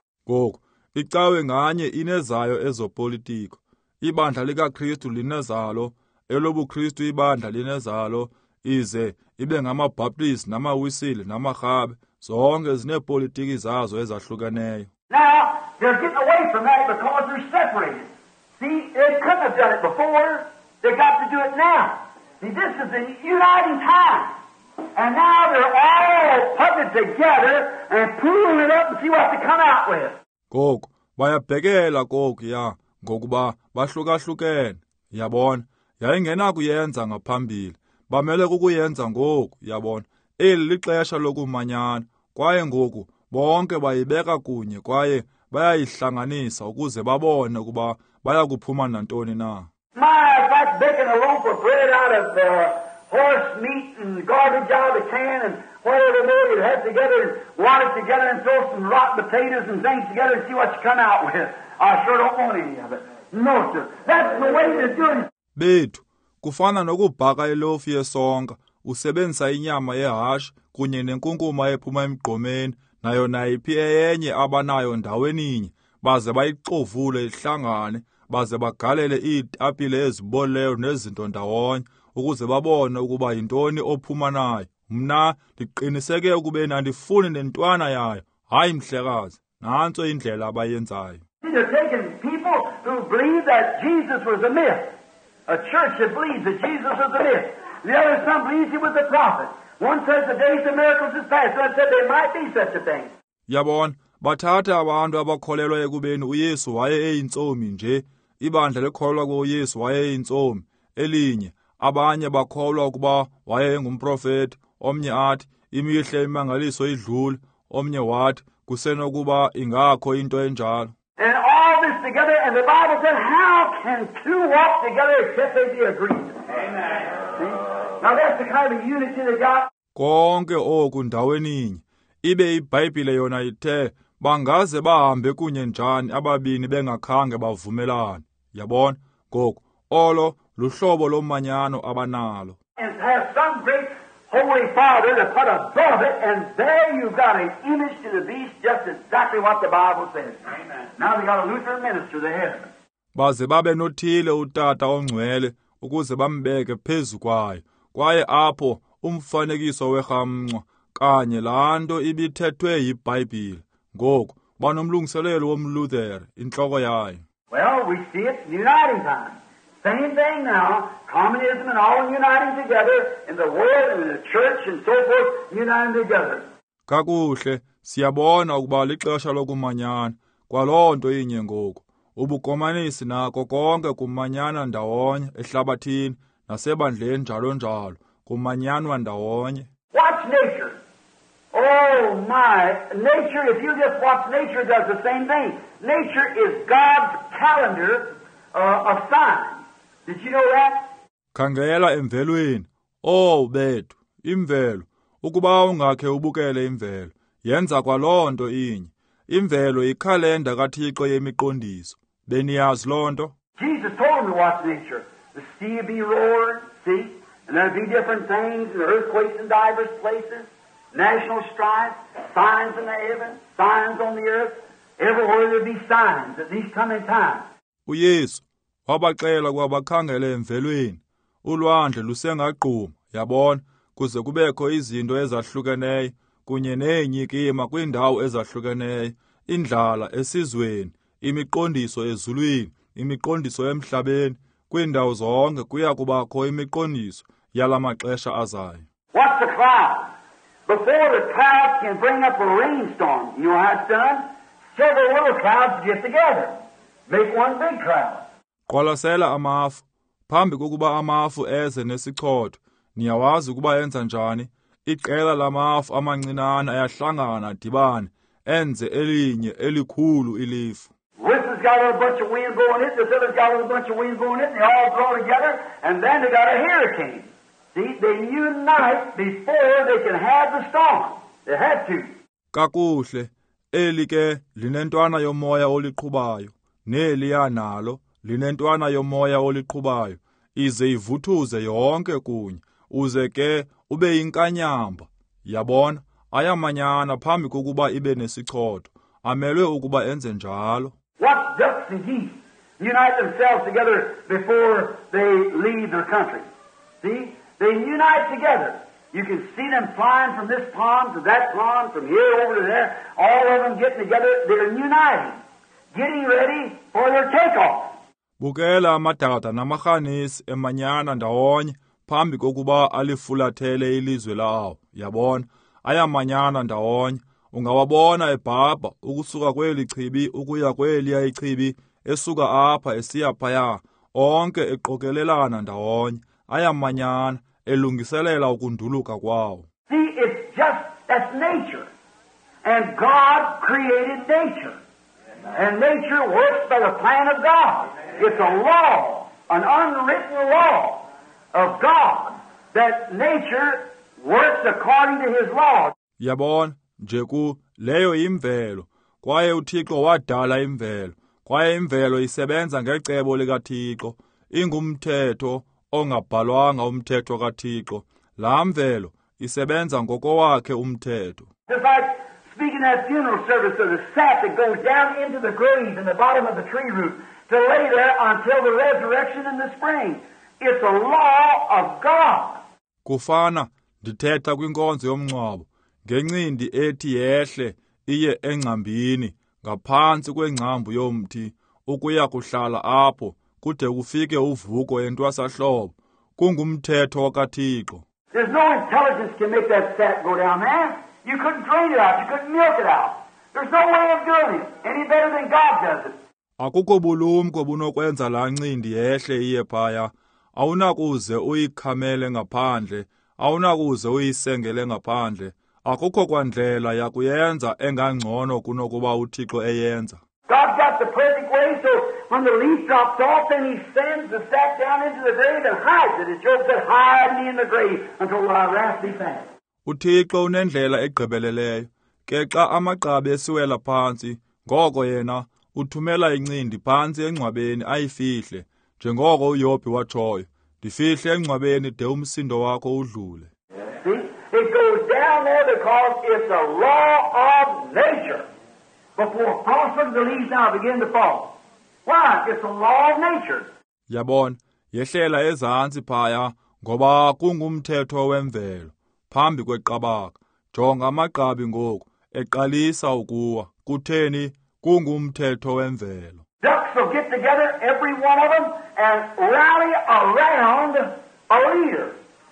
Icawe nganye inezayo ezopolitiko. Ibandla likaKristu linezalo, elobuKristu ibandla linezalo, ize ibe ngamabaptist namawisile namarhabe, zonke zinepolitiki zazo ezahlukeneyo. Now, they're getting away from that because they're separated. See, they couldn't have done it before. They got to do it now. See, this is the uniting time. And now they're all putting it together and pulling it up and see what they come out with. Bayabhekela ya ngokuba bahlukahlukene yabona yayingenakuyenza ngaphambili bamele kukuyenza ngoku yabona eli lixesha lokumanyana kwaye ngoku bonke bayibeka kunye kwaye bayayihlanganisa ukuze babone ukuba bayakuphuma nantoni na. It's like baking a loaf of bread out of horse meat and garbage out of the can and whatever more you have together and wad it together and throw some rotten potatoes and things together and see what you come out with. I sure don't want any of it. No, sir. That's the way to do it. Bethu, kufana nokubhaka ilofu yesonka, usebenzisa inyama yehashe kunye nenkunkuma ephuma emgqomeni nayo nayiphi enye abanayo ndaweninye baze bayixovule ihlangane baze bagalele iitapile ezibolileyo nezinto ndawonye ukuze babone ukuba yintoni ophuma nayo. Mna ndiqiniseke ukubeni andifuni nentwana yayo, hayi mhlekazi. Nantso indlela abayenzayo. They're taking people who believe that Jesus was a myth. A church that believes that Jesus was a myth. The other some believes he was a prophet. One says the days of miracles is past. One said there might be such a thing. Yabona, bathatha abantu abakholelwa ekubeni uYesu waye eyintsomi nje. Ibandla lekholwa kuYesu waye eyintsomi. Elinye, abanye bakholwa ukuba waye engumprofeti. Omnye athi, imihle imangaliso idlule. Omnye wathi, kusenokuba ingakho into enjalo. And all this together, and the Bible said, how can two walk together except they be agreed? Amen. See? Now that's the kind of unity they got. Konke oku ndaweninye. Ibe iBhayibhile yona ithe, bangaze bahambe kunye njani ababini bengakhange bavumelana. Yabona, ngoku, olo luhlobo lomanyano abanalo. And have some great Holy Father to put above it, and there you've got an image to the beast, just exactly what the Bible says. Amen. Now they got a Lutheran minister there. Baze babe nothile utata ongcwele ukuze bambeke phezu kwayo. Kwaye apho umfanekiso werhamncwa kanye laa nto ibithethwe yiBhayibhile. Ngoku banomlungiselelo womLuther intloko yayo. Well, we see it uniting time. Same thing now, communism and all uniting together in the world and in the church and so forth, uniting together. Kakuhle, siyabona ukuba lixesha lokumanyana, kwaloo nto inye ngoku. Ubukomanisi nako konke kumanyana ndawonye ehlabathini nasebandleni njalo njalo, kumanyanwa ndawonye. Watch nature. Oh my, nature, if you just watch nature, does the same thing. Nature is God's calendar of signs. Did you know that? Khangela emvelweni. Oh bethu, imvelo. Ukuba ungakhe ubukele imvelo, yenza kwaloo nto inye. Imvelo ikhalenda kaThixo yemiqondiso. Beniyazi loo nto? Jesus told him to watch nature. The sea would be roared, see? And there'd be different things, and earthquakes in diverse places, national strife, signs in the heavens, signs on the earth. Everywhere there'd be signs at these coming times. uYesu wabaxela kwabakhangela emvelweni. Ulwandle lusengagquma, yabona, kuze kubekho izinto ezahlukeneyo kunye neenyikima kwiindawo ezahlukeneyo, indlala esizweni, imiqondiso ezulwini, imiqondiso emhlabeni, kwiindawo zonke kuya kubakho imiqondiso yala maxesha azayo. What's the cloud? Before the clouds can bring up a rainstorm, you know how it's done? Several little clouds get together, make one big cloud. Qwalasela amafu. Phambi kokuba amafu eze nesichotho, niyawazi ukuba yenza njani? Iqela lamafu amancinane ayahlangana dibane, enze elinye elikhulu ilifu. This has got a bunch of wind blowing it, this other's got a bunch of wind blowing it, and they all blow together, and then they got a hurricane. See, they unite before they can have the storm. They had to. Kakuhle, eli ke linentwana yomoya oliqhubayo, neliya nalo linentwana yomoya oliqhubayo, ize ivuthuze yonke kunye, uze ke ube yinkanyamba. Yabona, ayamanyana phambi kokuba ibe nesichotho, amelwe ukuba enze njalo. What ducks and geese unite themselves together before they leave their country. See? They unite together. You can see them flying from this pond to that pond, from here over to there, all of them getting together. They're uniting, getting ready for their takeoff. Bukela amadada namarhanisi emanyana ndawonye phambi kokuba alifulathele ilizwe lawo. Yabona, ayamanyana ndawonye. Ungawabona ebhabha ukusuka kweli chibi ukuya kweliya ichibi, esuka apha esiya phaya, onke eqokelelana ndawonye. Ayamanyana elungiselela ukunduluka kwawo. See, it's just, that's nature. And God created nature. And nature works by the plan of God. It's a law, an unwritten law of God, that nature works according to His law. Yabona, nje leyo imvelo, kwaye uThixo wadala imvelo, kwaye imvelo isebenza ngecebo likaThixo, ingumthetho ongabhalwanga umthetho kaThixo. Laa mvelo isebenza ngokowakhe umthetho. Just like speaking at funeral service of the sap that goes down into the grave in the bottom of the tree root to lay there until the resurrection in the spring. It's a law of God. Kufana ndithetha kwinkonzo yomngcwabo ngencindi ethi yehle iye engcambini ngaphansi kwengcambu yomthi ukuya kuhlala apho kude kufike uvuko entwasahlobo. Kungumthetho kaThixo. There's no intelligence can make that sap go down there. You couldn't drain it out. You couldn't milk it out. There's no way of doing it any better than God does it. Akukho bulumko bunokwenza laa ncindi yehle iye phaya. Awunakuze uyikhamele ngaphandle, awunakuze uyisengele ngaphandle. Akukho kwandlela yakuyenza engangcono kunokuba uThixo eyenza. God's got the perfect way, so when the leaf drops off, then He sends the sap down into the grave and hides it. As Job said, hide me in the grave until thy wrath be past. uThixo unendlela egqibeleleyo, ke xa amagqabi esiwela phantsi, ngoko yena uthumela incindi phantsi engcwabeni ayifihle, njengoko uYobhi watshoyo, ndifihle engcwabeni de umsindo wakho udlule. See, it goes down there because it's a law of nature. Before frost, the leaves now begin to fall. Why? It's a law of nature. Yabona, yehlela ezantsi phaya, ngoba kungumthetho wemvelo phambi kweqabaka. Jonga amagqabi ngoku eqalisa ukuwa. Kutheni kungumthetho wemvelo? Ducks will get together, every one of them, and rally around a leader.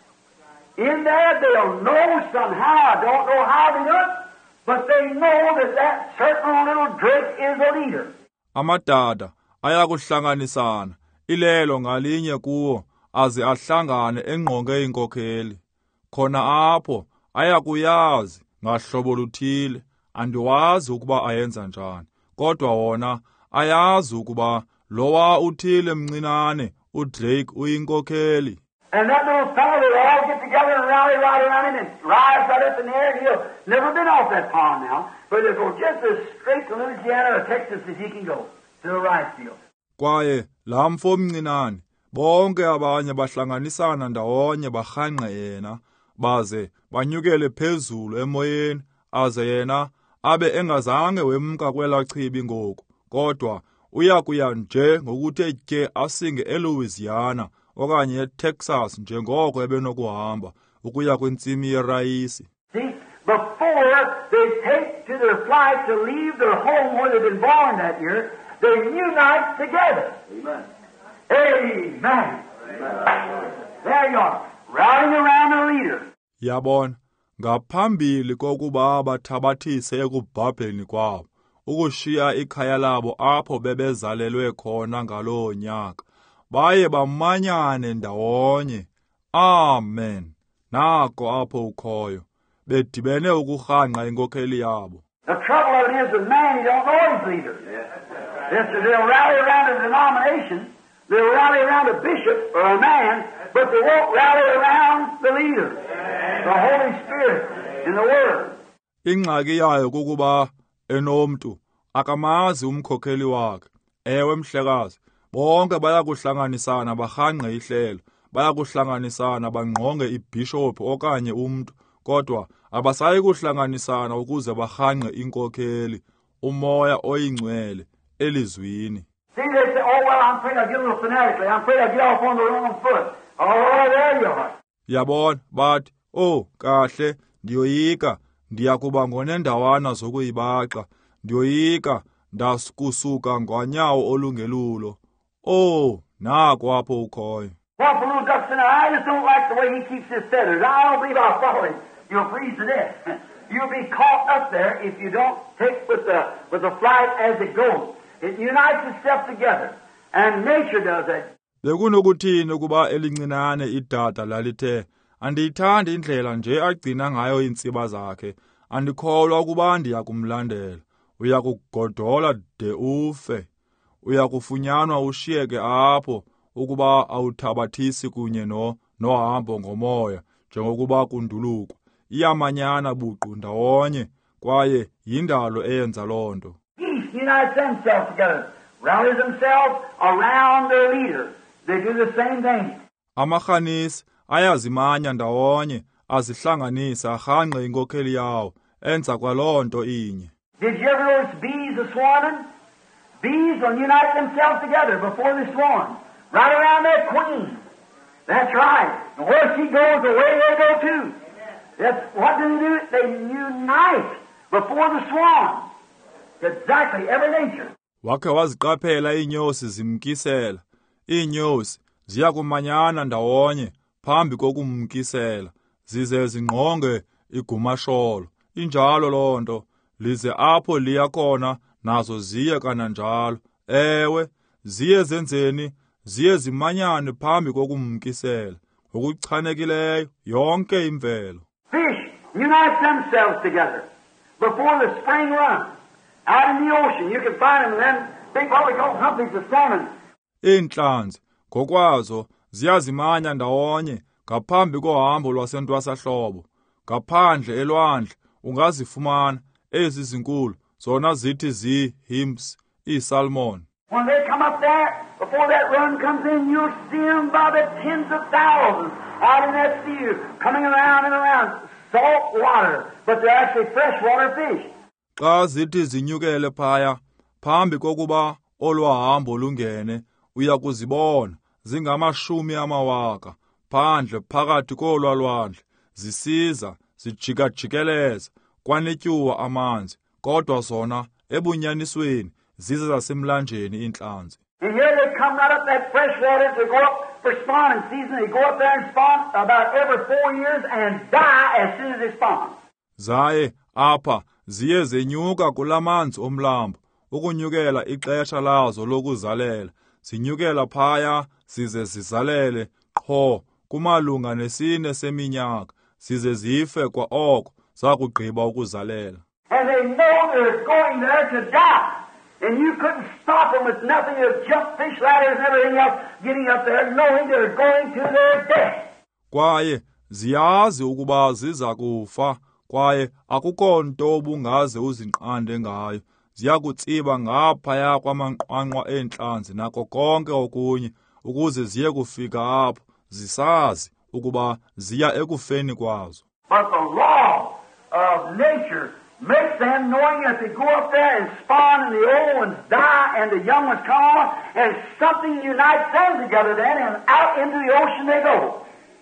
In there, they'll know somehow, I don't know how they do it, but they know that certain little drake is a leader. Amadada ayakuhlanganisana, ilelo ngalinye kuwo, aze ahlangane engqonge inkokheli. Khona apho ayakuyazi ngahlobo luthile, andiwazi ukuba ayenza njani, kodwa wona ayazi ukuba lowa uthile mncinane, uDrake uyinkokheli. And that little fellow, they'll all get together and rally right around him and rise right up in the air, and he'll never been off that pond now, but he'll go just as straight to Louisiana or Texas as he can go, to the rice field. Kwaye laa mfo mncinane, bonke abanye bahlanganisana ndawonye barhanqe yena, baze banyukele phezulu emoyeni, aze yena abe engazange wemka kwelaa chibi ngoku, kodwa uyakuya nje ngokuthe tye asinge eLouisiana okanye eTexas njengoko ebenokuhamba ukuya kwintsimi yerayisi. See, before they take to their flight to leave their home where they've been born that year, they unite together. Amen. Amen. There you are, rallying around their leader. Yabona, ngaphambili kokuba bathabathise ekubhabheni kwabo, ukushiya ikhaya labo apho bebezalelwe khona ngaloo nyaka, baye bamanyane ndawonye. Amen. Nako apho ukhoyo, bedibene ukurhanqa inkokheli yabo. The trouble of it is with man, he don't know his leader. Yes, they'll rally around a denomination, they'll rally around a bishop or a man, but they won't rally around the leader, the Holy Spirit, in the Word. Ingxaki yayo kukuba enomntu akamazi umkhokheli wakhe. Ewe mhlekazi, bonke bayakuhlanganisana barhanqe ihlelo, bayakuhlanganisana bangqonge ibhishophu okanye umntu, kodwa abasayi kuhlanganisana ukuze barhanqe inkokheli, umoya oyingcwele elizwini. See, they say, oh, well, I'm afraid I'll get a little fanatically. I'm afraid I'll get off on the wrong foot. Oh, there you are. Yabona, bathi, oh, kahle, ndiyoyika, ndiyakuba ngonendawana zokuyibaxa, ndiyoyika, ndakusuka ngonyawo olungelulo. Oh, nako apho ukhoyo. Well, the little ducks in there, I just don't like the way he keeps his feathers. I don't believe I'll follow him. You'll freeze to death. You'll be caught up there if you don't take with the flight as it goes. It unites itself together, and nature does that. Bekunokuthini ukuba elincinane idada lalithe, andiyithandi indlela nje agcina ngayo iintsiba zakhe, andikholwa ukuba ndiya kumlandela. Uyakugodola de ufe, uyakufunyanwa ushiyeke apho ukuba awuthabathisi kunye nohambo ngomoya, njengokuba kundulukwa. Iyamanyana buqu ndawonye, kwaye yindalo eyenza loo nto. Unite themselves together, rally themselves around their leader. They do the same thing. Amarhanisi ayazimanya ndawonye, azihlanganisa arhanqe inkokheli yawo, enza kwaloo nto inye. Did you ever notice bees are swarming? Bees will unite themselves together before they swarm, right around their queen. That's right. And where she goes, away they go too. That's what do? They unite before the swarm. Exactly, every nature. Wakhe waziqaphela iinyosi zimkisela. Iinyosi ziyakumanyana ndawonye phambi kokumkisela, zize zingqonge igumasholo. Injalo loo nto, lize apho liya khona nazo ziye kananjalo. Ewe, ziye zenzeni, ziye zimanyane phambi kokumkisela. Ngokuchanekileyo yonke imvelo. Fish unite themselves together before the spring run. Out in the ocean, you can find them then big what we call humpies of salmon. Iintlanzi ngokwazo ziyazimanya ndawonye ngaphambi kohambo lwasentwasahlobo. Ngaphandle elwandle ungazifumana ezi zinkulu, zona zithi zii-hymns, ii-salmon. When they come up there, before that run comes in, you'll see them by the tens of thousands out in that sea, coming around and around. Salt water, but they're actually freshwater fish. Xa zithi zinyukele phaya, phambi kokuba olwahambo lungene, uyakuzibona, zingamashumi amawaka, phandle phakathi kolwalwandle, zisiza, zijika-jikeleza, kwanetyuwa amanzi, kodwa zona ebunyanisweni zize zasemlanjeni intlanzi. And here they come right up that fresh water to go up for spawning season. They go up there and spawn about every 4 years and die as soon as they spawn. Zaye apha ziye zenyuka kulamanzi omlambo ukunyukela ixesha lazo lokuzalela, zinyukela phaya zize zizalele qho kumalunga nesine seminyaka, zize zife kwa oko zakugqiba ukuzalela. And they know they're going there to die. And you couldn't stop them with nothing. They'll jump fish ladders and everything else, getting up there, knowing they're going to their death. Kwaye ziyazi ukuba ziza kufa, kwaye akukho nto ubungaze uzinqande ngayo. Ziyakutsiba ngaphaya kwamanqwanqwa entlanzi nako konke okunye, ukuze ziye kufika apho, zisazi ukuba ziya ekufeni kwazo. But the law of nature makes them, knowing that they go up there and spawn and the old ones die and the young ones come on, and something unites them together then, and out into the ocean they go.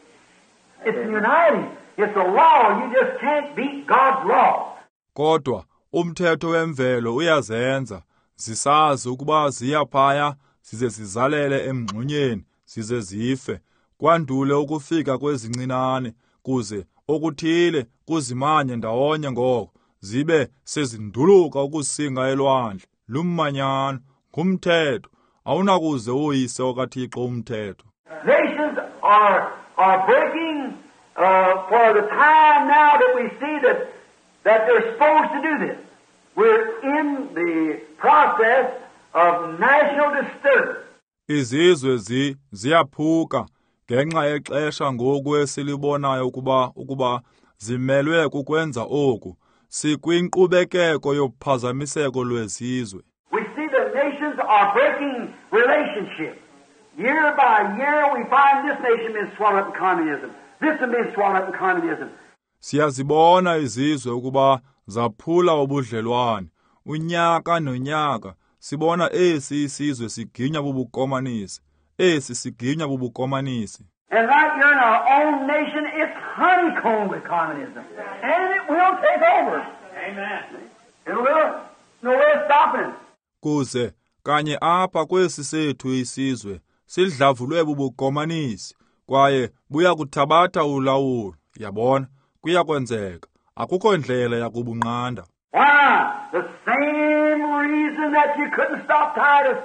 It's uniting. It's a law. You just can't beat God's law. Kodwa umthetho wemvelo uyazenza, zisazi ukuba ziya phaya, zize zizalele emngxunyeni, zize zife, kwandule ukufika kwezincinane, kuze okuthile kuzimanye ndawonye ngoko, zibe sezinduluka ukusinga elwandle, lummanyano, ngumthetho, awunakuze uyise okaThixo umthetho. Nations are breaking for the time now that we see that they're supposed to do this. We're in the process of national disturbance. Izizwe ziyaphuka ngenxa yexesha ngoku esilibonayo ukuba zimelwe kukwenza oku. Sikwinkqubekeko yophazamiseko lwezizwe. We see the nations are breaking relationship. Year by year we find this nation being swallowed up in communism. This one being swallowed up in communism. Siyazibona izizwe ukuba zaphula ubudlelwane. Unyaka nonyaka sibona esi isizwe siginya bubukomanisi. Esi siginya bubukomanisi. And right here in our own nation, it's honeycombed with communism. And it will take over. Amen. It will. No way of stopping it. Kuze kanye apha kwesi sethu isizwe sidlavulwe bubukomanisi, kwaye buya kuthabatha ulawulo. Yabona, kuyakwenzeka. Akukho ndlela yakubunqanda. Why? The same reason that you couldn't stop Titus.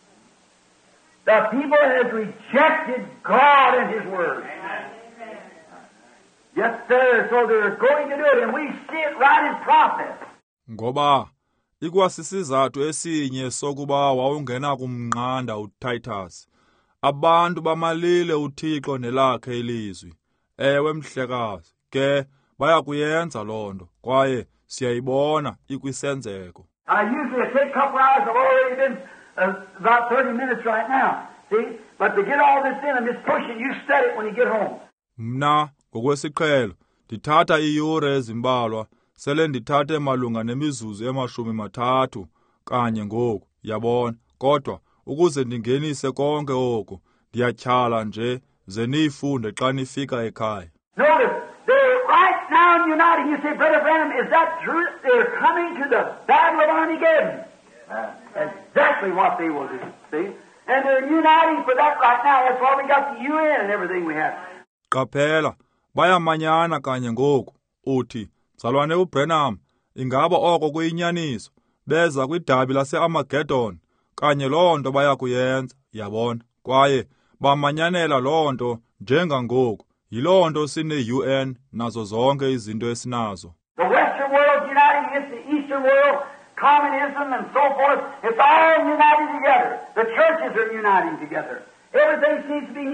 The people has rejected God and His Word. Amen. Yes, sir. So they're going to do it, and we see it right in process. Ngoba ikwasisizathu esinye sokuba wawungena kumnqanda uTitus. Abantu bamalile uThixo nelakhe ilizwi. Ewe mhlekazi, ke bayakuyenza lonto, kwaye siyayibona ikwisenzeko. Usually it takes a couple hours. I've already been about 30 minutes right now. See? But to get all this in, I'm just pushing. You study it when you get home. Mna, ngokwesiqhelo, ndithatha iiyure ezimbalwa, sele ndithathe malunga nemizuzu 30 kanye ngoku, yabona, kodwa ukuze ndingenise konke oku, ndiyatyhala nje, ze niyifunde xa nifika ekhaya. Notice, they're right now uniting. You say, Brother Branham, is that true? They're coming to the Battle of Armageddon. Exactly what they will do, see? And they're uniting for that right now. That's why we got the UN and everything we have. Qaphela, bayamanyana kanye ngoku, uthi, mzalwane uBranham, ingaba oko kuyinyaniso, beza kwidabi lase-Armageddon, kanye loo nto bayakuyenza, yabona, kwaye bamanyanela loo nto njengangoku, yiloo nto sine-UN nazo zonke izinto esinazo. The Western world is uniting against the Eastern world, communism and so forth. It's all united together. The churches are uniting together. Everything seems to be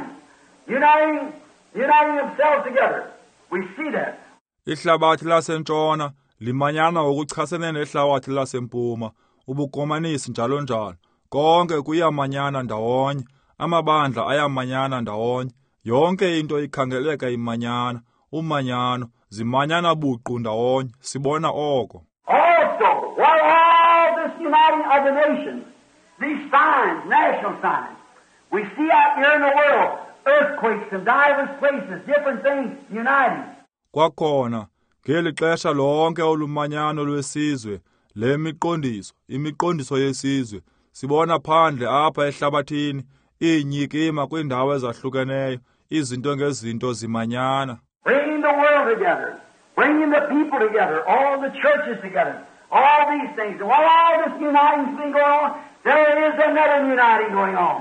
uniting themselves together. We see that. Ihlabathi lasentshona limanyana ngokuchasene nehlabathi lasempuma, ubukomanisi njalo njalo. Konke kuyamanyana ndawonye, amabandla ayamanyana ndawonye, yonke into ikhangeleka imanyana, umanyano, zimanyana buqu ndawonye, sibona oko. Also, what all this uniting of the nations, these signs, national signs, we see out here in the world, earthquakes in diverse places, different things uniting. Kwakhona ngeli xesha lonke olumanyano lwesizwe le imiqondiso yesizwe sibona phandle apha ehlabathini iinyikima kwiindawo ezahlukeneyo izinto ngezinto zimanyana. Bringing the world together, bringing the people together, all the churches together, all these things. And while all this uniting's been going on, there is another uniting going on.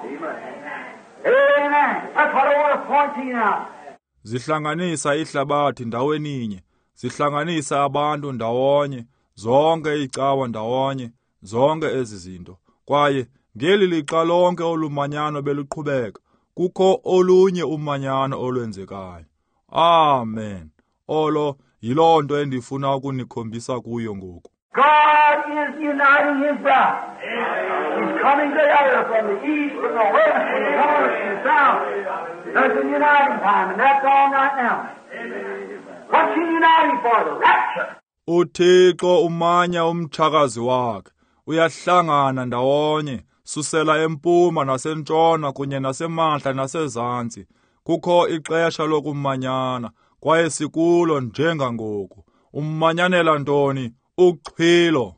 Amen. That's what I want to point to you now. Zihlanganisa ihlabathi ndaweninye, zihlanganisa abantu ndawonye, zonke icawa ndawonye, zonke ezi zinto. Kwaye ngeli lixa lonke olumanyano beluqhubeka, kukho olunye umanyano olwenzekayo. Amen. Olo yiloo nto endifuna ukunikhombisa kuyo ngoku. God is uniting His bride. He's coming together from the east, from the west, from the north, from the south. There's a uniting time, and that's on right now. What's He uniting for? The rapture. uThixo umanya umtshakazi wakhe, uyahlangana ndawonye, susela empuma nasentshona kunye nasemantla nasezantsi. Kukho ixesha lokumanyana, kwaye sikulo njengangoku. Ummanyanela ntoni? Uxhwilo.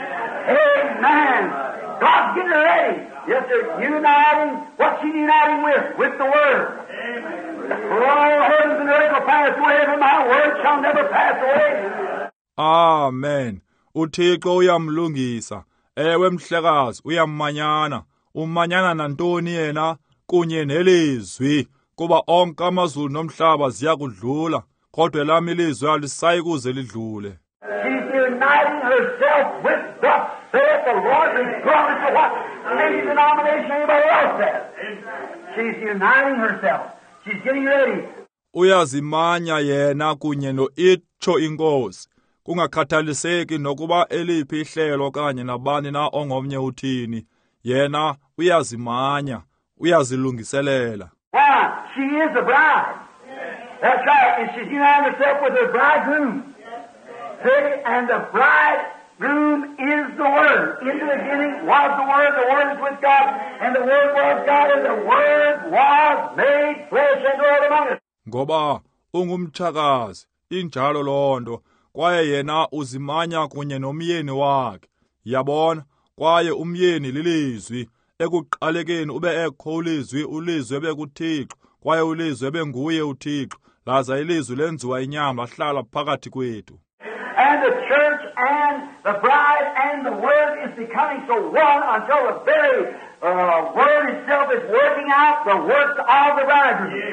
Amen. God's getting ready. Yes, sir. Uniting. What's He uniting with? With the Word. For all heavens and earth will pass away, but my word shall never pass away. Amen. uThixo uyamlungisa. Ewe mhlekazi, uyamanyana. Umanyana nantoni yena? Kunye nelizwi. Kuba onke amazulu nomhlaba ziya kudlula, kodwa lami ilizwi alisayi kuze lidlule. She's uniting herself with thus saith the Lord, regardless of what any denomination anybody else says. She's uniting herself. She's getting ready. Uyazimanya yena kunye no-itsho inkosi, kungakhathaliseki nokuba eliphi ihlelo kanye nabani na ongomnye uthini. Yena uyazimanya, uyazilungiselela. Why? She is the bride. That's right. And she's uniting herself with her bridegroom. See? And the bridegroom is the Word. In the beginning was the Word is with God, and the Word was God, and the Word was made flesh and dwelt among us. Ngoba ungumtshakazi, injalo lonto, kwaye yena uzimanya kunye nomyeni wakhe. Yabona, kwaye umyeni lilizwi. Ekuqalekeni ube ekho ulizwi bekuThixo, kwaye ulizwi benguye uThixo. Laza ilizwi lenziwa inyama lahlala phakathi kwethu. And the church and the bride and the Word is becoming so one until the very Word itself is working out the works of the bridegroom.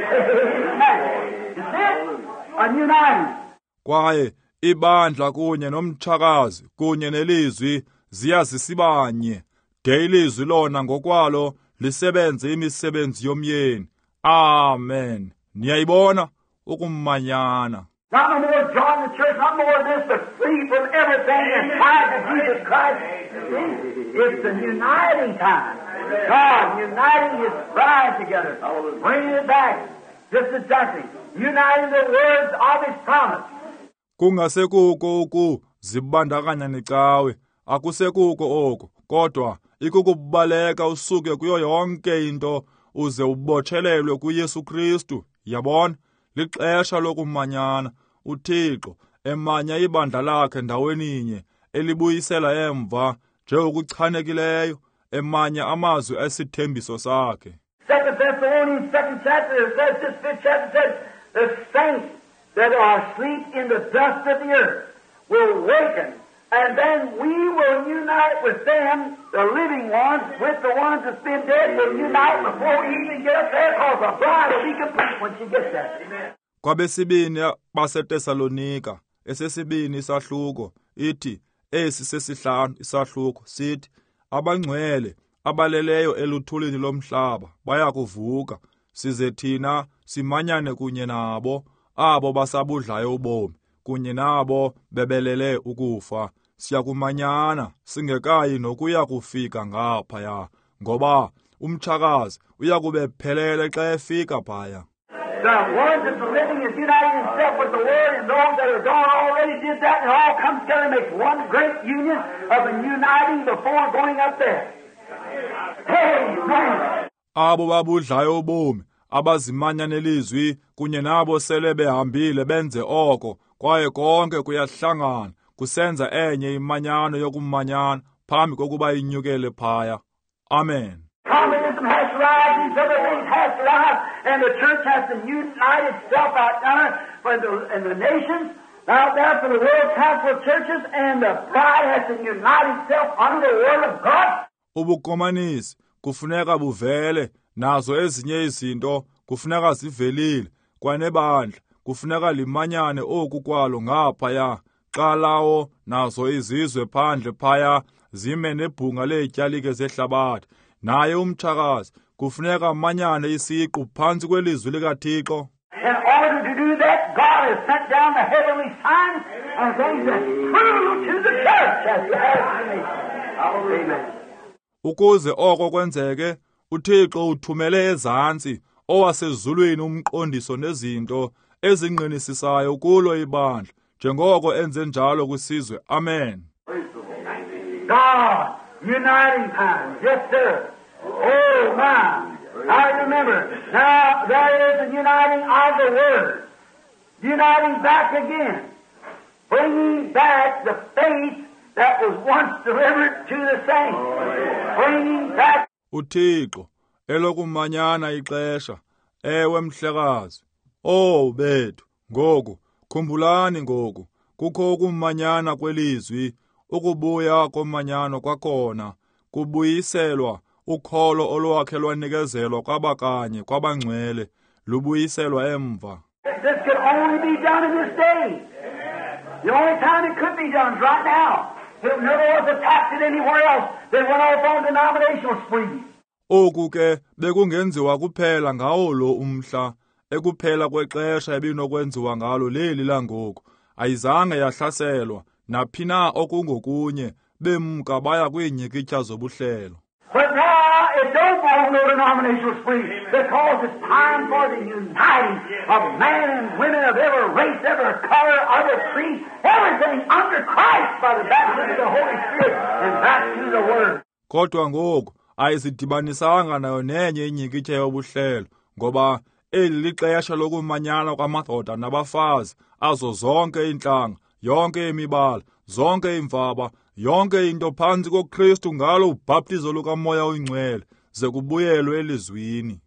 You see it? A uniting. Kwaye ibandla kunye nomtshakazi kunye nelizwi ziyazisibanye. De ilizwi lona ngokwalo lisebenze imisebenzi yomyeni. Amen. Niyayibona ukumanyana. Not no more join the church, not more of this, but free from everything and tied to Jesus Christ. It's the uniting time. God uniting His bride together, bringing it back, just exactly, uniting the words of His promise. Kungasekuko oku zibandakanya necawe, akusekuko oku, kodwa ikukubaleka usuke kuyo yonke into uze ubotshelelwe kuYesu Kristu. Yabona, lixesha lokumanyana. uThixo emanya ibandla lakhe ndaweninye, elibuyisela emva njengokuchanekileyo, emanya amazwi esithembiso sakhe. 2 Thessalonians 2nd chapter, it says, this 5th chapter says, the saints that are asleep in the dust of the earth will waken, and then we will unite with them, the living ones, with the ones that's been dead, will unite before we even get up there, because the bride will be complete when she gets there. Amen. Kwabesibini baseTesalonika, esesibini isahluko, ithi, esi sesihlanu isahluko, sithi, abangcwele, abaleleyo eluthulini lomhlaba, bayakuvuka, size thina simanyane kunye nabo, abo basabudlayo ubomi, kunye nabo bebelele ukufa. Siyakumanyana, singekayi nokuya kufika ngaphaya, ngoba umtshakazi uyakube phelele xa efika phaya. The ones that's living is uniting himself with the Word, and those that are gone already did that, and it all comes together and makes one great union of a uniting before going up there. Amen. Abo babudlayo ubomi, abazimanya nelizwi kunye nabo sele behambile benze oko, kwaye konke kuyahlangana kusenza enye imanyano yokumanyana phambi kokuba inyukele phaya. Amen. Communism has to rise, these other things has to rise, and the church has to unite itself out there in the nations, out there for the World Council of Churches, and the bride has to unite itself under the Word of God. Ubukomanisi kufuneka buvele, nazo ezinye izinto kufuneka zivelile, kwanebandla kufuneka limanyane oku kwalo ngaphaya, xa lawo nazo izizwe phandle phaya zime nebhunga leetyalike zehlabathi. Naye umtshakazi kufuneka manyane isiqu phantsi kwelizwi likaThixo. In order to do that, God has sent down the heavenly signs and things that prove to the church as to have the nation. Amen. Ukuze oko kwenzeke, uThixo uthumele ezantsi owasezulwini umqondiso nezinto ezingqinisisayo kulo ibandla, njengoko enze njalo kwisizwe. Amen. God, uniting times. Yes, sir. Oh, my. I remember. Now, there is a uniting of the Word. Uniting back again. Bringing back the faith that was once delivered to the saints. Bringing back. uThixo elokumanyana ixesha. Ewe mhlekazi. Oh bethu, ngoku khumbulani ngoku kukho ukumanyana kwelizwi, ukubuya komanyano kwakhona, kubuyiselwa ukholo olwakhe lwanikezelwa kwabakanye kwabangcwele, lubuyiselwa emva. This could only be done in this day. The only time it could be done is right now. It never was attacked it anywhere else. They went off on denominational sprees. Oku ke bekungenziwa kuphela ngawo lo umhla, ekuphela kwexesha ebinokwenziwa ngalo leli langoku. Ayizange yahlaselwa naphina okungokunye, bemka baya kwiinyikitya zobuhlelo. But now it don't go on no denominational spree, because it's time for the uniting of men and women of every race, every color, every creed, everything under Christ by the baptism of the Holy Spirit and back to the Word. Kodwa ngoku ayizidibanisanga nayo nenye inyikitya yobuhlelo, ngoba eli lixesha lokumanyana kwamadoda nabafazi azo zonke iintlanga, yonke imibala, zonke imvaba, yonke into phantsi koKristu ngalo ubhaptizo lukaMoya Oyingcwele, ze kubuyelwe elizwini.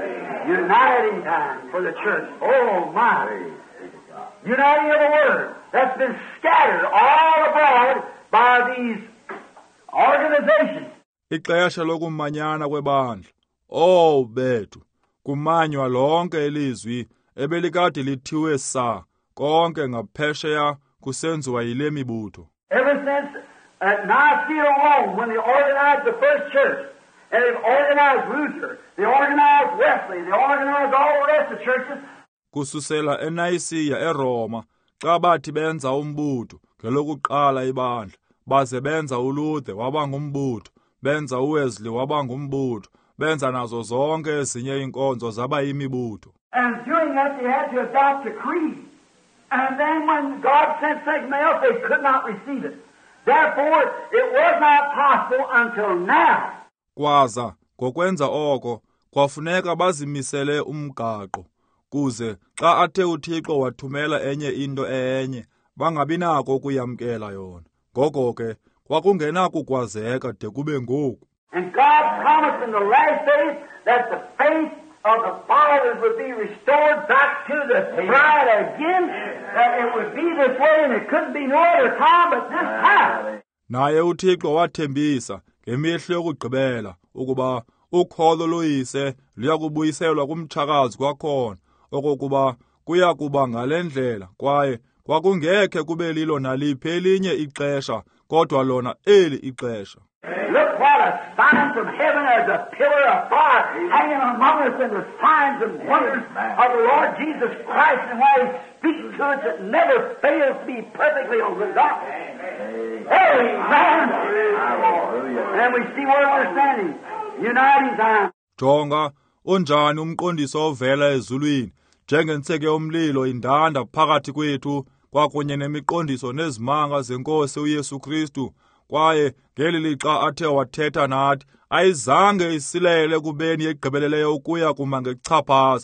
Uniting time for the church. Oh my! Uniting of the Word that's been scattered all abroad by these organizations. Ixesha lokumanyana kwebandla. Oh bethu, kumanywa lonke ilizwi ebelikade lithiwe sa konke ngaphesheya kusenziwa yile mibutho. Ever since at Nicaea, Rome, when they organized the first church, and they've organized Luther, they organized Wesley, they organized all the rest of the churches. Kususela eNayisiya eRoma, xa bathi benza umbutho ngelokuqala ibandla, baze benza uLuther waba ngumbutho, benza uWesley waba ngumbutho, benza nazo zonke ezinye inkonzo zaba yimibutho. And doing that, they had to adopt a creed. And then when God sent something else, they could not receive it. Therefore, it was not possible until now. Kwaza ngokwenza oko kwafuneka bazimisele umgaqo, kuze xa athe uThixo wathumela enye into enye bangabinako ukuyamkela yona. Ngoko ke kwakungenakukwazeka de kube ngoku. And God promised in the last days that the faith of the fathers would be restored back to the bride again, that it would be this way and it couldn't be no other time but this time. Naye uThixo wathembisa ngemihlo yokugqibela ukuba ukholo loyise luyakubuyiselwa kumtshakazi kwakhona, okokuba kuya kuba ngale ndlela, kwaye kwakungekhe kube lilo naliphi elinye ixesha kodwa lona eli ixesha. Look what a sign from heaven as a pillar of fire hanging among us, and the signs and wonders of the Lord Jesus Christ, and why He speaks to us, it never fails to be perfectly on the dot. Amen. And we see we're understanding. Uniting time. Jonga, unjani umqondiso ovela ezulwini, njengentseke yomlilo indanda phakathi kwethu, kwakunye nemiqondiso nezimanga zeNkosi uYesu Kristu, kwaye ngeli lixa athe wathetha nathi, ayizange isilele kubeni egqibeleleyo ukuya kuma ngechaphaza.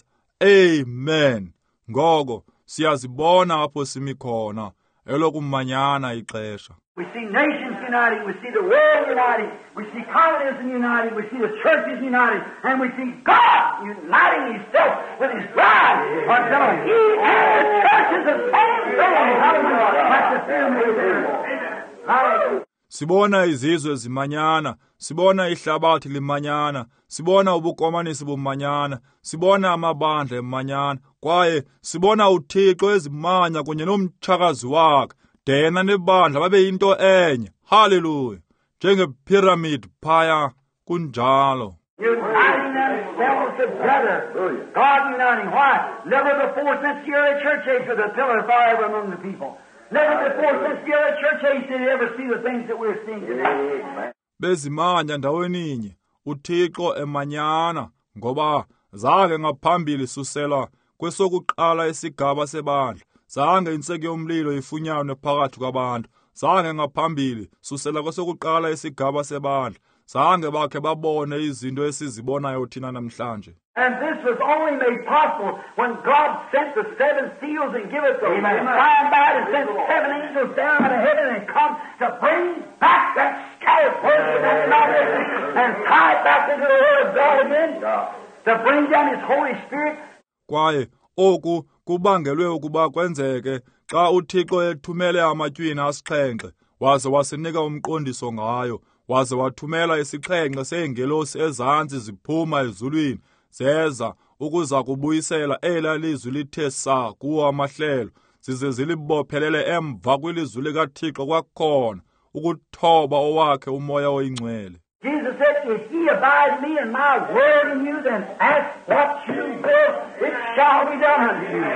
Amen. Ngoko siyazibona apho simi khona elokumanyana ixesha. We see nations uniting, we see the world uniting, we see communism uniting, we see the churches uniting, and we see God uniting Himself with His bride. Until He and the church is the same thing. Hallelujah. That's the pyramid there. Hallelujah. Sibona izizwe zimanyana, sibona ihlabathi limanyana, sibona ubukomanisi bumanyana, sibona amabandla emanyana, kwaye sibona uThixo ezimanya kunye nomtshakazi wakhe, dena nebandla babe yinto enye. Hallelujah. Njengepyramid phaya kunjalo. Uniting themselves together. God uniting. Why? Never before since the early church age was a pillar of fire among the people. Never before since the early church age did you ever see the things that we're seeing today. Bezimanya ndaweninye, uThixo emanyana, ngoba zange ngaphambili susela kwesokuqala isigaba sebandla, zange inseki yomlilo ifunyanwe phakathi kwabantu, zange ngaphambili susela kwesokuqala isigaba sebandla, zange bakhe babone izinto esizibonayo thina namhlanje. And this was only made possible when God sent the 7 seals and gave us the sign by it and sent 7 angels down out of heaven and come to bring back that scattered portion of that and tie it back into the Word of God again, to bring down His Holy Spirit. Kwaye oku kubangelwe ukuba kwenzeke xa uThixo ethumele amatywina asixhenxe, waze wasinika umqondiso ngayo, waze wathumela isixhenxe seengelosi ezantsi ziphuma ezulwini, zeza ukuza kubuyisela elalizwi lithe saa kuwo amahlelo, zize zilibophelele emva kwilizwi likaThixo kwakhona, ukuthoba owakhe umoya oyingcwele. Jesus said, if ye abide in me and my word in you, then ask what you will, it shall be done unto you.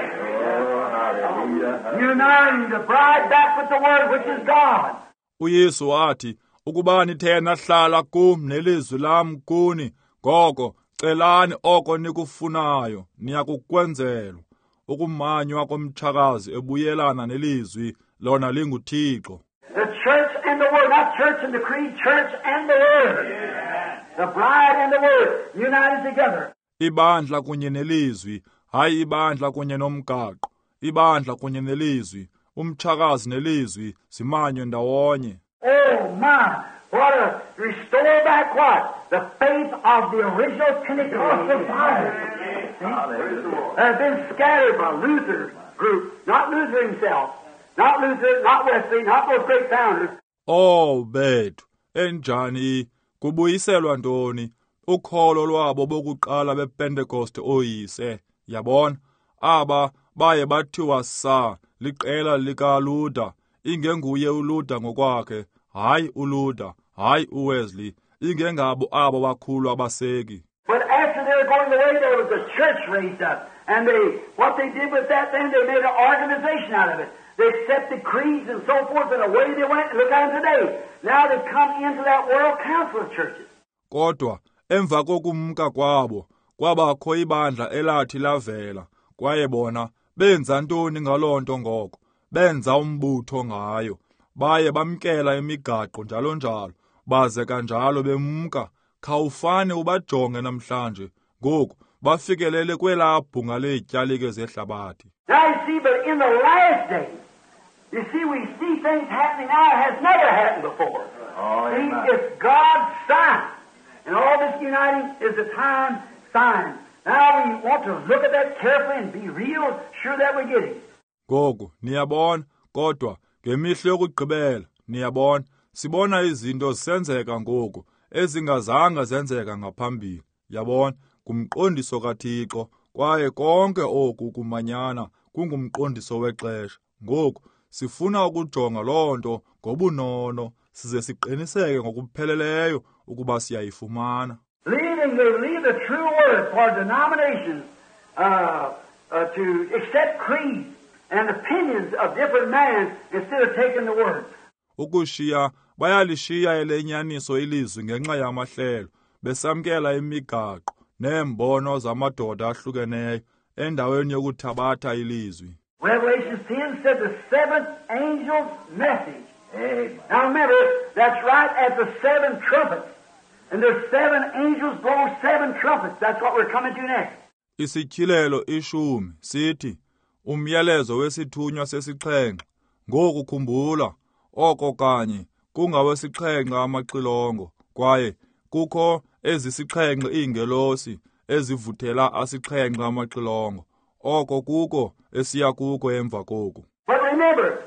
Uniting the bride back with the word, which is God. uYesu wathi, ukuba nithe nahlala kum nelizwi lam kuni, ngoko celani oko nikufunayo, niyakukwenzelwa. Ukumanywa komtshakazi ebuyelana nelizwi, lona linguThixo. The church and the word, not church and the creed, church and the word. The bride and the word united together. Ibandla kunye nelizwi, hayi ibandla kunye nomgaqo. Ibandla kunye nelizwi, umtshakazi nelizwi zimanywe ndawonye. Oh my, what a restore back what? The faith of the original Pentecostal fathers. Have been scattered by Luther's group, not Luther himself, not Luther, not Wesley, not those great founders. Oh bethu, enjani kubuyiselwa ntoni ukholo lwabo bokuqala bePentecost oyise, yabona aba baye bathiwa sa liqela lika Luther, ingenguye uLuther ngokwakhe, hayi uLuther, hayi uWesley, ingengabo abo bakhulu abaseki. But after they were going away, there was a church raised up, and what they did with that, then they made an organization out of it. They accepted creeds and so forth, and away they went. Look at them today. Now they come into that World Council of Churches. Kodwa emva kokumka kwabo kwabakho ibandla elathi lavela, kwaye bona benza ntoni ngalonto ngoko, benza umbutho ngayo, baye bamkela imigaqo njalo njalo, baze kanjalo bemka, khawufane ubajonge namhlanje, ngoku bafikelele kwelaa bhunga leetyalike zehlabathi. Now you see, but in the last days, you see, we see things happening now that has never happened before. See, it's God's sign. And all this uniting is a time sign. Now we want to look at that carefully and be real sure that we get it. Ngoku niyabona, kodwa ngemihla yokugqibela niyabona, sibona izinto zisenzeka ngoku ezingazanga zenzeka ngaphambili, yabona, kumqondiso kaThixo, kwaye konke oku kumanyana kungumqondiso wexesha. Ngoku sifuna ukujonga loo nto ngobunono, size siqiniseke ngokupheleleyo ukuba siyayifumana. Leave the true word for denominations to accept creeds and opinions of different men instead of taking the word. Ukushiya bayalishiya elenyaniso ilizwi ngenxa yamahlelo, besamkela imigaqo neembono zamadoda ahlukeneyo endaweni yokuthabatha ilizwi. Revelation 10 said the 7th angel's message. Now remember, that's right at the 7 trumpets. And there's 7 angels blow 7 trumpets. That's what we're coming to next. Isityhilelo 10 sithi umyalezo wesithunywa sesixhenxe. Ngoku khumbula oko kanye kungawesixhenxe amaxilongo kwaye kukho ezisixhenxe iingelosi ezivuthela asixhenxe amaxilongo. Oko kuko esiya kuko emva koku. But remember,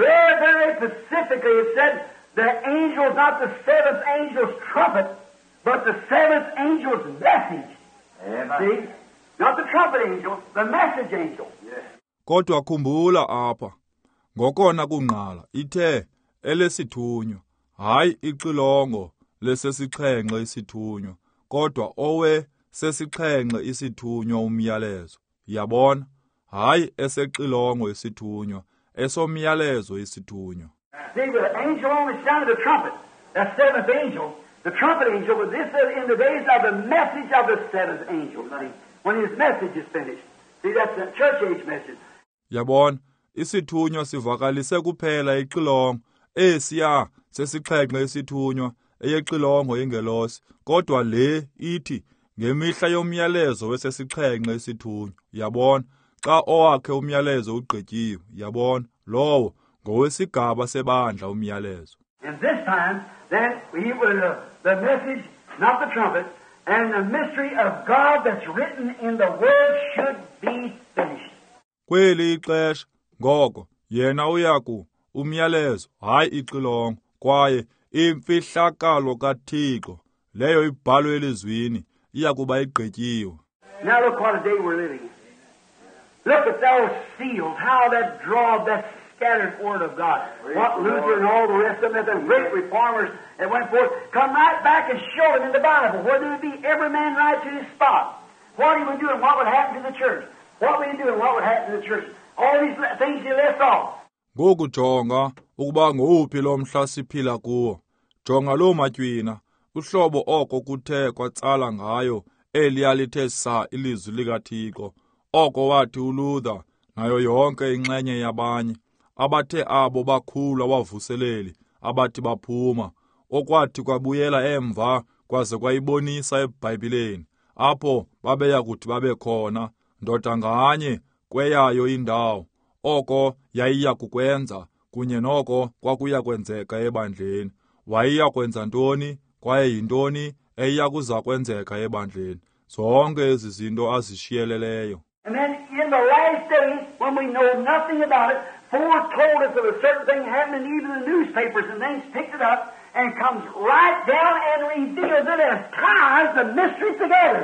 very specifically it said the angel is not the 7th angel's trumpet, but the 7th angel's message. See? Not the trumpet angel, the message angel. Kodwa khumbula apha, ngokona kungqala ithe elesithunywa, hayi ixilongo lesesixhenxe isithunywa, kodwa owe sesixhenxe isithunywa umyalezo. Yabona, hayi esexilongo isithunywa, esomyalezo isithunywa. See, the angel only sounded the trumpet, that 7th angel, the trumpet angel, but this is in the days of the message of the 7th angel, see, when his message is finished. See, that's the church age message. Yabona, isithunywa sivakalise kuphela ixilongo, esiya sesixhenxe isithunywa, eyexilongo ingelosi, kodwa le ithi ngemihla yomyalezo wesesixhenxe isithunywa. Yabona, xa owakhe umyalezo ugqityiwe, yabona, lowo ngowesigaba sebandla umyalezo. And this time, then, he was the message, not the trumpet, and the mystery of God that's written in the Word should be finished. Kweli ixesha, ngoko, yena uyaku, umyalezo, hayi ixilongo, kwaye imfihlakalo kaThixo, leyo ibhalwe elizwini, iyakuba igqityiwe. Now look what a day we're living in. Look at those seals, how that drawed that scattered word of God. What Luther and all the rest of them, the great reformers that went forth, come right back and show them in the Bible where there would be every man right to his spot. What he would do and what would happen to the church. What would he do and what would happen to the church. All these things he left off. Ngoku jonga ukuba nguphi lo mhla siphila kuwo. Jonga lo matywina, uhlobo oko kuthe kwatsala ngayo eliya lithe sa ilizwi likaThixo. Oko wathi uLuther nayo yonke inxenye yabanye abathe abo bakhulu abavuseleli abathi baphuma, okwathi kwabuyela emva kwaze kwayibonisa eBhayibhelini apho babeya kuthi babe khona ndoda nganye kweyayo indawo. Oko yayiya kukwenza kunye noko kwakuya kwenzeka ebandleni. Wayiya kwenza ntoni kwaye yintoni eyiya kuza kwenzeka ebandleni. Zonke ezi zinto azishiyeleleyo. And then in the last days, when we know nothing about it, foretold us of a certain thing happening, even the newspapers and things picked it up and comes right down and reveals it and ties the mystery together.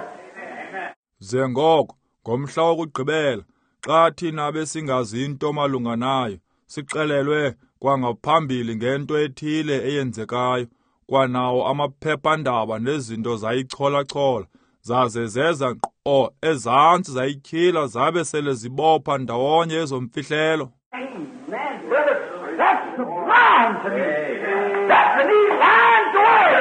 Ze ngoko, ngomhla wokugqibela, xa thina besingazi into malunga nayo, sixelelwe kwangaphambili ngento ethile eyenzekayo, kwanawo amaphephandaba nezinto zayichola-chola, zaze zeza nkqo ezantsi zayityhila zabe sele zibopha ndawonye ezo mfihlelo. Amen, brother. That's sublime to me. That's to me line to word.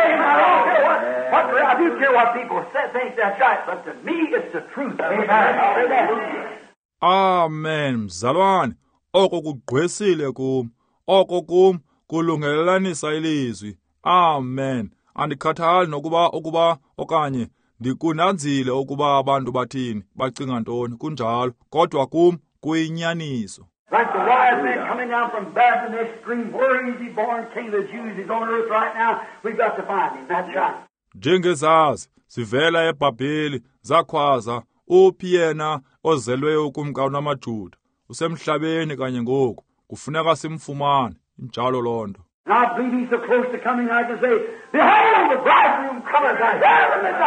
Amen. I do care what people think, that's right, but to me it's the truth. Amen. Amen, mzalwane. Oko kugqwesile kum. Oko kum kulungelelanisa ilizwi. Amen. Andikhathali nokuba okanye ndikunanzile ukuba abantu bathini bacinga ntoni kunjalo, kodwa kum kuyinyaniso. Like the wise men coming down from Babylon, they scream, where is he born, King of the Jews? He's on earth right now. We've got to find him. That's right. Njengezazi zivela eBhabheli zakhwaza, uphi yena ozelwe ukumkani wamaJuda, usemhlabeni kanye ngoku, kufuneka simfumane, injalo loo nto. And I believe he's so close to coming, I can say, behold, the bridegroom cometh, I hear the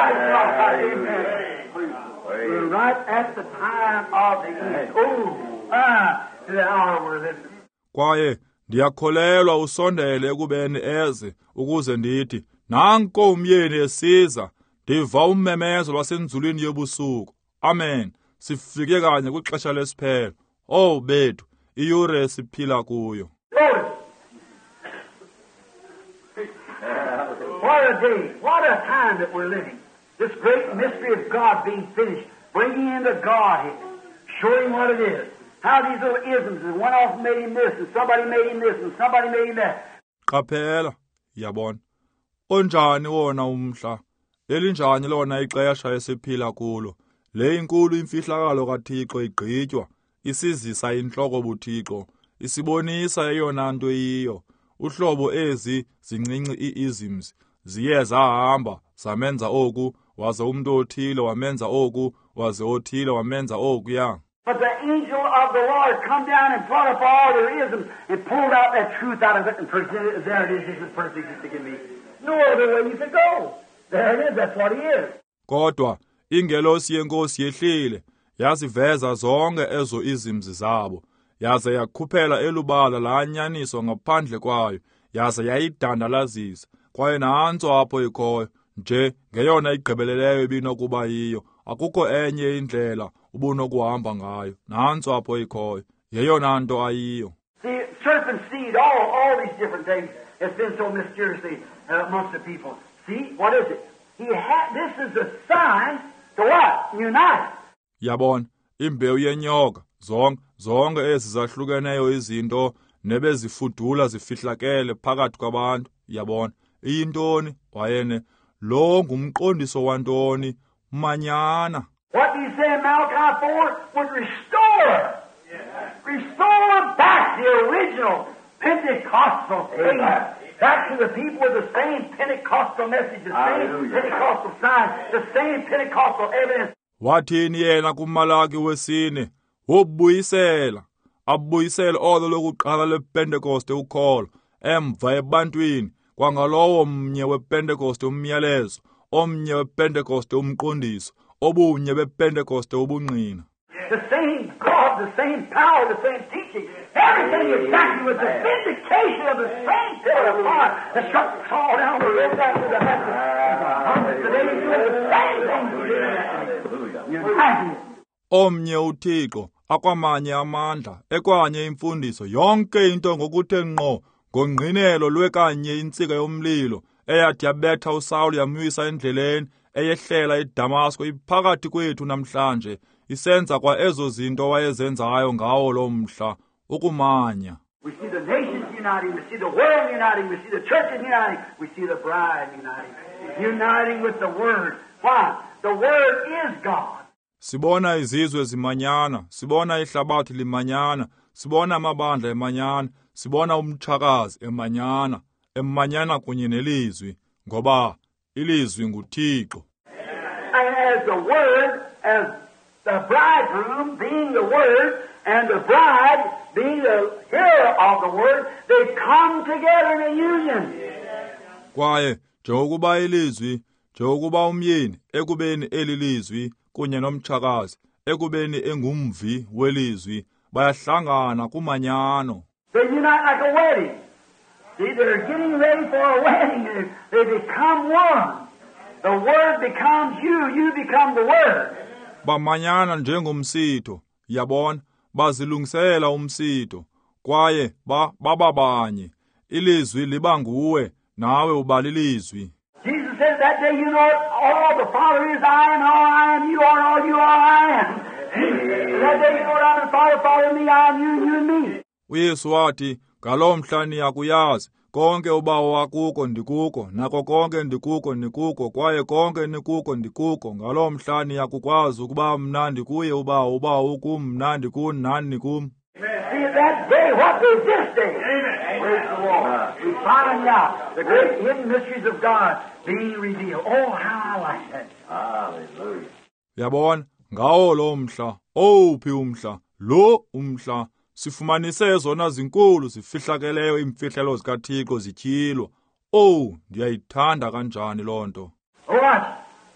Amen. We're right at the time of the end. To the hour we're living. Kwaye ndiyakholelwa usondele ekubeni eze ukuze ndithi, nanko umyeni esiza, ndiva ummemezo lwasenzulwini yobusuku. Amen. Sifike kanye kwixesha lesiphelo. Oh bethu, iyure siphila kuyo. What a day, what a time that we're living. This great mystery of God being finished, bringing into Godhead, showing what it is. How these little isms, and one off made him this, and somebody made him this, and somebody made him that. Qaphela, yabona. Onjani wona umhla, elinjani lona ixesha esiphila kulo, le inkulu imfihlakalo kaThixo igqitywa, isizisa intloko buThixo, isibonisa eyona nto iyiyo, uhlobo ezi zincinci ii-isms, ziye zahamba, zamenza oku, waze umntu othile wamenza oku, waze othile wamenza okuya. But the angel of the Lord come down and brought up all their isms and pulled out that truth out of it and presented it. There it is, this is perfect, just to give me. No other way you could go. There it is, that's what he is. Kodwa ingelosi yenkosi yehlile, yaziveza zonke ezo isms zabo, yaze yakhuphela elubala laa nyaniso ngaphandle kwayo, yaze yayidandalazisa, kwaye nantso apho ikhoyo, nje ngeyona igqibeleleyo ibinokuba yiyo, akukho enye indlela ubunokuhamba ngayo, nantso apho ikhoyo, yeyona nto ayiyo. See, serpent seed, all these different things, it's been so mysteriously amongst the people. See, what is it? This is a sign to what? Unite. Yabona, imbewu yenyoka, zonke ezi zahlukeneyo izinto, nebezifudula zifihlakele phakathi kwabantu, yabona, iyintoni, wayene, lo ngumqondiso wantoni, manyana. What do you say in Malachi 4? Would restore. Restore back the original Pentecostal thing. Back to the people with the same Pentecostal message, the same Pentecostal sign, the same Pentecostal evidence. Wathini yena kuMalaki wesine, wobuyisela, abuyisela olo lokuqala lePentecost ukholo, emva ebantwini, kwangalowo mnye wePentecost umyalezo, omnye wePentecost umqondiso, obunye bePentecost ubungqina. The same God, the same power, the same teaching, everything exactly with the vindication of the same pillar of fire that struck Saul down the road after the message. Today he's doing the same thing. United. Omnye uThixo, akwamanye amandla, ekwanye imfundiso, yonke into ngokuthe ngqo, ngongqinelo lwekanye intsika yomlilo, eyathi yabetha uSawuli yamwisa endleleni, eyehlela eDamasko iphakathi kwethu namhlanje, isenza kwa ezo zinto wayezenzayo ngawo lo mhla, ukumanya. We see the nations uniting, we see the world uniting, we see the churches uniting, we see the bride uniting with the Word. Why? The Word is God. Sibona izizwe zimanyana, sibona ihlabathi limanyana, sibona amabandla emanyana, sibona umtshakazi emanyana kunye nelizwi, ngoba ilizwi nguThixo. And as the Word, as the bridegroom being the Word, and the bride being the hearer of the Word, they come together in a union. Kwaye, njengokuba ilizwi, njengokuba umyeni, ekubeni eli lizwi, kunye nomtshakazi, ekubeni engumvi welizwi, bayahlangana kumanyano. They unite like a wedding. See, they're getting ready for a wedding. They become one. The Word becomes you, you become the Word. Bamanyana njengomsitho, yabona, bazilungisela umsitho, kwaye bababanye, ilizwi liba nguwe, nawe ubalilizwi. Jesus said that day, you know all the Father is I am, all I am, you are all you are I am. That day you know I am the Father, Father me, I am you, you and me. uYesu wathi, ngaloo mhla niyakuyazi, konke ubawo wakuko ndikuko, nako konke ndikuko nikuko, kwaye konke nikuko ndikuko, ngaloo mhla niyakukwazi ukuba mna ndikuye ubawo ukum, mna ndikuni nani nikum. See that day, what is this day? Amen. Praise the Lord. We find out the great hidden mysteries of God being revealed. Oh, how I like that. Hallelujah. Yabona, ngawo lo mhla, uphi umhla, lo umhla, sifumanise zona zinkulu zifihlakeleyo imfihlelo zikaThixo zityhilwa. Ndiyayithanda kanjani loo nto. Watch.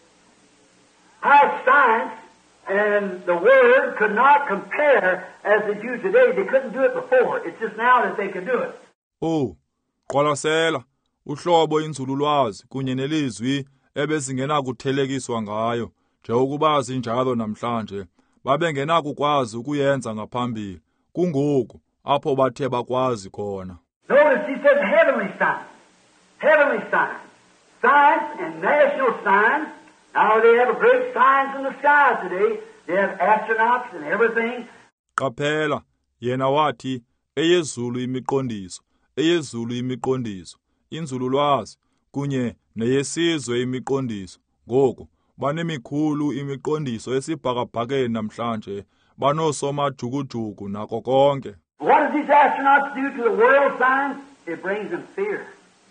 How science and the Word could not compare as they do today. They couldn't do it before. It's just now that they can do it. Qwalasela, uhlobo inzululwazi kunye nelizwi ebezingenakuthelekiswa ngayo, njengokuba zinjalo namhlanje, babengenakukwazi ukuyenza ngaphambili. Kungoku apho bathe bakwazi khona. Notice he said heavenly signs. Heavenly signs. Signs and national signs. Now they have a great signs in the sky today. They have astronauts and everything. Qaphela, yena wathi eyezulu imiqondiso, eyezulu imiqondiso, inzululwazi kunye neyesizwe imiqondiso. Ngoku banemikhulu imiqondiso esibhakabhakeni namhlanje, banosomajukujuku nako konke. What does these astronauts do to the world science? It brings them fear.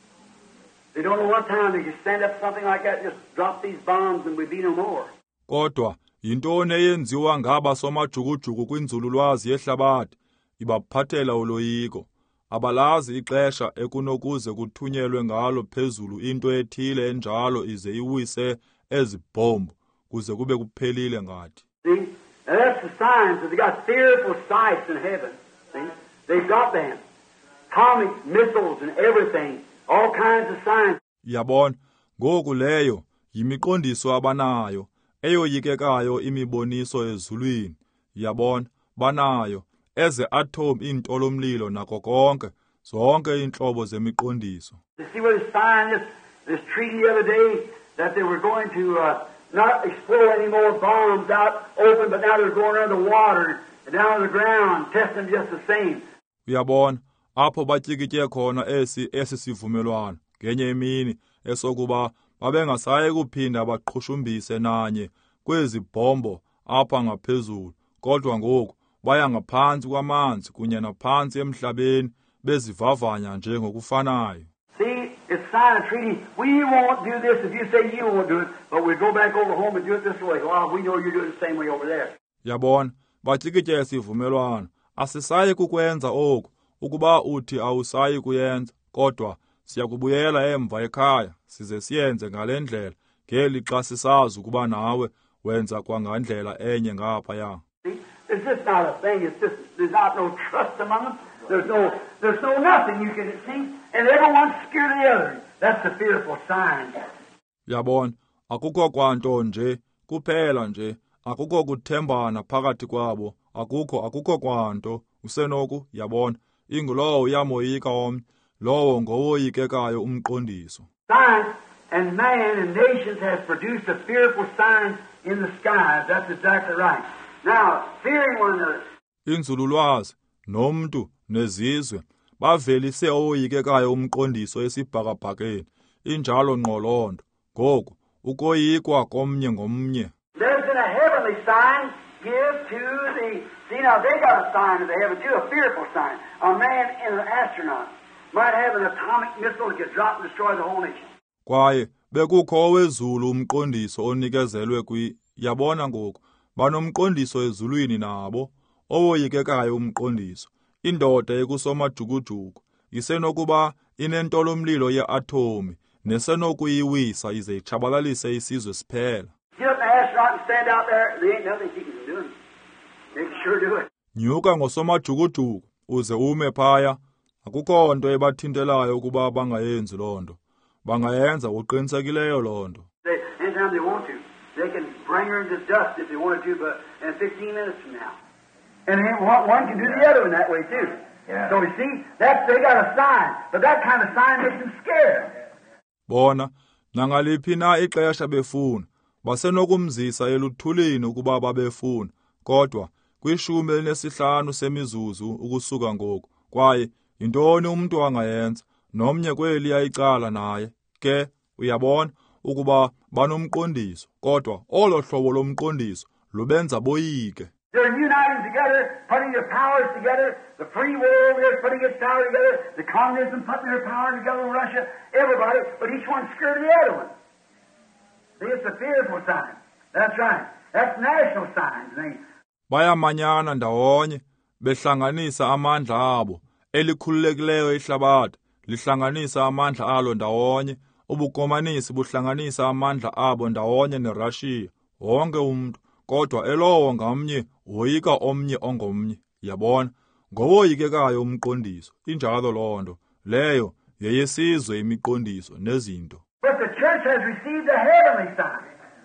They don't know what time they can stand up something like that, just drop these bombs and we'd be no more. Kodwa yintoni eyenziwa ngaba somajukujuku kwinzululwazi yehlabathi? Ibaphathela uloyiko. Abalazi ixesha ekunokuze kuthunyelwe ngalo phezulu into ethile enjalo ize iwise ezibhombu kuze kube kuphelile ngathi. See, and that's the signs that they got fearful sights in heaven. See, they've got them. Atomic missiles and everything, all kinds of signs. Yabona, ngoku leyo yimiqondiso abanayo, eyoyikekayo imiboniso ezulwini. Yabona, banayo, eze atom intolomlilo nako konke, zonke inhlobo zemiqondiso. You see where they signed this treaty the other day that they were going to not explode any more bombs out open, but now they're going under the water and down to the ground, testing them just the same. Uyabona, apho batyikitye khona esi sivumelwano ngenye imini esokuba babengasayi kuphinda baqhushumbise nanye kwezi bhombo apha ngaphezulu, kodwa ngoku baya ngaphansi kwamanzi kunye naphantsi emhlabeni bezivavanya nje ngokufanayo. See, it's signed a treaty. We won't do this if you say you won't do it, but we'll go back over home and do it this way. Well, we know you're doing the same way over there. Yabona, batyikitye isivumelwano. Asisayi kukwenza oku, ukuba uthi awusayi kuyenza, kodwa siyakubuyela emva ekhaya, size siyenze ngale ndlela, ngeli xa sisazi ukuba nawe wenza kwangandlela enye ngaphaya. It's just not a thing. It's just there's not no trust among them. There's no nothing you can see, and everyone's scared of the other. That's the fearful sign. Yabona, akukho kwanto nje, kuphela nje, akukho kuthembana phakathi kwabo, akukho kwanto, usenoku, yabona, ingulowo uyamoyika omnye, lowo ngowoyikekayo umqondiso. Science and man and nations has produced a fearful sign in the skies. That's exactly right. Now, fearing one another. Inzululwazi, nomntu, nezizwe, bavelise owoyikekayo umqondiso esibhakabhakeni, injalo ngqolondo, ngoku, ukoyikwa komnye ngomnye. There's been a heavenly sign give to the... See, now they got a sign of the heaven too, a fearful sign. A man and an astronaut might have an atomic missile that could drop and destroy the whole nation. Kwaye, bekukho owezulu umqondiso onikezelwe yabona ngoku, banomqondiso ezulwini nabo, owoyikekayo umqondiso. Indoda ekusomajukujuku, isenokuba inentolomlilo ye-atomi, nesenokuyiwisa ize itshabalalise isizwe siphela. Get up an astronaut and stand out there, there ain't nothing keeping them doing. They can sure do it. Nyuka ngosomajukujuku, uze ume phaya, akukho nto ebathintelayo ukuba bangayenzi loo nto. Bangayenza uqinisekileyo loo nto. Anytime they want to. They can bring her into dust if they wanted to, but in 15 minutes from now. And then one can do the other in that way too. Yeah. So you see, they got a sign, but that kind of sign makes them scared. Bona, nangaliphi na ixesha befuna, basenokumzisa eluthulini ukuba babefuna, kodwa kwishumi elinesihlanu semizuzu ukusuka ngoku, kwaye yintoni umuntu angayenza, nomnye kweli yayicala naye, ke uyabona ukuba banomqondiso, kodwa olo hlobo lomqondiso lubenza boyike. They're uniting together, putting their powers together. The free world is putting its power together. The communism putting their power together. Russia, everybody, but each one's scared of the other one. See, it's a fearful sign. That's right. That's national signs. Bayamanyana ndawonye, behlanganisa amandla abo, elikhululekileyo ihlabathi, lihlanganisa amandla alo ndawonye, ubukomanisi buhlanganisa amandla abo ndawonye neRussia, wonke umuntu. Kodwa elowo ngamnye woyika omnye ongomnye, yabona, ngowoyikekayo umqondiso, injalo loo nto, leyo yeyesizwe imiqondiso nezinto. But the church has received a heavenly sign.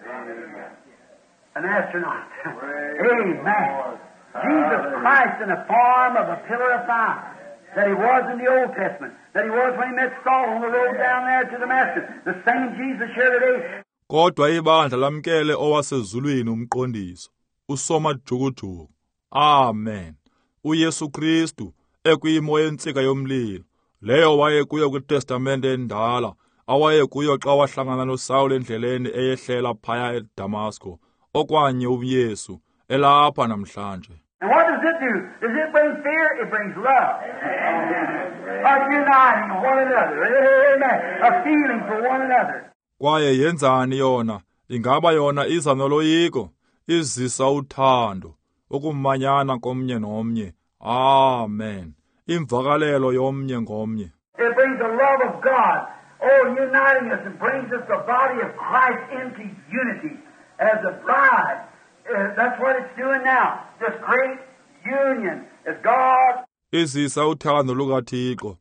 An astronaut. Amen. Jesus Christ in the form of a pillar of fire, that he was in the Old Testament, that he was when he met Saul on the road down there to Damascus, the same Jesus here today. Kodwa ibandla lamkele owasezulwini umqondiso, usomajukujuku. Amen. uYesu Kristu ekuyimo yentsika yomlilo, leyo wayekuyo kwiTestamente endala, awayekuyo xa wahlangana noSawule endleleni eyehlela phaya eDamasko, okwanye uYesu elapha namhlanje. And what does it do? Does it bring fear? It brings love. A uniting one another. Amen. A feeling for one another. Kwaye yenzani yona? Ingaba yona iza noloyiko, izisa uthando, ukumanyana komnye nomnye. Amen. Imvakalelo yomnye ngomnye. It brings the love of God, uniting us and brings us the body of Christ into unity as a bride. That's what it's doing now. This great union as God. Izisa uthando lukaThixo.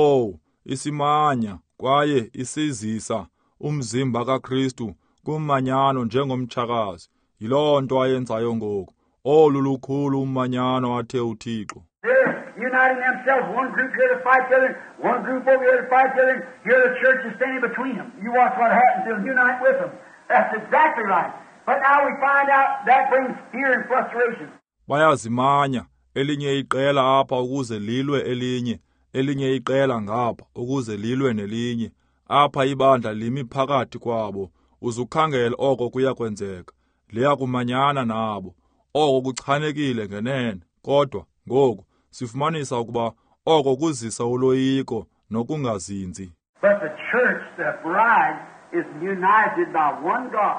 Isimanya kwaye isizisa umzimba kaKristu kumanyano njengomtshakazi. Yiloo nto ayenzayo ngoku. Lulukhulu umanyano athe uThixo. Uniting themselves, one group here to fight the other, one group over here to fight the other. Here the church is standing between them. You watch what happens. They'll unite with them. That's exactly right. But now we find out that brings fear and frustration. Bayazimanya, elinye iqela apha ukuze lilwe elinye iqela ngapha ukuze lilwe nelinye. Apha ibandla limi phakathi kwabo, uzukhangela oko kuyakwenzeka. Liya kumanyana nabo. Oko kuchanekile ngenene, kodwa ngoku sifumanisa ukuba oko kuzisa uloyiko nokungazinzi. But the church, the bride, is united by one God,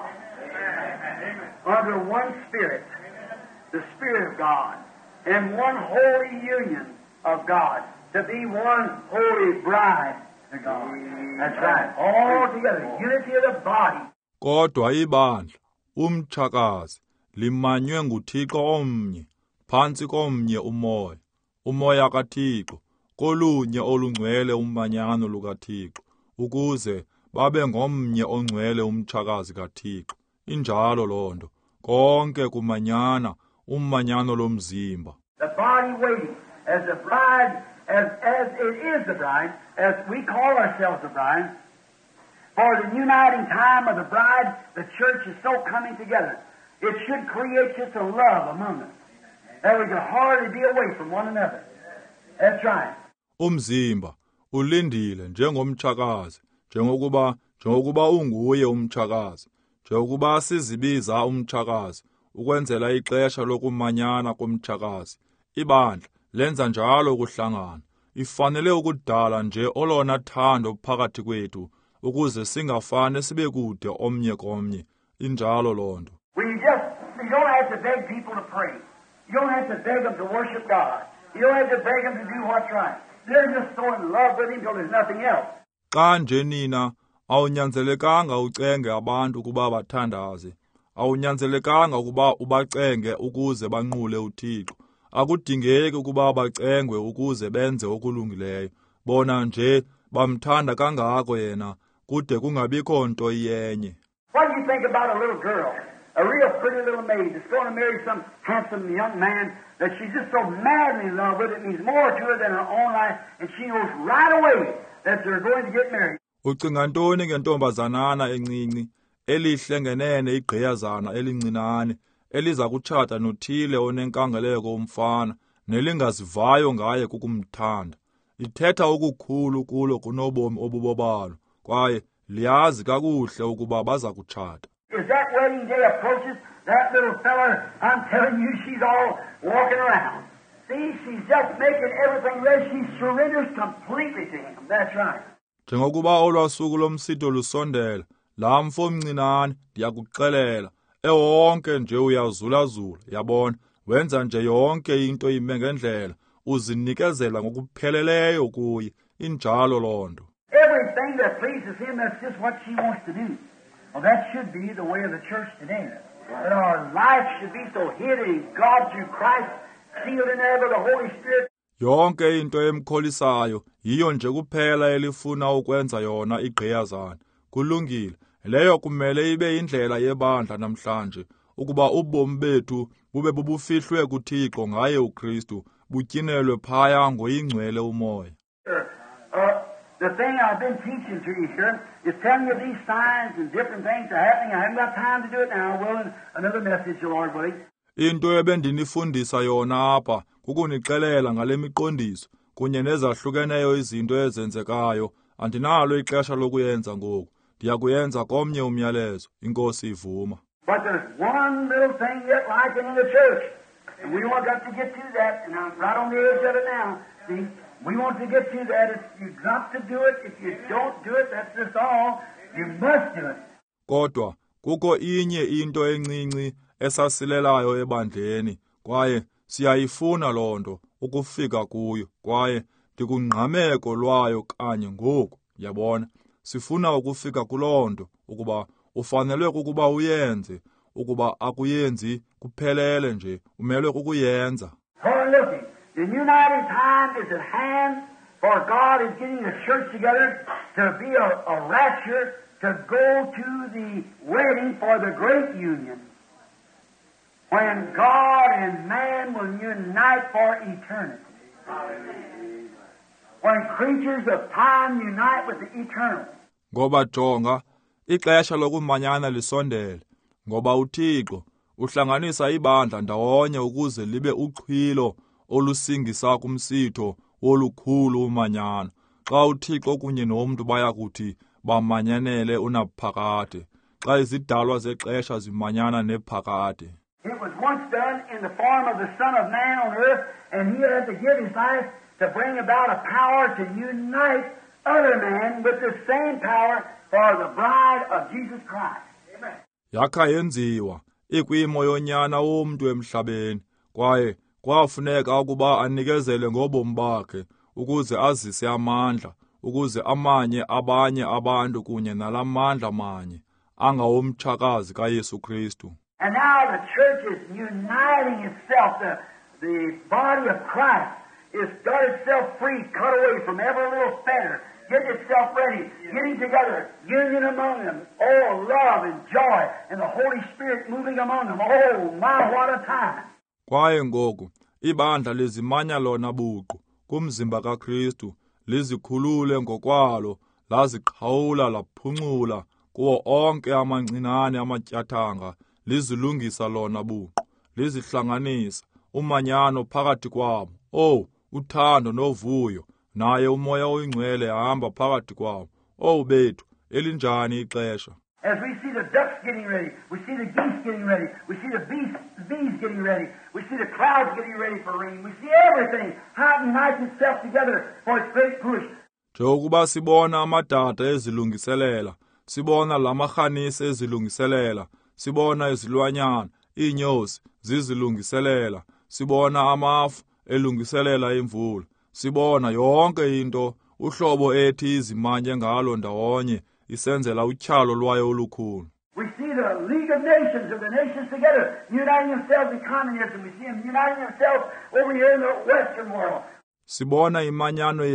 under one Spirit, the Spirit of God, and one holy union of God, to be one holy bride to God. That's right. All together, unity of the body. Kodwa ibandla, umtshakazi, limanywe nguThixo omnye, phantsi komnye umoya. Umoya kaThixo, kolunye olungcwele umanyano lukaThixo, ukuze babe ngomnye ongcwele umtshakazi kaThixo. Injalo lonto, konke kumanyana, umanyano lomzimba. The body waiting, as the bride, as it is the bride, as we call ourselves the bride, for the uniting time of the bride, the church is so coming together. It should create just a love among us, that we could hardly be away from one another. That's right. Umzimba ulindile njengomtshakazi, njengokuba unguye umtshakazi, njengokuba sizibiza umtshakazi, ukwenzela ixesha lokumanyana komtshakazi. Ibandla lenza njalo ukuhlangana. Ifanele ukudala nje olona thando phakathi kwethu, ukuze singafane sibe kude omnye komnye. Injalo lonto. You don't have to beg people to pray. You don't have to beg them to worship God. You don't have to beg them to do what's right. They're just so in love with Him till there's nothing else. Xa nje nina awunyanzelekanga ucenge abantu ukuba bathandaze. Awunyanzelekanga ukuba ubacenge ukuze banqule uThixo. Akudingeki ukuba bacengwe ukuze benze okulungileyo. Bona nje bamthanda kangako yena kude kungabikho nto iyenye. What do you think about a little girl? A real pretty little maid that's going to marry some handsome young man that she's just so madly in love with, it means more to her than her own life, and she knows right away that they're going to get married. Ucinga ntoni ngentombazanana encinci, elihle ngenene igqiyazana elincinane, eliza kutshata nothile onenkangeleko umfana, nelingazivayo ngaye kukumthanda. Ithetha okukhulu kulo kunobomi obubobalo, kwaye liyazi kakuhle ukuba baza kutshata. As that wedding day approaches, that little fella, I'm telling you, she's all walking around. See, she's just making everything ready. She surrenders completely to Him. That's right. Njengokuba olwasuku lomsitho lusondela, laa mfo mncinane ndiyakuxelela, ewonke nje uyazula-zula, yabona, wenza nje yonke into ime ngendlela, uzinikezela ngokupheleleyo kuye. Injalo loo nto. Everything that pleases Him, that's just what she wants to do. Well, that should be the way of the church today. That our life should be so hid in God through Christ, sealed in there by the Holy Spirit. Yonke into emkholisayo, yiyo nje kuphela elifuna ukwenza yona igqiyazana. Kulungile, leyo kumele ibe indlela yebandla namhlanje, ukuba ubomi bethu bube bubufihlwe kuThixo ngaye uKristu, butyinelwe phaya ngoyingcwele umoya. The thing I've been teaching to you here is telling you these signs and different things are happening. I haven't got time to do it now. I will in another message, the Lord willing. Into ebendinifundisa yona apha kukunixelela ngale miqondiso kunye nezahlukeneyo izinto ezenzekayo. andinalo ixesha lokuyenza ngoku, ndiyakuyenza komnye umyalezo, inkosi ivuma. But there's one little thing yet lacking in the church. And we want to get to that, and I'm right on the edge of it now. See, we want to get to that. If you've got to do it, if you don't do it, that's just all. You must do it. Kodwa kukho inye into encinci esasilelayo ebandleni, kwaye siyayifuna loo nto ukufika kuyo, kwaye ndikungqameko lwayo kanye ngoku, yabona. Sifuna ukufika kuloo nto ukuba ufanelwe kukuba uyenze, ukuba akuyenzi kuphelele nje, umelwe kukuyenza. For looking, the united time is at hand, for God is getting the church together to be a rapture, to go to the wedding for the great union, when God and man will unite for eternity. When creatures of time unite with the eternal. Ngoba jonga, ixesha lokumanyana lisondele, ngoba uThixo uhlanganisa ibandla ndawonye ukuze libe uchwilo olusingisa kumsitho olukhulu umanyano. Xa uThixo kunye nomntu bayakuthi bamanyanele unaphakade, xa izidalwa zexesha zimanyana nephakade. It was once done in the form of the Son of Man on earth, and he had to give his life to bring about a power to unite other men with the same power for the bride of Jesus Christ. Amen. Yakha yenziwa ikwimo yonyana womntu emhlabeni, kwaye kwafuneka ukuba anikezele ngobomi bakhe ukuze azise amandla, ukuze amanye abanye abantu kunye nalamandla manye angawomtshakazi kaYesu Kristu. And now the church is uniting itself. The body of Christ is got itself free, cut away from every little fetter, getting itself ready, getting together, union among them. Oh, love and joy, and the Holy Spirit moving among them. Oh, my, what a time. Kwaye ngoku ibandla lizimanya lona buqu kumzimba kaKristu, lizikhulule ngokwalo, laziqhawula laphuncula kuwo onke amancinane amatyathanga, lizilungisa lona buqu, lizihlanganisa umanyano phakathi kwabo. Oh, uthando novuyo, naye umoya oyingcwele ahamba phakathi kwabo. Oh bethu, elinjani ixesha. As we see the ducks getting ready, we see the geese getting ready, we see the bees getting ready, we see the clouds getting ready for rain, we see everything how it unites itself together for its great push. Njengokuba sibona amadada ezilungiselela, sibona lamarhanisi ezilungiselela, sibona izilwanyana, iinyosi zizilungiselela, sibona amafu elungiselela imvula, sibona yonke into uhlobo ethi izimanye ngalo ndawonye isenzela utyhalo lwayo olukhulu. We see the League of Nations, of the nations together, uniting themselves in communism. We see them uniting themselves over here in the Western world. Sibona imanyano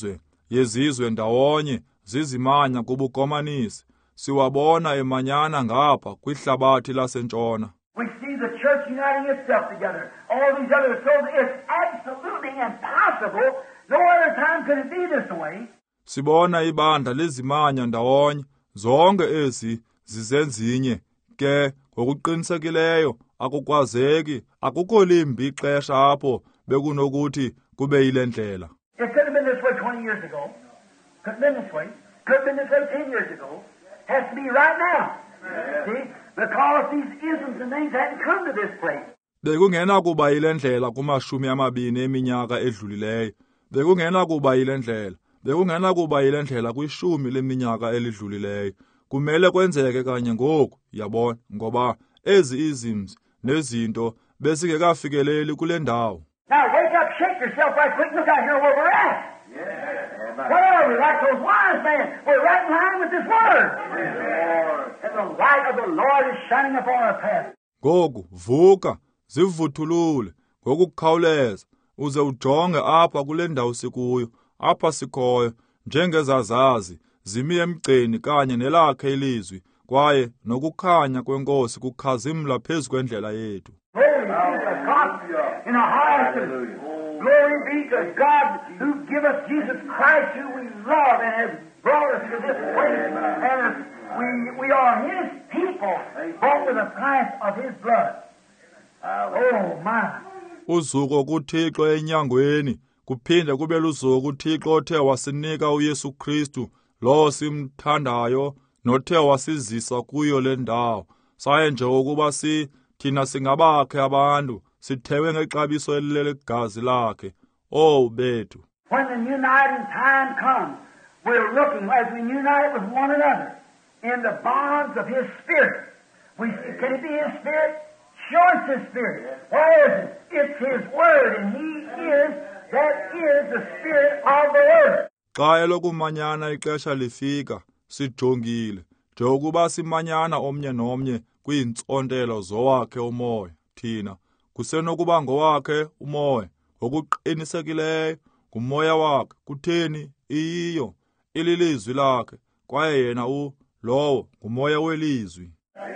yezizwe ndawonye zizimanya kubukomanisi. Siwabona emanyana ngapha kwihlabathi lasentshona. We see the church uniting itself together. All these others, so it's absolutely impossible. No other time could it be this way. Sibona ibandla lizimanya ndawonye, zonke ezi zizenzinye, ke ngokuqinisekileyo akukwazeki, akukho limbi ixesha apho bekunokuthi kube yile ndlela. It could have been this way 20 years ago. Could have been this way. Could have been this way 10 years ago. Has to be right now. See? Because these isms and things hadn't come to this place. Bekungena kuba yile ndlela kumashumi amabini eminyaka edlulileyo. Bekungena kuba yile ndlela. Bekungena kuba yile ndlela kwishumi leminyaka elidlulileyo. Kumele kwenzeke kanye ngoku, yabona, ngoba ezi isms nezinto besingekafikeleli kule ndawo. Now wake up, shake yourself right quick, look out here where we're at. What are we, like those wise men? We're right in line with this word. And the light of the Lord is shining upon our path. Ngoku, vuka, zivuthulule, ngokukhawuleza, uze ujonge apha kule ndawo sikuyo, apha sikhoyo, njengezazazi, zimi emgceni kanye nelakhe ilizwi, kwaye nokukhanya kwenkosi kukhazimla phezu kwendlela yethu. In the highest, glory be to God who give us Jesus Christ, who we love and has brought us to this place. And we are His people, bought with the price of His blood. Oh, my. Uzuko kuThixo enyangweni, kuphinde kube luzuku uThixo othe wasinika uYesu Kristu lo simthandayo nothe wasizisa kuyo le ndawo saye nje ukuba thina singabakhe abantu sithewe ngexabiso elilegazi lakhe bethu. When the uniting time comes, we're looking as we unite with one another in the bonds of His Spirit. Can it be His Spirit? Sure, it's His Spirit. Why is it? It's His Word, and that is the Spirit of the Word. Xa elokumanyana ixesha lifika sijongile nje ukuba simanyana omnye nomnye kwiintsontelo zowakhe umoya thina kusenokuba ngowakhe umoya ngokuqinisekileyo ngumoya wakhe kutheni iyo ililizwi lakhe kwaye yena lowo ngumoya welizwi.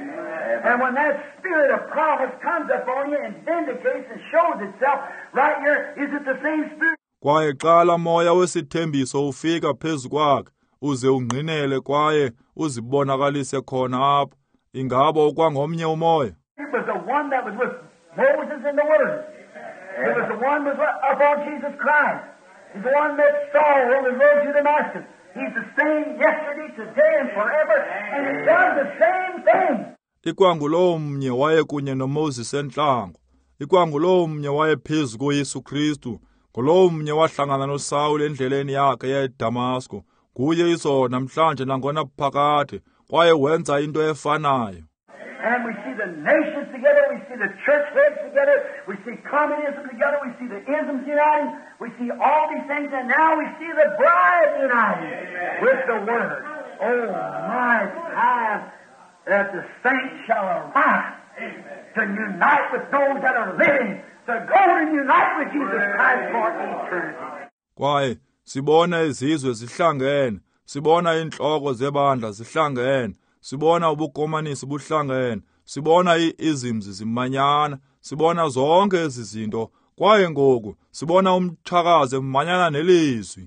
And when that Spirit of promise comes upon you and vindicates and shows itself right here, is it the same Spirit? Kwaye xa moya wesithembiso ufika phezu kwakhe uze ungqinele kwaye uzibonakalise khona apho ingaba ukwangomnye umoya. It was the one that was with Moses in the wilderness. It was the one that was upon Jesus Christ. He's the one that Saul on the road to Damascus. He's the same yesterday, today, and forever, and He does the same thing. Ikwangulo mnye waye kunye noMoses entlango. Ikwangulo mnye waye phezu koYesu Kristu. Ngulo mnye wahlangana noSawuli endleleni yakhe eDamasco. Kuye izo namhlanje nangona phakade kwaye wenza into efanayo. And we see the nations together, we see the church heads together, we see communism together, we see the isms uniting, we see all these things, and now we see the bride uniting with the Word. Oh, my time that the saints shall arise to unite with those that are living, to go and unite with Jesus Christ for eternity. Kwaye sibona izizwe zihlangene, sibona inhloko zebandla zihlangene, sibona ubukomanisi buhlangene, sibona izimzi zimanyana, sibona zonke ezi zinto, kwaye ngoku sibona umthakazi emanyana nelizwi.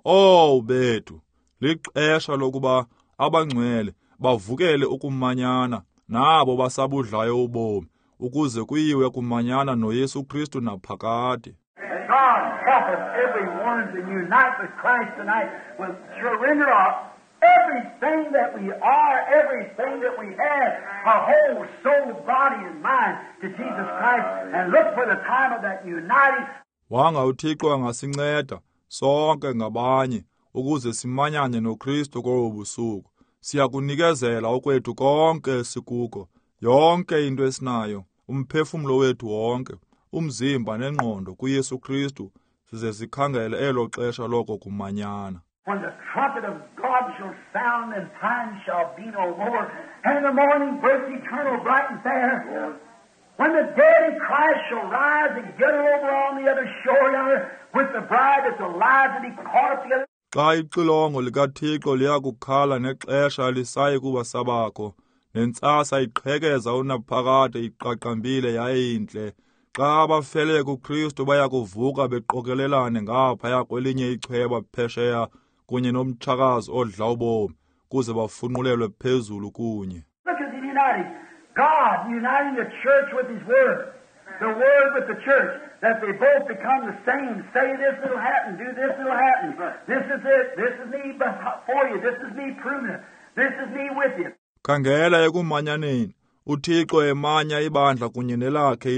Bethu, lixesha lokuba abangcwele bavukele ukumanyana nabo basabudlayo ubomi, ukuze kuyiwe kumanyana noYesu Kristu naphakade. God help us everyone to unite with Christ tonight, with surrender of everything that we are, everything that we have, our whole soul, body, and mind to Jesus Christ, and look for the time of that uniting. Wanga uThixo angasinceda sonke ngabanye ukuze simanyane noKristu kobusuku. Siyakunikezela okwethu konke sikuko, yonke into esinayo, umphefumulo wethu wonke, umzimba nengqondo kuYesu Kristu, size sikhangele elo xesha loko kumanyana. When the trumpet of God shall sound, and time shall be no more, and the morning breaks eternal, bright and fair. When the dead in Christ shall rise and get over on the other shore yonder with the bride that's alive to be caught up together. Xa ixilongo likaThixo liyakukhala nexesha lisaye kuba sabakho, nentsasa iqhekeza unaphakade iqaqambile yayintle. Xa abafele kuKristu bayakuvuka beqokelelane ngaphaya kwelinye ichweba phesheya kunye nomthakazi odla ubomi kuze bafunqulelwe phezulu kunye. Look at the uniting. God uniting the church with His Word. The Word with the church. That they both become the same. Say this it'll happen. Do this it'll happen. This is it. This is me for you. This is me proving it. This is me with you. Khangela ekumanyaneni. uThixo emanya ibandla kunye nelakhe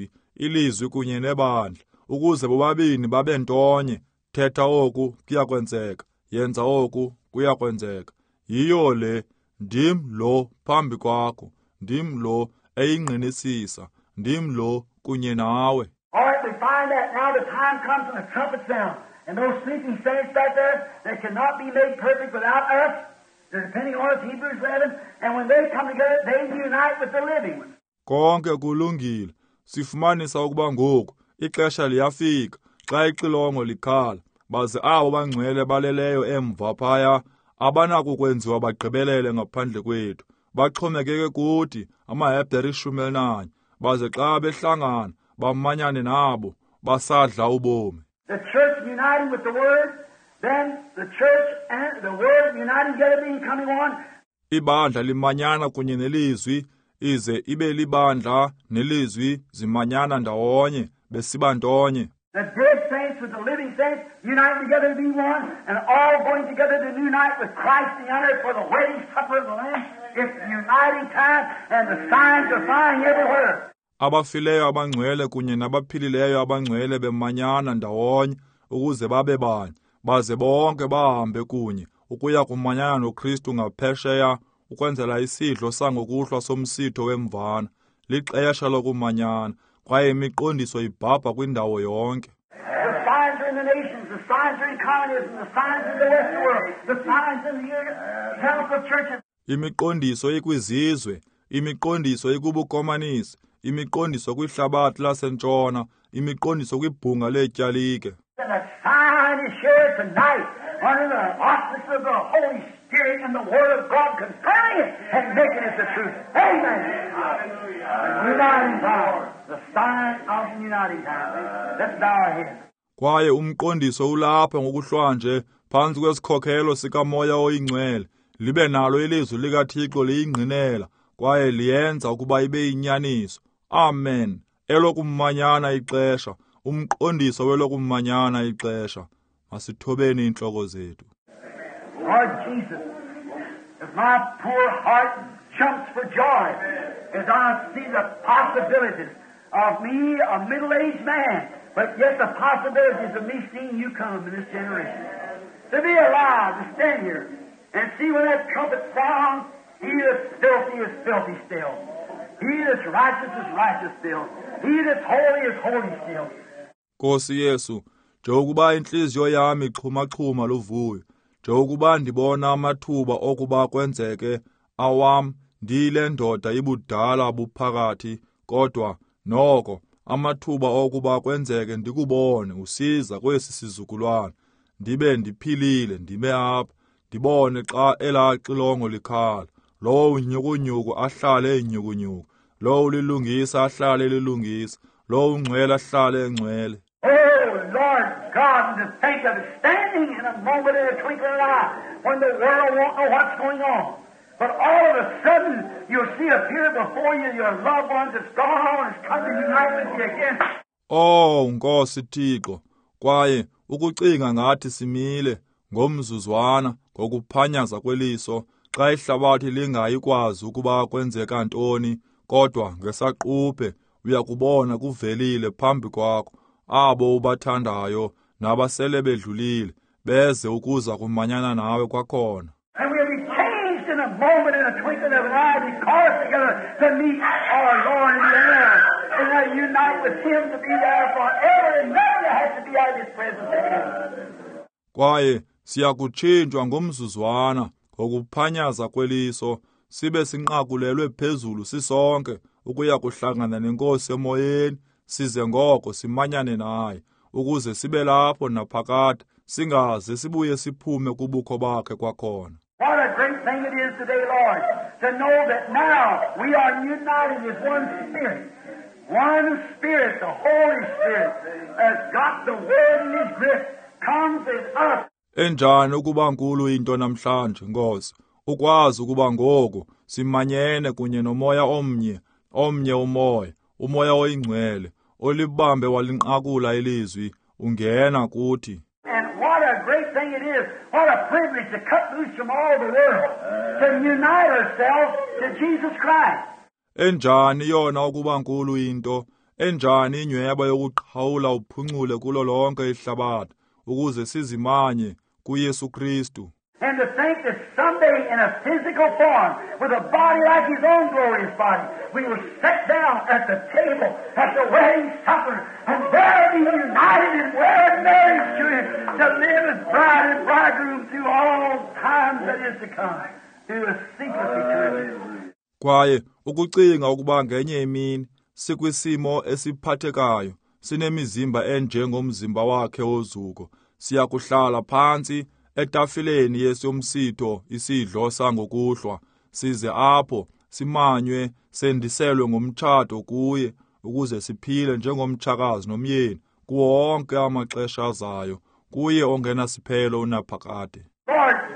ilizwi kunye nebandla, ukuze bobabini babe ntonye. Thetha oku kuyakwenzeka, yenza oku kuyakwenzeka. Yiyo le, ndim lo phambi kwakho, ndim lo eyingqinisisa, ndim lo kunye nawe. All right, we find that now the time comes when the trumpet sounds, and those sleeping saints back there, they cannot be made perfect without us. They're depending on us, Hebrews 11, and when they come together, they unite with the living ones. Konke kulungile. Sifumanisa ukuba ngoku ixesha liyafika xa ixilongo likhala, baze abo bangcwele baleleyo emva phaya abanakukwenziwa bagqibelele ngaphandle kwethu, baxhomekeke kuthi amaHebhere 11, baze xa behlangana bamanyane nabo basadla ubomi. The church uniting with the Word, then the church and the Word uniting together, being coming one. Ibandla limanyana kunye nelizwi, ize ibe libandla nelizwi zimanyana ndawonye besiba ntonye. The dead saints with the living saints uniting together to be one, and all going together to unite with Christ the honor for the wedding supper of the Lamb. It's uniting time, and the signs are flying everywhere. Abafileyo abangcwele kunye nabaphilileyo abangcwele bemanyana ndawonye ukuze babe banye, baze bonke bahambe kunye ukuya kumanyana noKristu ngaphesheya ukwenzela isidlo sangokuhlwa somsitho wemvana. Lixesha lokumanyana kwaye imiqondiso ibhabha kwindawo yonke. The signs are in the nations, the signs are in communism, the signs in the Western world, the signs in the Council of Churches. Imiqondiso ikwizizwe, imiqondiso ikubukomanisi, imiqondiso kwihlabathi lasentshona, imiqondiso kwibhunga letyalike. And a sign is here tonight under the auspice of the Holy Spirit and the Word of God confirming it and making it the truth. Amen. Uniting power. The sign of the uniting power. Let's bow our heads. Kwaye umqondiso ulapha ngokuhlwa nje phansi kwesikhokhelo sikamoya oyingcwele, libe nalo ilizwi likaThixo liyingqinela kwaye liyenza ukuba ibe yinyaniso. Amen. Elokumanyana ixesha, umqondiso welokumanyana ixesha. Masithobeni inhloko zethu. Lord Jesus, as my poor heart jumps for joy as I see the possibilities of me, a middle-aged man, but yet the possibilities of me seeing you come in this generation. To be alive, to stand here, and see when that trumpet sounds, he that's filthy still. He that's righteous is righteous still. He that's holy is holy still. Nkosi Yesu, njengokuba inhliziyo yami ixhuma-xhuma luvuyo, njengokuba ndibona amathuba okuba kwenzeke awam ndiyile ndoda ibudala buphakathi, kodwa noko amathuba okuba kwenzeke ndikubone usiza kwesi sizukulwane, ndibe ndiphilile, ndibe apha, ndibone xa elaa xilongo likhala, lowo unyukunyuku ahlale enyukunyuku, lowo ulilungisa ahlale lilungisa, lowo ungcwele ahlale engcwele. Oh, Lord God, to think of standing in a moment in a twinkling of an eye when the world won't know what's going on. But all of a sudden, you'll see appear before you your loved ones that's gone on and come to unite with you again. Oh, Nkosi Thixo, kwaye ukucinga ngathi simile ngomzuzwana ngokuphanyaza kweliso, xa ihlabathi lingayikwazi ukuba kwenzeka ntoni, kodwa ngesaquphe uyakubona kuvelile phambi kwakho abo ubathandayo nabasele bedlulile beze ukuza kumanyana nawe kwakhona. And we'll be changed in a moment, in a twinkling of an eye, be called together to meet our Lord in the air, and to unite with Him to be there forever, and never has to be out of His presence again. Kwaye siyakutshintshwa ngomzuzwana ngokuphanyaza kweliso, sibe sinqakulelwe phezulu sisonke ukuya kuhlangana nenkosi emoyeni, size ngoko simanyane naye, ukuze sibe lapho naphakade, singaze sibuye siphume kubukho bakhe kwakhona. What a great thing it is today, Lord, to know that now we are united as one Spirit. One Spirit, the Holy Spirit, has got the Word in His grip, comes as us. Enjani ukuba nkulu into namhlanje, Nkosi, ukwazi ukuba ngoku simanyene kunye nomoya omnye umoya oyingcwele, olibambe walinqakula ilizwi, ungena kuthi. And what a great thing it is, what a privilege to cut loose from all the world, to unite ourselves to Jesus Christ. Enjani yona ukuba nkulu into, enjani inyweba yokuqhawula uphunqule kulo lonke ihlabathi, ukuze sizimanye kuYesu Kristu. And to think that someday in a physical form, with a body like His own glorious body, we will sit down at the table, at the wedding supper, and there be united and wear marriage to Him, to live as bride and bridegroom through all times that is to come, through a secrecy to Him. Kwaye ukucinga ukuba ngenye imini sikwisimo esiphathekayo, sinemizimba enjengomzimba wakhe ozuko, siyakuhlala phansi etafileni yesomsitho isidlo sangokuhlwa, size apho simanywe sendiselwe ngomtshato kuye, ukuze siphile njengomtshakazi nomyeni kuwo wonke amaxesha azayo, kuye ongena siphelo unaphakade. Lord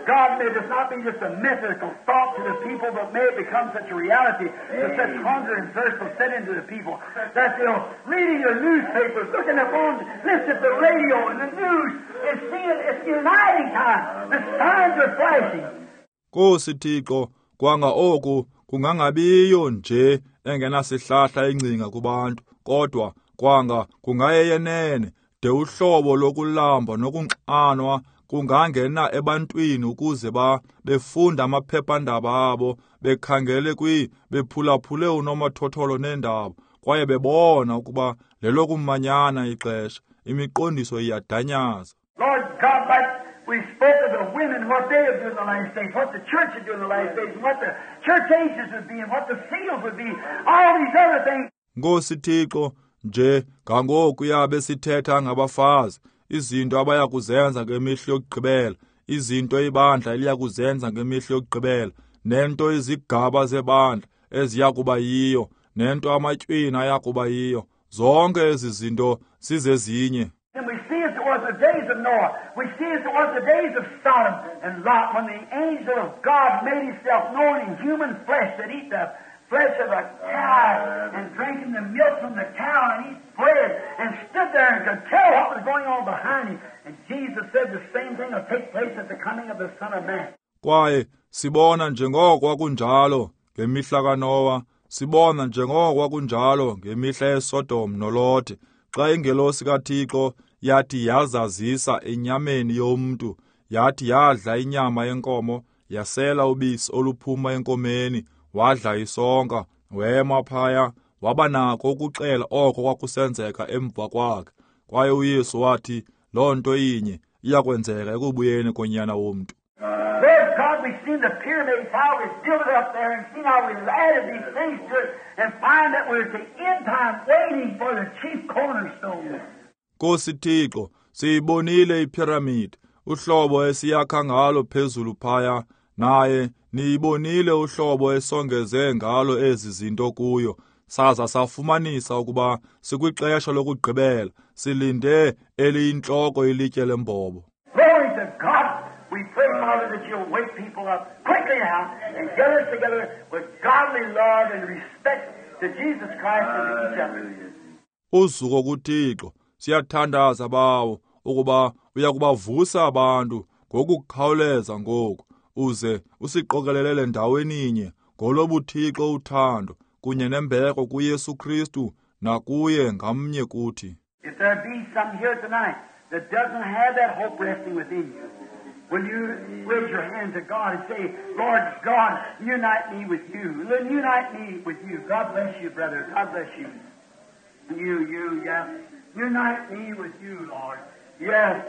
God, may this not be just a mythical thought to the people, but may it become such a reality that such hunger and thirst will set into the people, that they'll reading their newspapers, looking upon, listen to the radio and the news, and seeing it's uniting time. The signs are flashing. Nkosi Thixo, kwanga oku kungangabiyo nje engenasihlahla ingcinga kubantu, kodwa kwanga kungayeyenene de uhlobo lokulamba nokunxanwa kungangena ebantwini ukuze befunda amaphephandaba abo, bekhangele bephulaphule unomathotholo neendaba, kwaye bebona ukuba lelokumanyana ixesha, imiqondiso iyadanyaza. Lord God, like we spoke of the women, what they would do in the last days, what the church would do in the last days, and what the church ages would be, and what the seals would be, all these other things. Nkosi Thixo, nje ngangoku yabe sithetha ngabafazi, izinto abaya kuzenza ngemihla yokugqibela, izinto ibandla eliya kuzenza ngemihla yokugqibela, nento izigaba zebandla eziya kuba yiyo, nento amatywina ayakuba yiyo, zonke ezi zinto sizezinye. And we see as it was the days of Noah, we see as it was the days of Sodom and Lot, when the angel of God made himself known in human flesh, that eat the flesh of a cow and drinking the milk from the cow and eat bread and stood there and could tell what was going on behind him. And Jesus said the same thing will take place at the coming of the Son of Man. Kwaye sibona njengoko kunjalo ngemihla kaNoah, sibona njengoko kunjalo ngemihla yeSodom noLote, xa ingelosi kaThixo yathi yazazisa enyameni yomntu, yathi yadla inyama yenkomo, yasela ubisi oluphuma enkomeni, wadla isonka, wema phaya, wabanako ukuxela oko kwakusenzeka emva kwakhe. Kwaye uYesu wathi, loo nto inye iyakwenzeka ekubuyeni konyana womntu. Lord God, we've seen the pyramids, how we built it up there, and seen how we added these things to it, and find that we're at the end time waiting for the chief cornerstone. Nkosi Thixo, siyibonile iphiramidi, uhlobo esiyakha ngalo phezulu phaya, naye niyibonile uhlobo esongeze ngalo ezi zinto kuyo, saza safumanisa ukuba sikwixesha lokugqibela, silinde eliyintloko ilitye lembobo. Glory to God! We pray, Father, that you'll wake people up quickly now and get us together with godly love and respect to Jesus Christ and to each other. Uzuko kuThixo, siyathandaza bawo ukuba uyakubavusa abantu ngokukhawuleza ngoku, uze usiqokelelele ndaweninye ngolobuthixo uthando kunye nembeko kuYesu Kristu nakuye ngamnye kuthi. If there be some here tonight that doesn't have that hope resting within you, will you raise your hand to God and say, Lord God, unite me with you. Unite me with you. God bless you, brother. God bless you. You, yes. Unite me with you, Lord. Yes.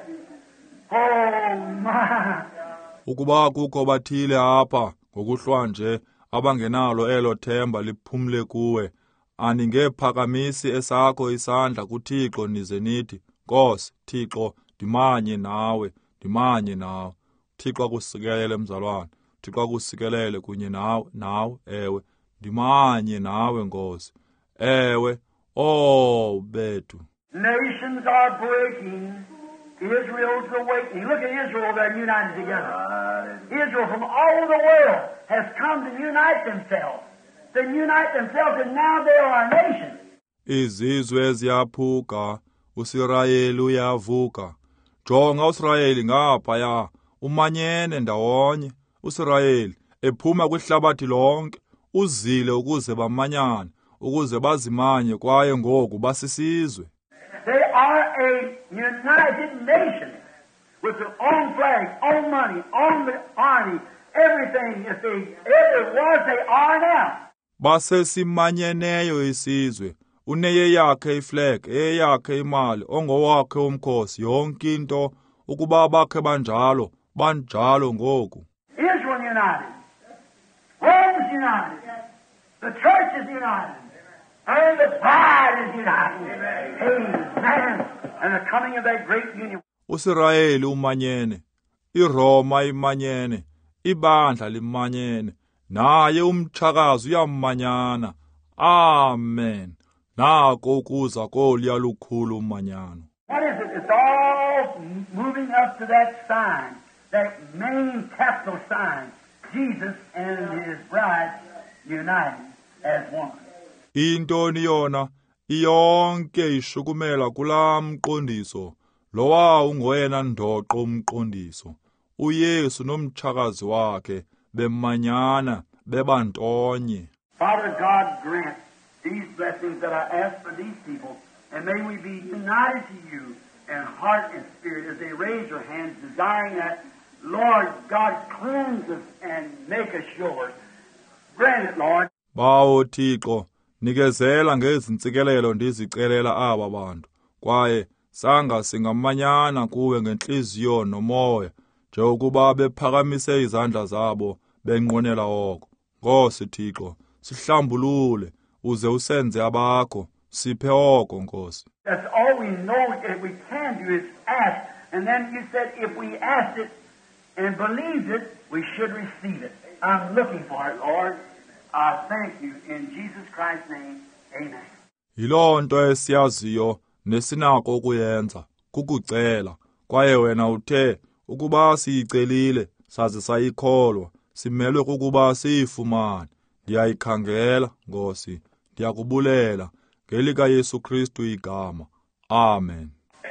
Oh, my. Ukuba kukho bathile apha ngokuhlwa nje abangenalo elo themba liphumle kuwe, aningephakamisi esakho isandla kuThixo nize nithi, Nkosi Thixo, ndimanye nawe, ndimanye nawe. Thixo akusikelele mzalwane, Thixo akusikelele kunye nawe, ewe, ndimanye nawe Nkosi, ewe, bethu. Nations are breaking. Israel's awakening. Look at Israel, they're united together. Israel from all over the world has come to unite themselves. And now they are a nation. Izizwe ziyaphuka, uSirayeli uyavuka. Jonga uSirayeli ngaphaya, umanyene ndawonye. uSirayeli ephuma kwihlabathi lonke, uzile ukuze bamanyane, ukuze bazimanye kwaye ngoku basisizwe. They are a united nation with their own flag, own money, own army, everything. If it was, they are now. Basesimanyeneyo isizwe, uneye yakhe iflag, eyakhe imali, ongowakhe umkhosi, yonke into, ukuba bakhe banjalo ngoku. Israel united, Rome's united, the church is united, and the bride is united. Amen. And the coming of that great union. uSirayeli umanyene, iRoma imanyene, ibandla limanyene, naye umtshakazi uyamanyana. Amen. Nako ukuza koliya lukhulu umanyano. What is it? It's all moving up to that sign, that main capital sign, Jesus and His bride united as one. Intoni yona iyonke ishukumela kulaa mqondiso, lowa ungoyena ndoqo umqondiso, uYesu nomtshakazi wakhe bemanyana bebantonye. Father God, grant these blessings that I ask for these people, and may we be united to you in heart and spirit as they raise their hands, desiring that, Lord God, cleanse us and make us yours. Grant it, Lord. Bawo Thixo, nikezela ngezintsikelelo ndizicelela aba bantu, kwaye sanga singamanyana kuwe ngenhliziyo nomoya, njengokuba bephakamise izandla zabo benqonela oko. Nkosi Thixo, sihlambulule uze usenze abakho, siphe oko Nkosi. That's all we know that we can do is ask. And then you said if we asked it and believed it, we should receive it. I'm looking for it, Lord. I thank you in Jesus Christ's name. Amen. Yiloo nto esiyaziyo nesinako ukuyenza, kukucela, kwaye wena uthe ukuba siyicelile saze sayikholwa, simelwe kukuba siyifumane. Ndiyayikhangela, Nkosi, ndiyakubulela, ngelika Yesu Kristu igama. Amen.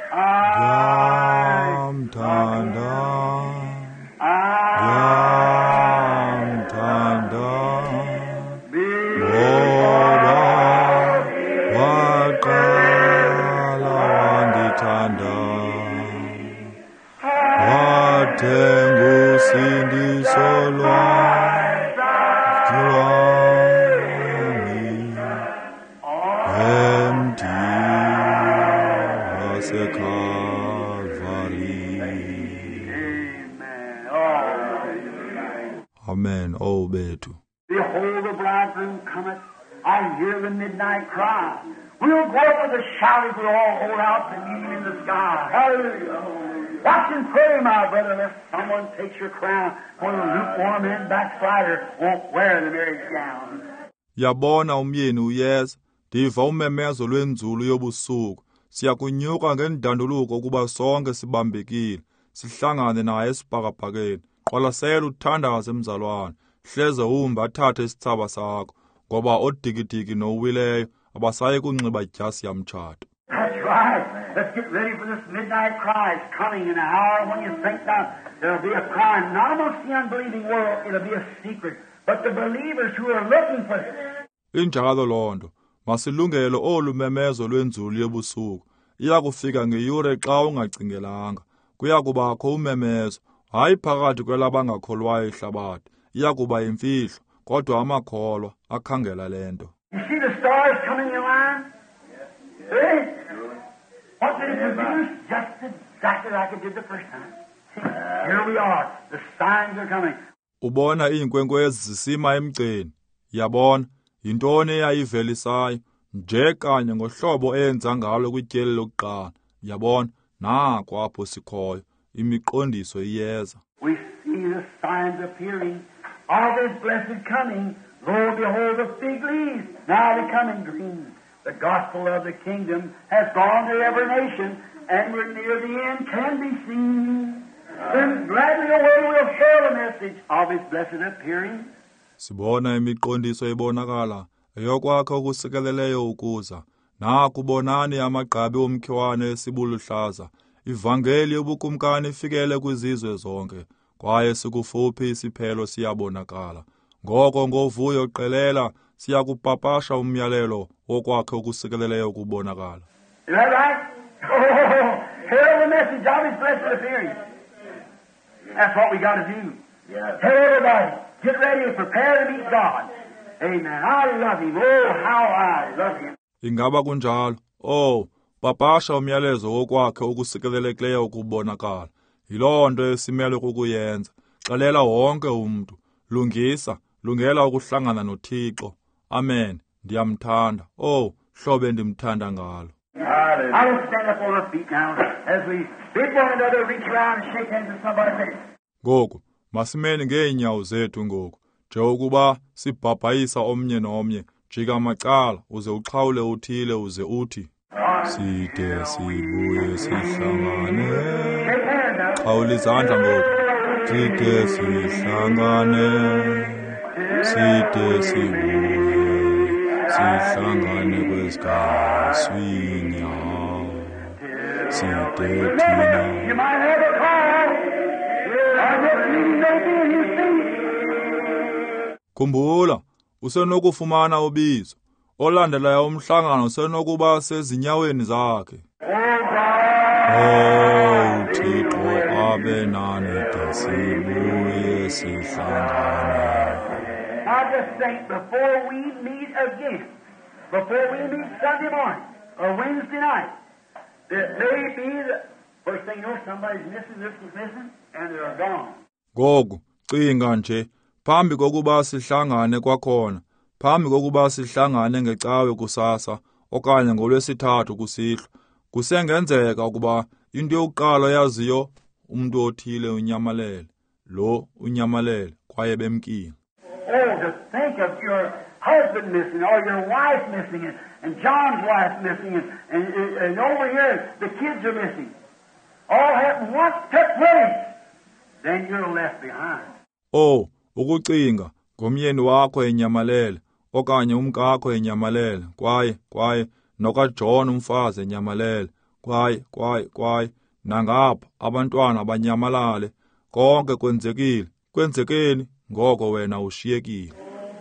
Yamthanda, ngoba waqala wandithanda, wathenga usindiso lwami emthini waseKalvari. Amen. Oh bethu. Behold, the bridegroom cometh. I hear the midnight cry. We'll go up with a shout if we all hold out to meet him in the sky. Hallelujah. Watch and pray, my brother, lest someone takes your crown, for the lukewarm and backslider won't wear the marriage gown. Yabona umyeni uyeza, ndiva umemezo lwenzulu yobusuku. Siyakunyuka ngendanduluko ukuba sonke sibambekile, sihlangane naye esibhakabhakeni. Qwalasela uthandaze emzalwane, hleze umbe athathe isithaba sakho, ngoba odikidiki nowileyo abasayi kunxiba idyasi yamtshato. That's right. Let's get ready for this midnight cry. It's coming in an hour when you think now there'll be a cry, not amongst the unbelieving world, it'll be a secret, but the believers who are looking for it. Injalo lonto, masilungele olu memezo lwenzulu yobusuku. Iyakufika ngeyure xa ungacingelanga. Kuyakubakho umemezo, hayi phakathi kwelabangakholwayo ihlabathi. Iyakuba imfihlo, kodwa amakholwa akhangela lento. You see the stars coming in line? See? What did it produce? Just exactly like it did the first time. See, here we are. The signs are coming. Ubona iinkwenkwezi zisima emgceni. Yabona, yintoni eyayivelisayo, nje kanye ngohlobo eyenza ngalo kwityeli lokuqala. Yabona, nako apho sikhoyo, imiqondiso iyeza. We see the signs appearing of His blessed coming. Lo, behold, the fig leaves, now they come in green. The gospel of the kingdom has gone to every nation, and we're near the end, can be seen. Then gladly away we'll share the message of His blessed appearing. Sibona imiqondiso ebonakala, eyokwakho okusikeleleyo ukuza. Nakubonani amagqabi omkhiwane esibuluhlaza. Ivangeli yobukumkani ifikele kwizizwe zonke, kwaye sikufuphi isiphelo siyabonakala. Ngoko ngovuyo qelela siyakupapasha umyalelo wokwakhe okusikeleleyo ukubonakala. Is that right? Oh, hear the message of His blessed appearing. That's what we got to do. Tell everybody, get ready and prepare to meet God. Amen. I love Him. Oh, how I love Him. Ingaba kunjalo. Oh, papasha umyalezo wokwakhe okusikelelekileyo ukubonakala. Yiloo nto esimele kukuyenza. Xelela wonke umuntu. Lungela ukuhlangana noThixo. Amen. Ndiyamthanda. Oh, hlobo endimthanda ngalo. I will stand up on our feet now as we bid one another, reach around and shake hands with somebody. Ngoku, masimeni ngeenyawo zethu ngoku. Njengokuba sibhabhayisa omnye nomnye, jika macala uze uxhawule uthile uze uthi. Side sibuye sihlangane. Xhawula izandla ngoku. side sihlangane side sibuye sihlangane kwesikaswinya side thina. You might have a call. Or this meeting may be in his feet. Khumbula, usenokufumana ubizo. Olandelayo umhlangano usenokuba sezinyaweni zakhe. Oh, Thixo abe nani de sibuye sihlangane. I just think before we meet again, before we meet Sunday morning or Wednesday night, it may be the first thing you know, somebody's missing, this is missing, and they're gone. Gogo, cinga nje, phambi kokuba sihlangane kwakhona, phambi kokuba sihlangane ngecawe kusasa, okanye ngolwesithathu kusihlwa, kusengenzeka ukuba into yokuqala yaziyo umuntu othile unyamalele, lo unyamalele kwaye bemkile. Oh, to think of your husband missing, or your wife missing, and John's wife missing, and over here the kids are missing. All happened. What took place? Then you're left behind. Oh, ukucinga ngomyeni wakho enyamalele, okanye umkakho enyamalele, kwaye nokaJohn umfazi enyamalele, kwaye nangapha abantwana abanyamalale, konke kwenzekeni ngoko wena ushiyekile.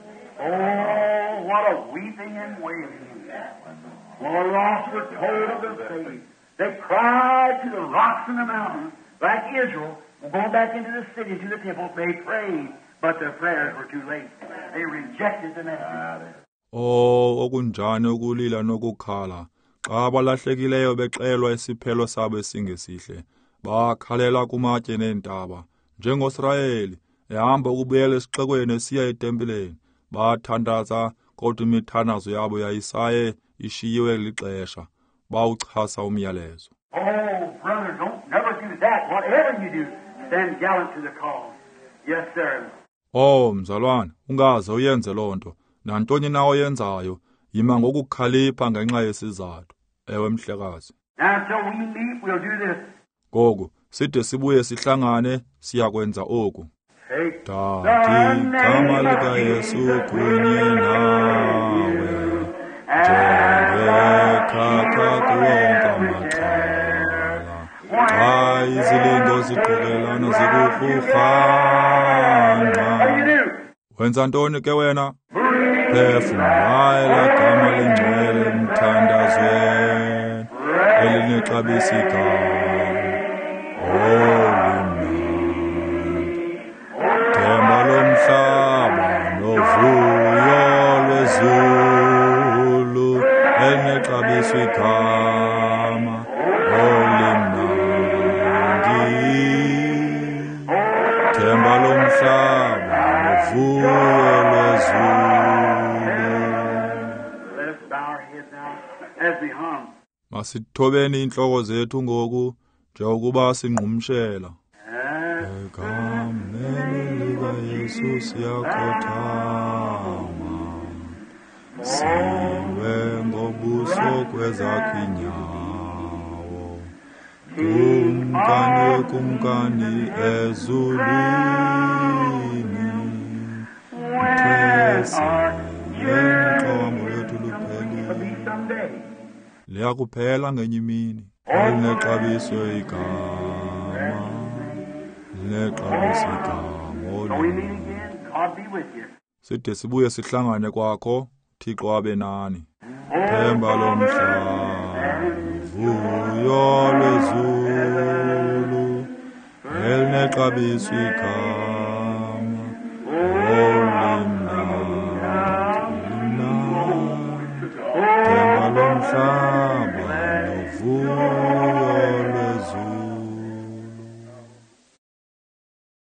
Oh, what a weeping and wailing. When the lost were told of their fate, they cried to the rocks and the mountains, like Israel, going back into the city, to the temple. They prayed, but their prayers were too late. They rejected the message. Oh, okunjani ukulila nokukhala, xa abalahlekileyo bexelwa isiphelo sabo esingesihle, bakhalela kumatye neentaba, njengoSrayeli, ehamba ukubuyela esixekweni esiya etempileni, bathandaza kodwa imithandazo yabo yayisaye ishiyiwe lixesha, bawuchasa umyalezo. Oh, brother, don't never do that. Whatever you do, stand gallant to the call. Yes, sir. Oh, mzalwane, ungaze uyenze loo nto, nantoni na oyenzayo, yima ngokukhalipha ngenxa yesizathu. Ewe mhlekazi. Now, until we meet, we'll do this. Gogo, side sibuye sihlangane, siyakwenza oku. Take Dati gama likaYesu kunye nawe, njengekaka kuwonke amacala, xa izilingo ziqokelana zikukrukranqa. Wenza ntoni ke wena? Phefumla gama lengcwele emthandazweni, elinexabiso igama, olimnandi. Themba lomhlaba novuyo lwezulu, elinexabiso igama, olimnandi. Themba lomhlaba novuyo lwezulu. Let us bow our heads now as we hum. Masithobeni inhloko zethu ngoku, njengokuba sinqumshela. Egameni likaYesu siyakhothama, siwe ngobuso kwezakho iinyawo, kumkani ezulwini, mthwesi yenqomo lethu luphelile, liyakuphela ngenye imini, elinexabiso igama, linexabiso igama. So we meet again. God be with you. Side sibuye sihlangane kwakho, Thixo abe nani. Themba lomhlaba, vuyo lwezulu, elinexabiso igama, olimnandi. Themba lomhlaba, novuyo